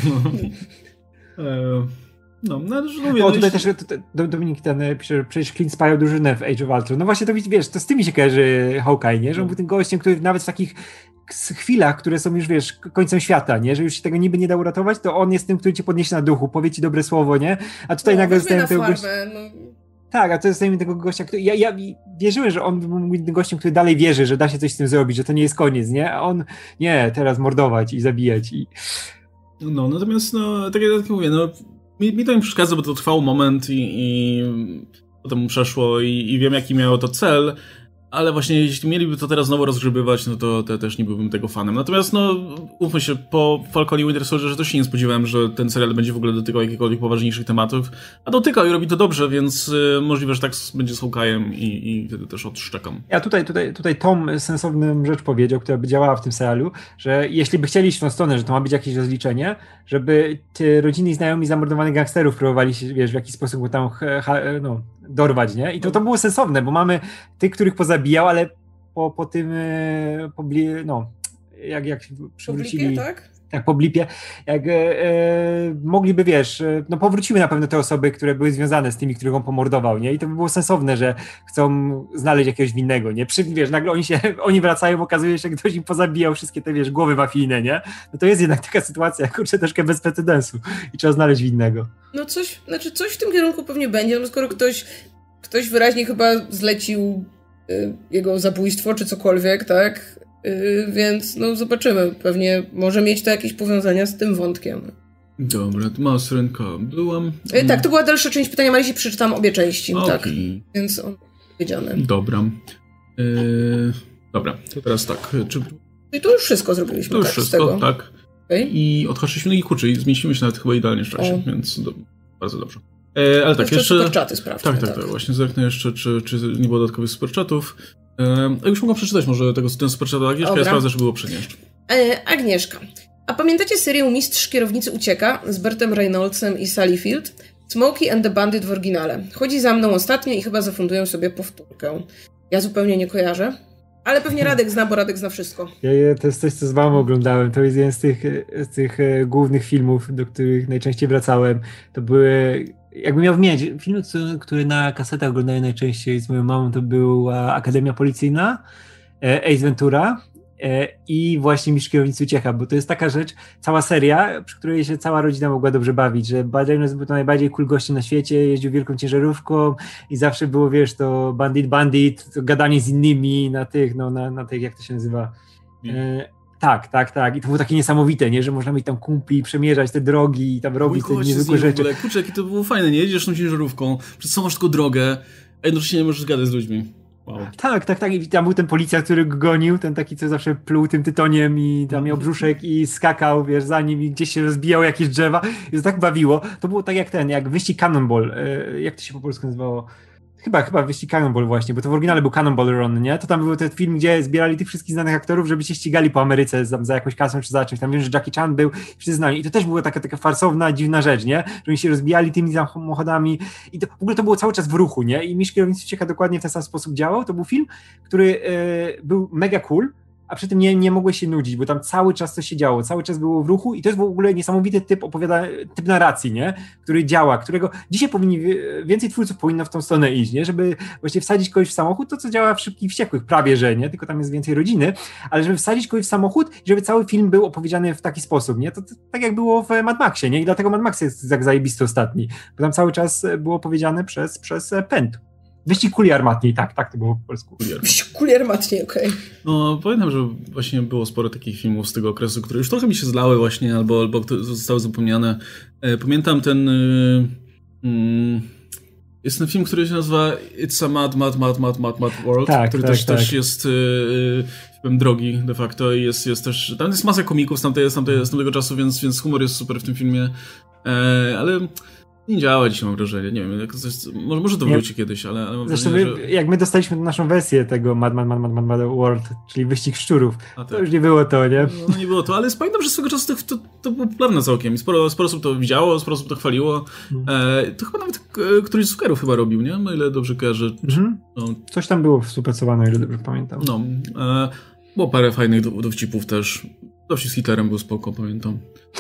Tutaj też Dominik pisze, że przecież Clint spajał drużynę w Age of Ultron. No właśnie to wiesz, to z tymi się kojarzy Hawkeye, nie? Że on był tym gościem, który nawet w takich chwilach, które są już, wiesz, końcem świata, nie? Że już się tego niby nie da uratować, to on jest tym, który cię podniesie na duchu, powie ci dobre słowo, nie? A tutaj nagle dostajemy tego gościa. Tak, a to dostajemy tego gościa, który... Ja wierzyłem, że on był tym gościem, który dalej wierzy, że da się coś z tym zrobić, że to nie jest koniec, nie? A on, nie, teraz mordować i zabijać i... No, natomiast, tak jak mówię, mi to nie przeszkadza, bo to trwał moment i potem przeszło i wiem, jaki miało to cel, ale właśnie jeśli mieliby to teraz znowu rozgrzebywać, no to też nie byłbym tego fanem. Natomiast, umówmy się, po Falconie i Winter Soldierze też się nie spodziewałem, że ten serial będzie w ogóle dotykał jakichkolwiek poważniejszych tematów, a dotykał i robi to dobrze, więc możliwe, że tak będzie z Hawkeye'em i wtedy też odszczekam. Ja tutaj Tom sensowną rzecz powiedział, która by działała w tym serialu, że jeśli by chcieli iść w tą stronę, że to ma być jakieś rozliczenie, żeby te rodziny i znajomi zamordowanych gangsterów próbowali się, wiesz, w jakiś sposób go tam dorwać, nie? I to było sensowne, bo mamy tych, których pozabijał, ale po tym, jak przywrócili... Po blipie, tak? Tak, po blipie. Jak mogliby, wiesz, powróciły na pewno te osoby, które były związane z tymi, których on pomordował, nie? I to by było sensowne, że chcą znaleźć jakiegoś winnego, nie? Wiesz, nagle oni wracają, okazuje się, że ktoś im pozabijał wszystkie te, wiesz, głowy mafijne, nie? No to jest jednak taka sytuacja, kurczę, troszkę bez precedensu i trzeba znaleźć winnego. No coś w tym kierunku pewnie będzie, no skoro ktoś wyraźnie chyba zlecił jego zabójstwo, czy cokolwiek, tak? Więc zobaczymy. Pewnie może mieć to jakieś powiązania z tym wątkiem. Dobra, mała syrenka. Byłam... Tak, to była dalsza część pytania, ale jeśli przeczytam obie części. Okay. Tak. Więc on powiedziane. Dobra. Dobra, to teraz tak. I to już wszystko zrobiliśmy. To już tak, wszystko, z tego. tak. Okay. I odhaczyliśmy nogi kurczy i zmieścimy się nawet chyba idealnie w czasie, więc bardzo dobrze. Ale tak, jeszcze superczaty sprawdźmy. Tak, właśnie zerknę jeszcze, czy nie było dodatkowych superchatów. Już mogę przeczytać może ten superchat od Agnieszka, ja sprawdzę, żeby było przenieść. Agnieszka. A pamiętacie serię Mistrz Kierownicy Ucieka z Bertem Reynoldsem i Sally Field? Smokey and the Bandit w oryginale. Chodzi za mną ostatnio i chyba zafundują sobie powtórkę. Ja zupełnie nie kojarzę. Ale pewnie Radek zna, bo Radek zna wszystko. To jest coś, co z wami oglądałem. To jest jeden z tych głównych filmów, do których najczęściej wracałem. To były... Jakbym miał wymieniać film, który na kasetach oglądałem najczęściej z moją mamą, to była Akademia Policyjna, Ace Ventura i właśnie Mistrz Kierownicy Ucieka, bo to jest taka rzecz, cała seria, przy której się cała rodzina mogła dobrze bawić, że Bud Reynolds był to najbardziej cool gościem na świecie, jeździł wielką ciężarówką i zawsze było, wiesz, to bandit, to gadanie z innymi na tych, na tych, jak to się nazywa? Tak. I to było takie niesamowite, nie? Że można mieć tam kumpli, przemierzać te drogi i tam robić te niezwykłe rzeczy. Kurczę, jakie to było fajne, nie? Jedziesz tą ciężarówką, przez całą masz tylko drogę, a jednocześnie nie możesz gadać z ludźmi. Wow. Tak. I tam był ten policjant, który go gonił, ten taki, co zawsze pluł tym tytoniem i tam miał brzuszek i skakał, wiesz, za nim i gdzieś się rozbijał jakieś drzewa. I to tak bawiło. To było tak jak jak wyścig Cannonball. Jak to się po polsku nazywało? Chyba wyścig Cannonball właśnie, bo to w oryginale był Cannonball Run, nie? To tam był ten film, gdzie zbierali tych wszystkich znanych aktorów, żeby się ścigali po Ameryce za jakąś kasą czy za czymś. Tam wiem, że Jackie Chan był, wszyscy znali. I to też była taka farsowna, dziwna rzecz, nie? Że oni się rozbijali tymi samochodami i to, w ogóle to było cały czas w ruchu, nie? I Miś Kierownicy Ucieka dokładnie w ten sam sposób działał. To był film, który był mega cool, a przy tym nie mogłeś się nudzić, bo tam cały czas coś się działo, cały czas było w ruchu i to jest w ogóle niesamowity typ narracji, nie? Który działa, którego dzisiaj więcej twórców powinno w tą stronę iść, nie? Żeby właśnie wsadzić kogoś w samochód, to co działa w Szybkich i Wściekłych, prawie że, nie? Tylko tam jest więcej rodziny, ale żeby wsadzić kogoś w samochód i żeby cały film był opowiedziany w taki sposób, nie? To tak jak było w Mad Maxie, nie? I dlatego Mad Max jest tak zajebisty ostatni, bo tam cały czas było opowiedziane przez pęd. Wyścig kuli armatniej, tak to było po polsku. Wyścig kuli armatniej, okej. No, pamiętam, że właśnie było sporo takich filmów z tego okresu, które już trochę mi się zlały właśnie, albo zostały zapomniane. Pamiętam ten... jest ten film, który się nazywa It's a Mad World, który też jest filmem drogi de facto i jest też... Tam jest masa komików z tamtego czasu, więc humor jest super w tym filmie, ale... Nie działa dzisiaj, mam wrażenie. Nie wiem, może to wróci kiedyś, ale mam zresztą wrażenie, że... jak my dostaliśmy naszą wersję tego Mad World, czyli wyścig szczurów, to już nie było to, nie? No nie było to, ale pamiętam, że swego czasu to było popularne całkiem. Sporo osób to widziało, sporo osób to chwaliło. To chyba nawet któryś z Zuckerów chyba robił, nie? No ile dobrze kojarzę. No. Coś tam było współpracowane, o ile dobrze pamiętam. No. Było parę fajnych dowcipów też. Dowcip z Hitlerem był spoko, pamiętam.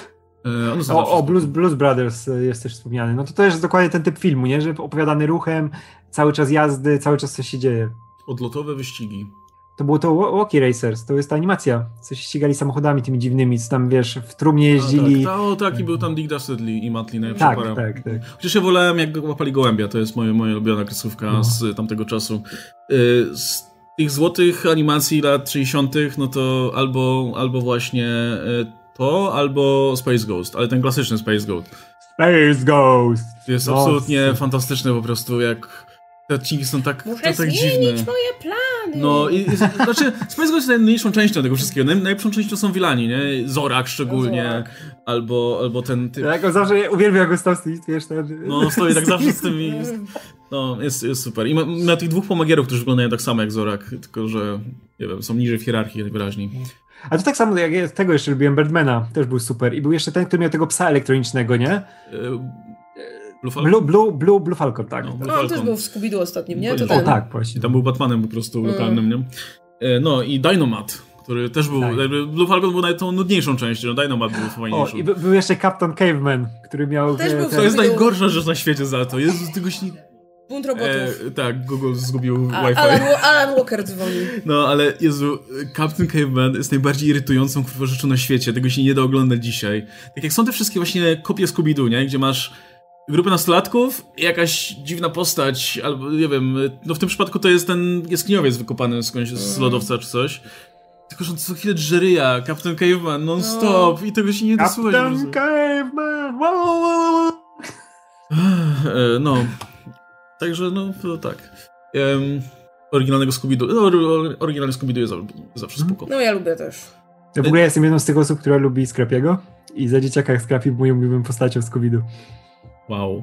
Blues Brothers jest też wspomniany. No to też jest dokładnie ten typ filmu, nie? Że opowiadany ruchem, cały czas jazdy, cały czas coś się dzieje. Odlotowe wyścigi. To było to Walkie Racers, to jest ta animacja, co się ścigali samochodami tymi dziwnymi, co tam, wiesz, w trumnie jeździli. Tak, i był tam Dick Dastardly i Matt Lee, najlepsza para. Tak. Chociaż ja wolałem, jak łapali gołębia, to jest moja ulubiona kreskówka z tamtego czasu. Z tych złotych animacji lat 60., no to albo właśnie... albo Space Ghost, ale ten klasyczny Space Ghost. Space Ghost! Jest absolutnie fantastyczny po prostu, jak te odcinki są tak dziwne. Muszę zmienić moje plany! No i znaczy Space Ghost jest najmniejszą częścią tego wszystkiego. Najlepszą częścią są Villani, nie? Zorak szczególnie, albo ten typ. Ja go zawsze uwielbiam, jak go stał wiesz, ten... No stoi tak zawsze z tymi... No, jest super. I ma tych dwóch pomagierów, którzy wyglądają tak samo jak Zorak, tylko że, nie wiem, są niżej w hierarchii najwyraźniej. A to tak samo, jak ja tego jeszcze lubiłem, Birdmana, też był super. I był jeszcze ten, który miał tego psa elektronicznego, nie? Blue Falcon? Blue Falcon, tak. No, on też był w Scooby-Doo ostatnim, nie? O tak, właśnie. I tam był Batmanem po prostu lokalnym, nie? No i Dynomat, który też był... Blue Falcon był nawet tą nudniejszą częścią, Dynomat był fajniejszą. I był jeszcze Captain Caveman, który miał... To jest najgorsza rzecz na świecie za to. Jezu, tego się... Bunt robotów. Tak, Google zgubił Wi-Fi. Alan Walker dzwoni. No, ale Jezu, Captain Caveman jest najbardziej irytującą rzeczą na świecie. Tego się nie da oglądać dzisiaj. Tak jak są te wszystkie właśnie kopie Scooby-Doo, nie? Gdzie masz grupę nastolatków i jakaś dziwna postać, albo nie wiem, no w tym przypadku to jest ten jaskiniowiec wykopany skądś z lodowca czy coś. Tylko, że on co chwilę drzeryja, Captain Caveman, non-stop i tego się nie da słuchać. Captain Caveman! No... Także, no, to tak. Oryginalny Scooby-Doo jest zawsze spoko. No, ja lubię też. Ja w ogóle jestem jedną z tych osób, która lubi Scrappy'ego i za dzieciakach Scrappy moją ulubiową postacią Scooby-Doo. Wow.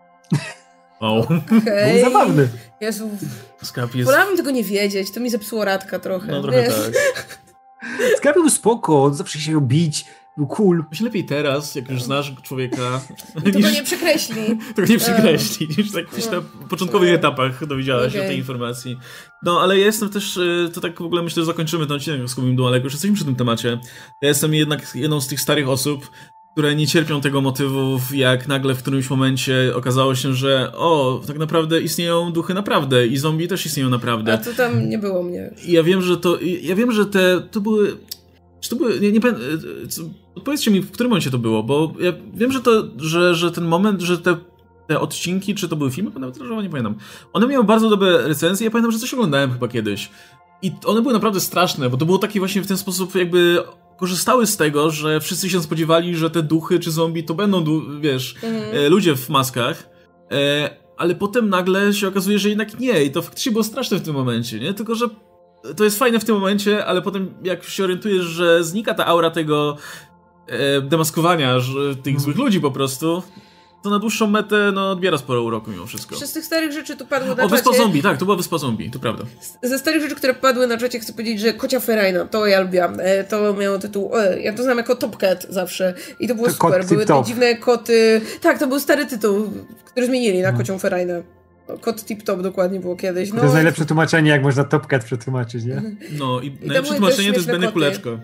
Okay. Był zabawny. Jezu. Scrappy jest... Wolałabym tego nie wiedzieć, to mi zepsuło radka trochę. No, trochę tak. Scrappy był spoko, on zawsze się bić. Był cool. Myślę lepiej teraz, jak już znasz człowieka... Tego nie przekreśli. Tego nie przekreśli, niż tak na początkowych etapach dowiedziałaś się tej informacji. No, ale ja jestem też, to tak w ogóle myślę, że zakończymy ten odcinek z Scooby-Doo, ale jak już jesteśmy przy tym temacie, ja jestem jednak jedną z tych starych osób, które nie cierpią tego motywu, jak nagle w którymś momencie okazało się, że tak naprawdę istnieją duchy naprawdę i zombie też istnieją naprawdę. A to tam nie było mnie. I ja wiem, że to były... Czy to były... Nie pamiętam... Powiedzcie mi, w którym momencie to było, bo ja wiem, że ten moment, że te odcinki, czy to były filmy, nawet nie pamiętam. One miały bardzo dobre recenzje, ja pamiętam, że coś oglądałem chyba kiedyś. I one były naprawdę straszne, bo to było takie właśnie w ten sposób jakby korzystały z tego, że wszyscy się spodziewali, że te duchy czy zombie to będą, ludzie w maskach, ale potem nagle się okazuje, że jednak nie i to faktycznie było straszne w tym momencie, nie? Tylko, że to jest fajne w tym momencie, ale potem jak się orientujesz, że znika ta aura tego demaskowania tych złych ludzi po prostu, to na dłuższą metę odbiera sporo uroku mimo wszystko. Z tych starych rzeczy tu padło na czacie... Wyspa Zombie, tak, to była Wyspa Zombie, to prawda. Ze starych rzeczy, które padły na czacie, chcę powiedzieć, że Kocia Ferajna, to ja lubiłam. To miało tytuł, ja to znam jako Top Cat zawsze i to było to super. Były te dziwne koty... Tak, to był stary tytuł, który zmienili na Kocią Ferajnę. Kot Tip Top dokładnie było kiedyś. To jest najlepsze tłumaczenie, jak można Top Cat przetłumaczyć, nie? No i najlepsze tłumaczenie to jest Benny Kuleczko.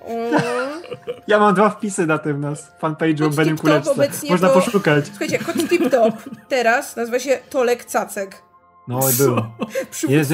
Ja mam 2 wpisy na tym fanpage'u o Bennym Kuleczce. Można poszukać. Słuchajcie, Kot Tip Top teraz nazywa się Tolek Cacek. No był. Jezu,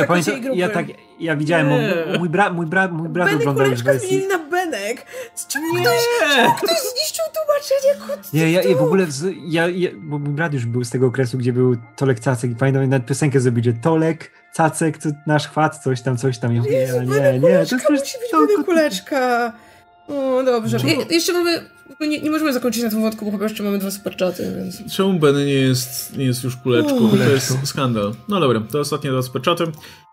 ja widziałem, mój brat oglądał już wersję. Zmienili na Benek. Czemu ktoś zniszczył tłumaczenie Kot Nie, ja w ogóle, bo mój brat już był z tego okresu, gdzie był Tolek Cacek i pamiętam, nawet piosenkę zrobić, że Tolek Cacek, to nasz chwat, coś tam. Ja mówię, nie, to musi być Benny Kuleczka. O, dobrze. Jeszcze mamy... Nie możemy zakończyć na tym wątku, bo chyba jeszcze mamy 2 superczaty, więc... Czemu Benny nie jest już kuleczką? To jest skandal. No dobra, to ostatnie 2 superczaty.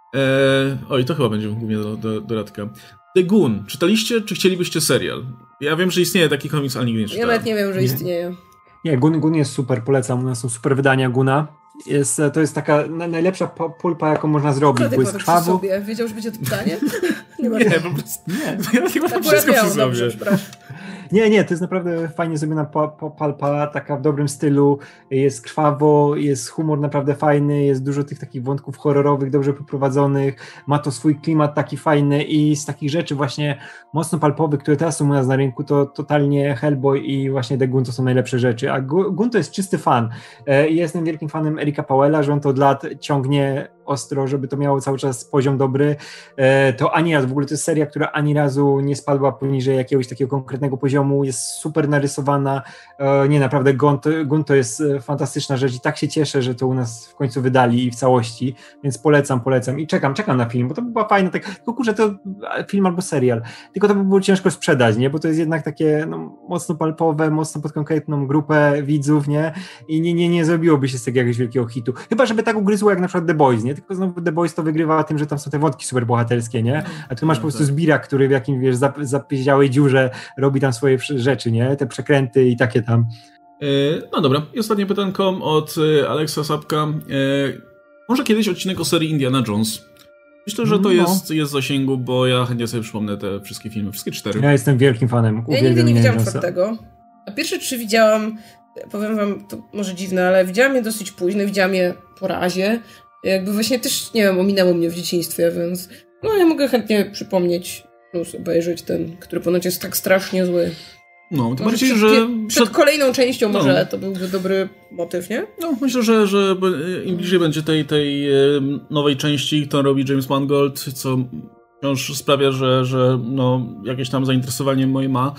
Oj, to chyba będzie głównie do Radka. The Goon. Czytaliście, czy chcielibyście serial? Ja wiem, że istnieje taki komiks, ale nigdy nie czytałem. Ja nawet nie wiem, że istnieje. Nie, Goon jest super, polecam. U nas są super wydania Goona. To jest taka najlepsza pulpa, jaką można zrobić, bo jest krwawo. Wiedział, że będzie to pytanie? Nie, po prostu... Nie. Ja mam wszystko przy sobie. Nie, to jest naprawdę fajnie zrobiona palpa, taka w dobrym stylu, jest krwawo, jest humor naprawdę fajny, jest dużo tych takich wątków horrorowych, dobrze poprowadzonych, ma to swój klimat taki fajny i z takich rzeczy właśnie mocno palpowych, które teraz są u nas na rynku, to totalnie Hellboy i właśnie The Goon to są najlepsze rzeczy, a Goon to jest czysty fan. Jestem wielkim fanem Erika Powella, że on to od lat ciągnie ostro, żeby to miało cały czas poziom dobry. To ani razu, w ogóle to jest seria, która ani razu nie spadła poniżej jakiegoś takiego konkretnego poziomu, jest super narysowana. Nie, naprawdę Goon to jest fantastyczna rzecz i tak się cieszę, że to u nas w końcu wydali i w całości, więc polecam i czekam na film, bo to by była fajna, tylko kurczę, to film albo serial, tylko to by było ciężko sprzedać, nie, bo to jest jednak takie mocno palpowe, mocno pod konkretną grupę widzów, nie, i nie zrobiłoby się z tego jakiegoś wielkiego hitu, chyba żeby tak ugryzło jak na przykład The Boys, nie, tylko znowu The Boys to wygrywa tym, że tam są te wątki superbohaterskie, nie, a tu masz po prostu Zbira, który w jakimś, wiesz, zapieździałej dziurze robi tam swoje rzeczy, nie, te przekręty i takie tam. No dobra, i ostatnie pytanko od Aleksa Sapka. Może kiedyś odcinek o serii Indiana Jones? Myślę, że to jest w zasięgu, bo ja chętnie sobie przypomnę te wszystkie filmy, wszystkie 4. Ja jestem wielkim fanem. Ja nigdy nie widziałam 4. A pierwsze 3 widziałam, powiem wam, to może dziwne, ale widziałam je dosyć późno, widziałam je po razie. Jakby właśnie też, nie wiem, ominęło mnie w dzieciństwie, więc ja mogę chętnie przypomnieć plus obejrzeć ten, który ponoć jest tak strasznie zły. No, to bardziej, że... Przed kolejną częścią może to byłby dobry motyw, nie? No, myślę, że im bliżej będzie tej nowej części, którą robi James Mangold, co wciąż sprawia, że jakieś tam zainteresowanie moje ma,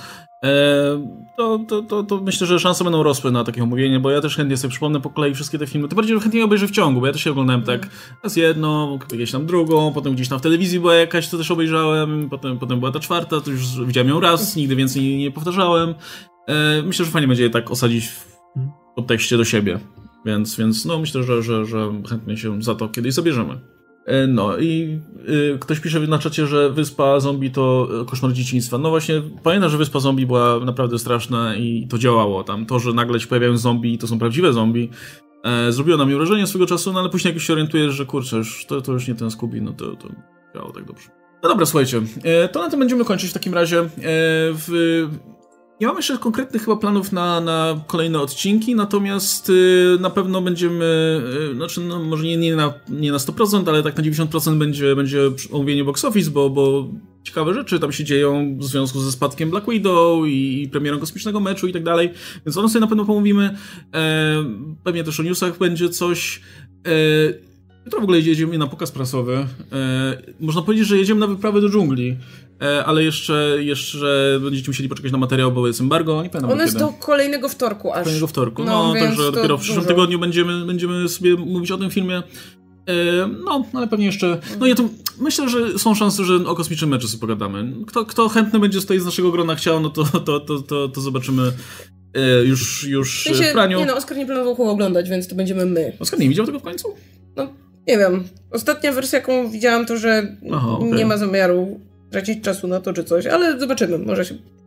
to myślę, że szanse będą rosły na takie omówienie, bo ja też chętnie sobie przypomnę po kolei wszystkie te filmy. Tym bardziej, że chętnie obejrzę w ciągu, bo ja też się oglądałem tak raz jedną, gdzieś tam drugą, potem gdzieś tam w telewizji była jakaś, to też obejrzałem, potem była ta 4, to już widziałem ją raz, nigdy więcej nie powtarzałem. Myślę, że fajnie będzie je tak osadzić w podtekście do siebie, więc myślę, że chętnie się za to kiedyś zabierzemy. No i ktoś pisze na czacie, że Wyspa Zombie to koszmar dzieciństwa. No właśnie, pamiętam, że Wyspa Zombie była naprawdę straszna i to działało tam. To, że nagle się pojawiają zombie i to są prawdziwe zombie, zrobiło na mnie wrażenie swego czasu, ale później jak się orientujesz, że kurczę, to już nie ten Scooby, to działało tak dobrze. No dobra, słuchajcie, to na tym będziemy kończyć w takim razie. Nie mamy jeszcze konkretnych chyba planów na kolejne odcinki, natomiast na pewno będziemy, może nie na 100%, ale tak na 90% będzie omówienie box office, bo ciekawe rzeczy tam się dzieją w związku ze spadkiem Black Widow i premierą kosmicznego meczu i tak dalej, więc o tym sobie na pewno pomówimy. Pewnie też o newsach będzie coś. Jutro w ogóle jedziemy na pokaz prasowy. Można powiedzieć, że jedziemy na wyprawę do dżungli. Ale jeszcze będziecie musieli poczekać na materiał, bo jest embargo. Nie pamiętam. On jest do kolejnego wtorku aż. Kolejnego wtorku. Także dopiero w przyszłym tygodniu będziemy sobie mówić o tym filmie. Ale pewnie jeszcze... myślę, że są szanse, że o kosmicznym meczu sobie pogadamy. Kto chętny będzie tutaj z naszego grona chciał, to zobaczymy już w praniu. Oskar nie planował chyba oglądać, więc to będziemy my. Oskar nie widział tego w końcu? Nie wiem. Ostatnia wersja, jaką widziałam, to że nie ma zamiaru tracić czasu na to czy coś, ale zobaczymy. Może się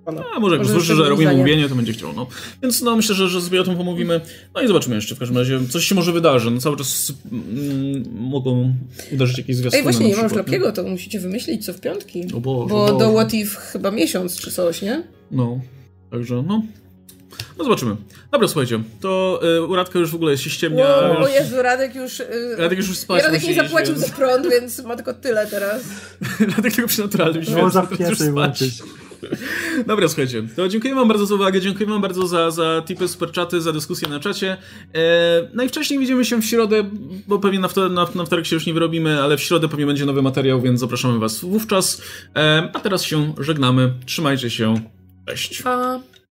A może jak usłyszy, że robimy mówienie, to będzie chciał, no. Więc no myślę, że sobie o tym pomówimy. No i zobaczymy jeszcze w każdym razie. Coś się może wydarzy. No cały czas mogą uderzyć jakieś zwiastuny. Ej, właśnie nie mam szlapiego, to musicie wymyślić co w piątki. Bo do What If chyba miesiąc czy coś, nie? No, także no zobaczymy. Dobra, słuchajcie, to u Radka już w ogóle się ściemnia. O Jezu, Radek już spać Radek nie zapłacił więc... za prąd, więc ma tylko tyle teraz. Radek tylko przy naturalnym świecie. No, zapieszę włączyć. Dobra, słuchajajcie, to dziękuję wam bardzo za uwagę, dziękuję wam bardzo za tipy, superczaty, za dyskusję na czacie. Najwcześniej widzimy się w środę, bo pewnie na wtorek się już nie wyrobimy, ale w środę pewnie będzie nowy materiał, więc zapraszamy was wówczas. A teraz się żegnamy, trzymajcie się, cześć. Pa.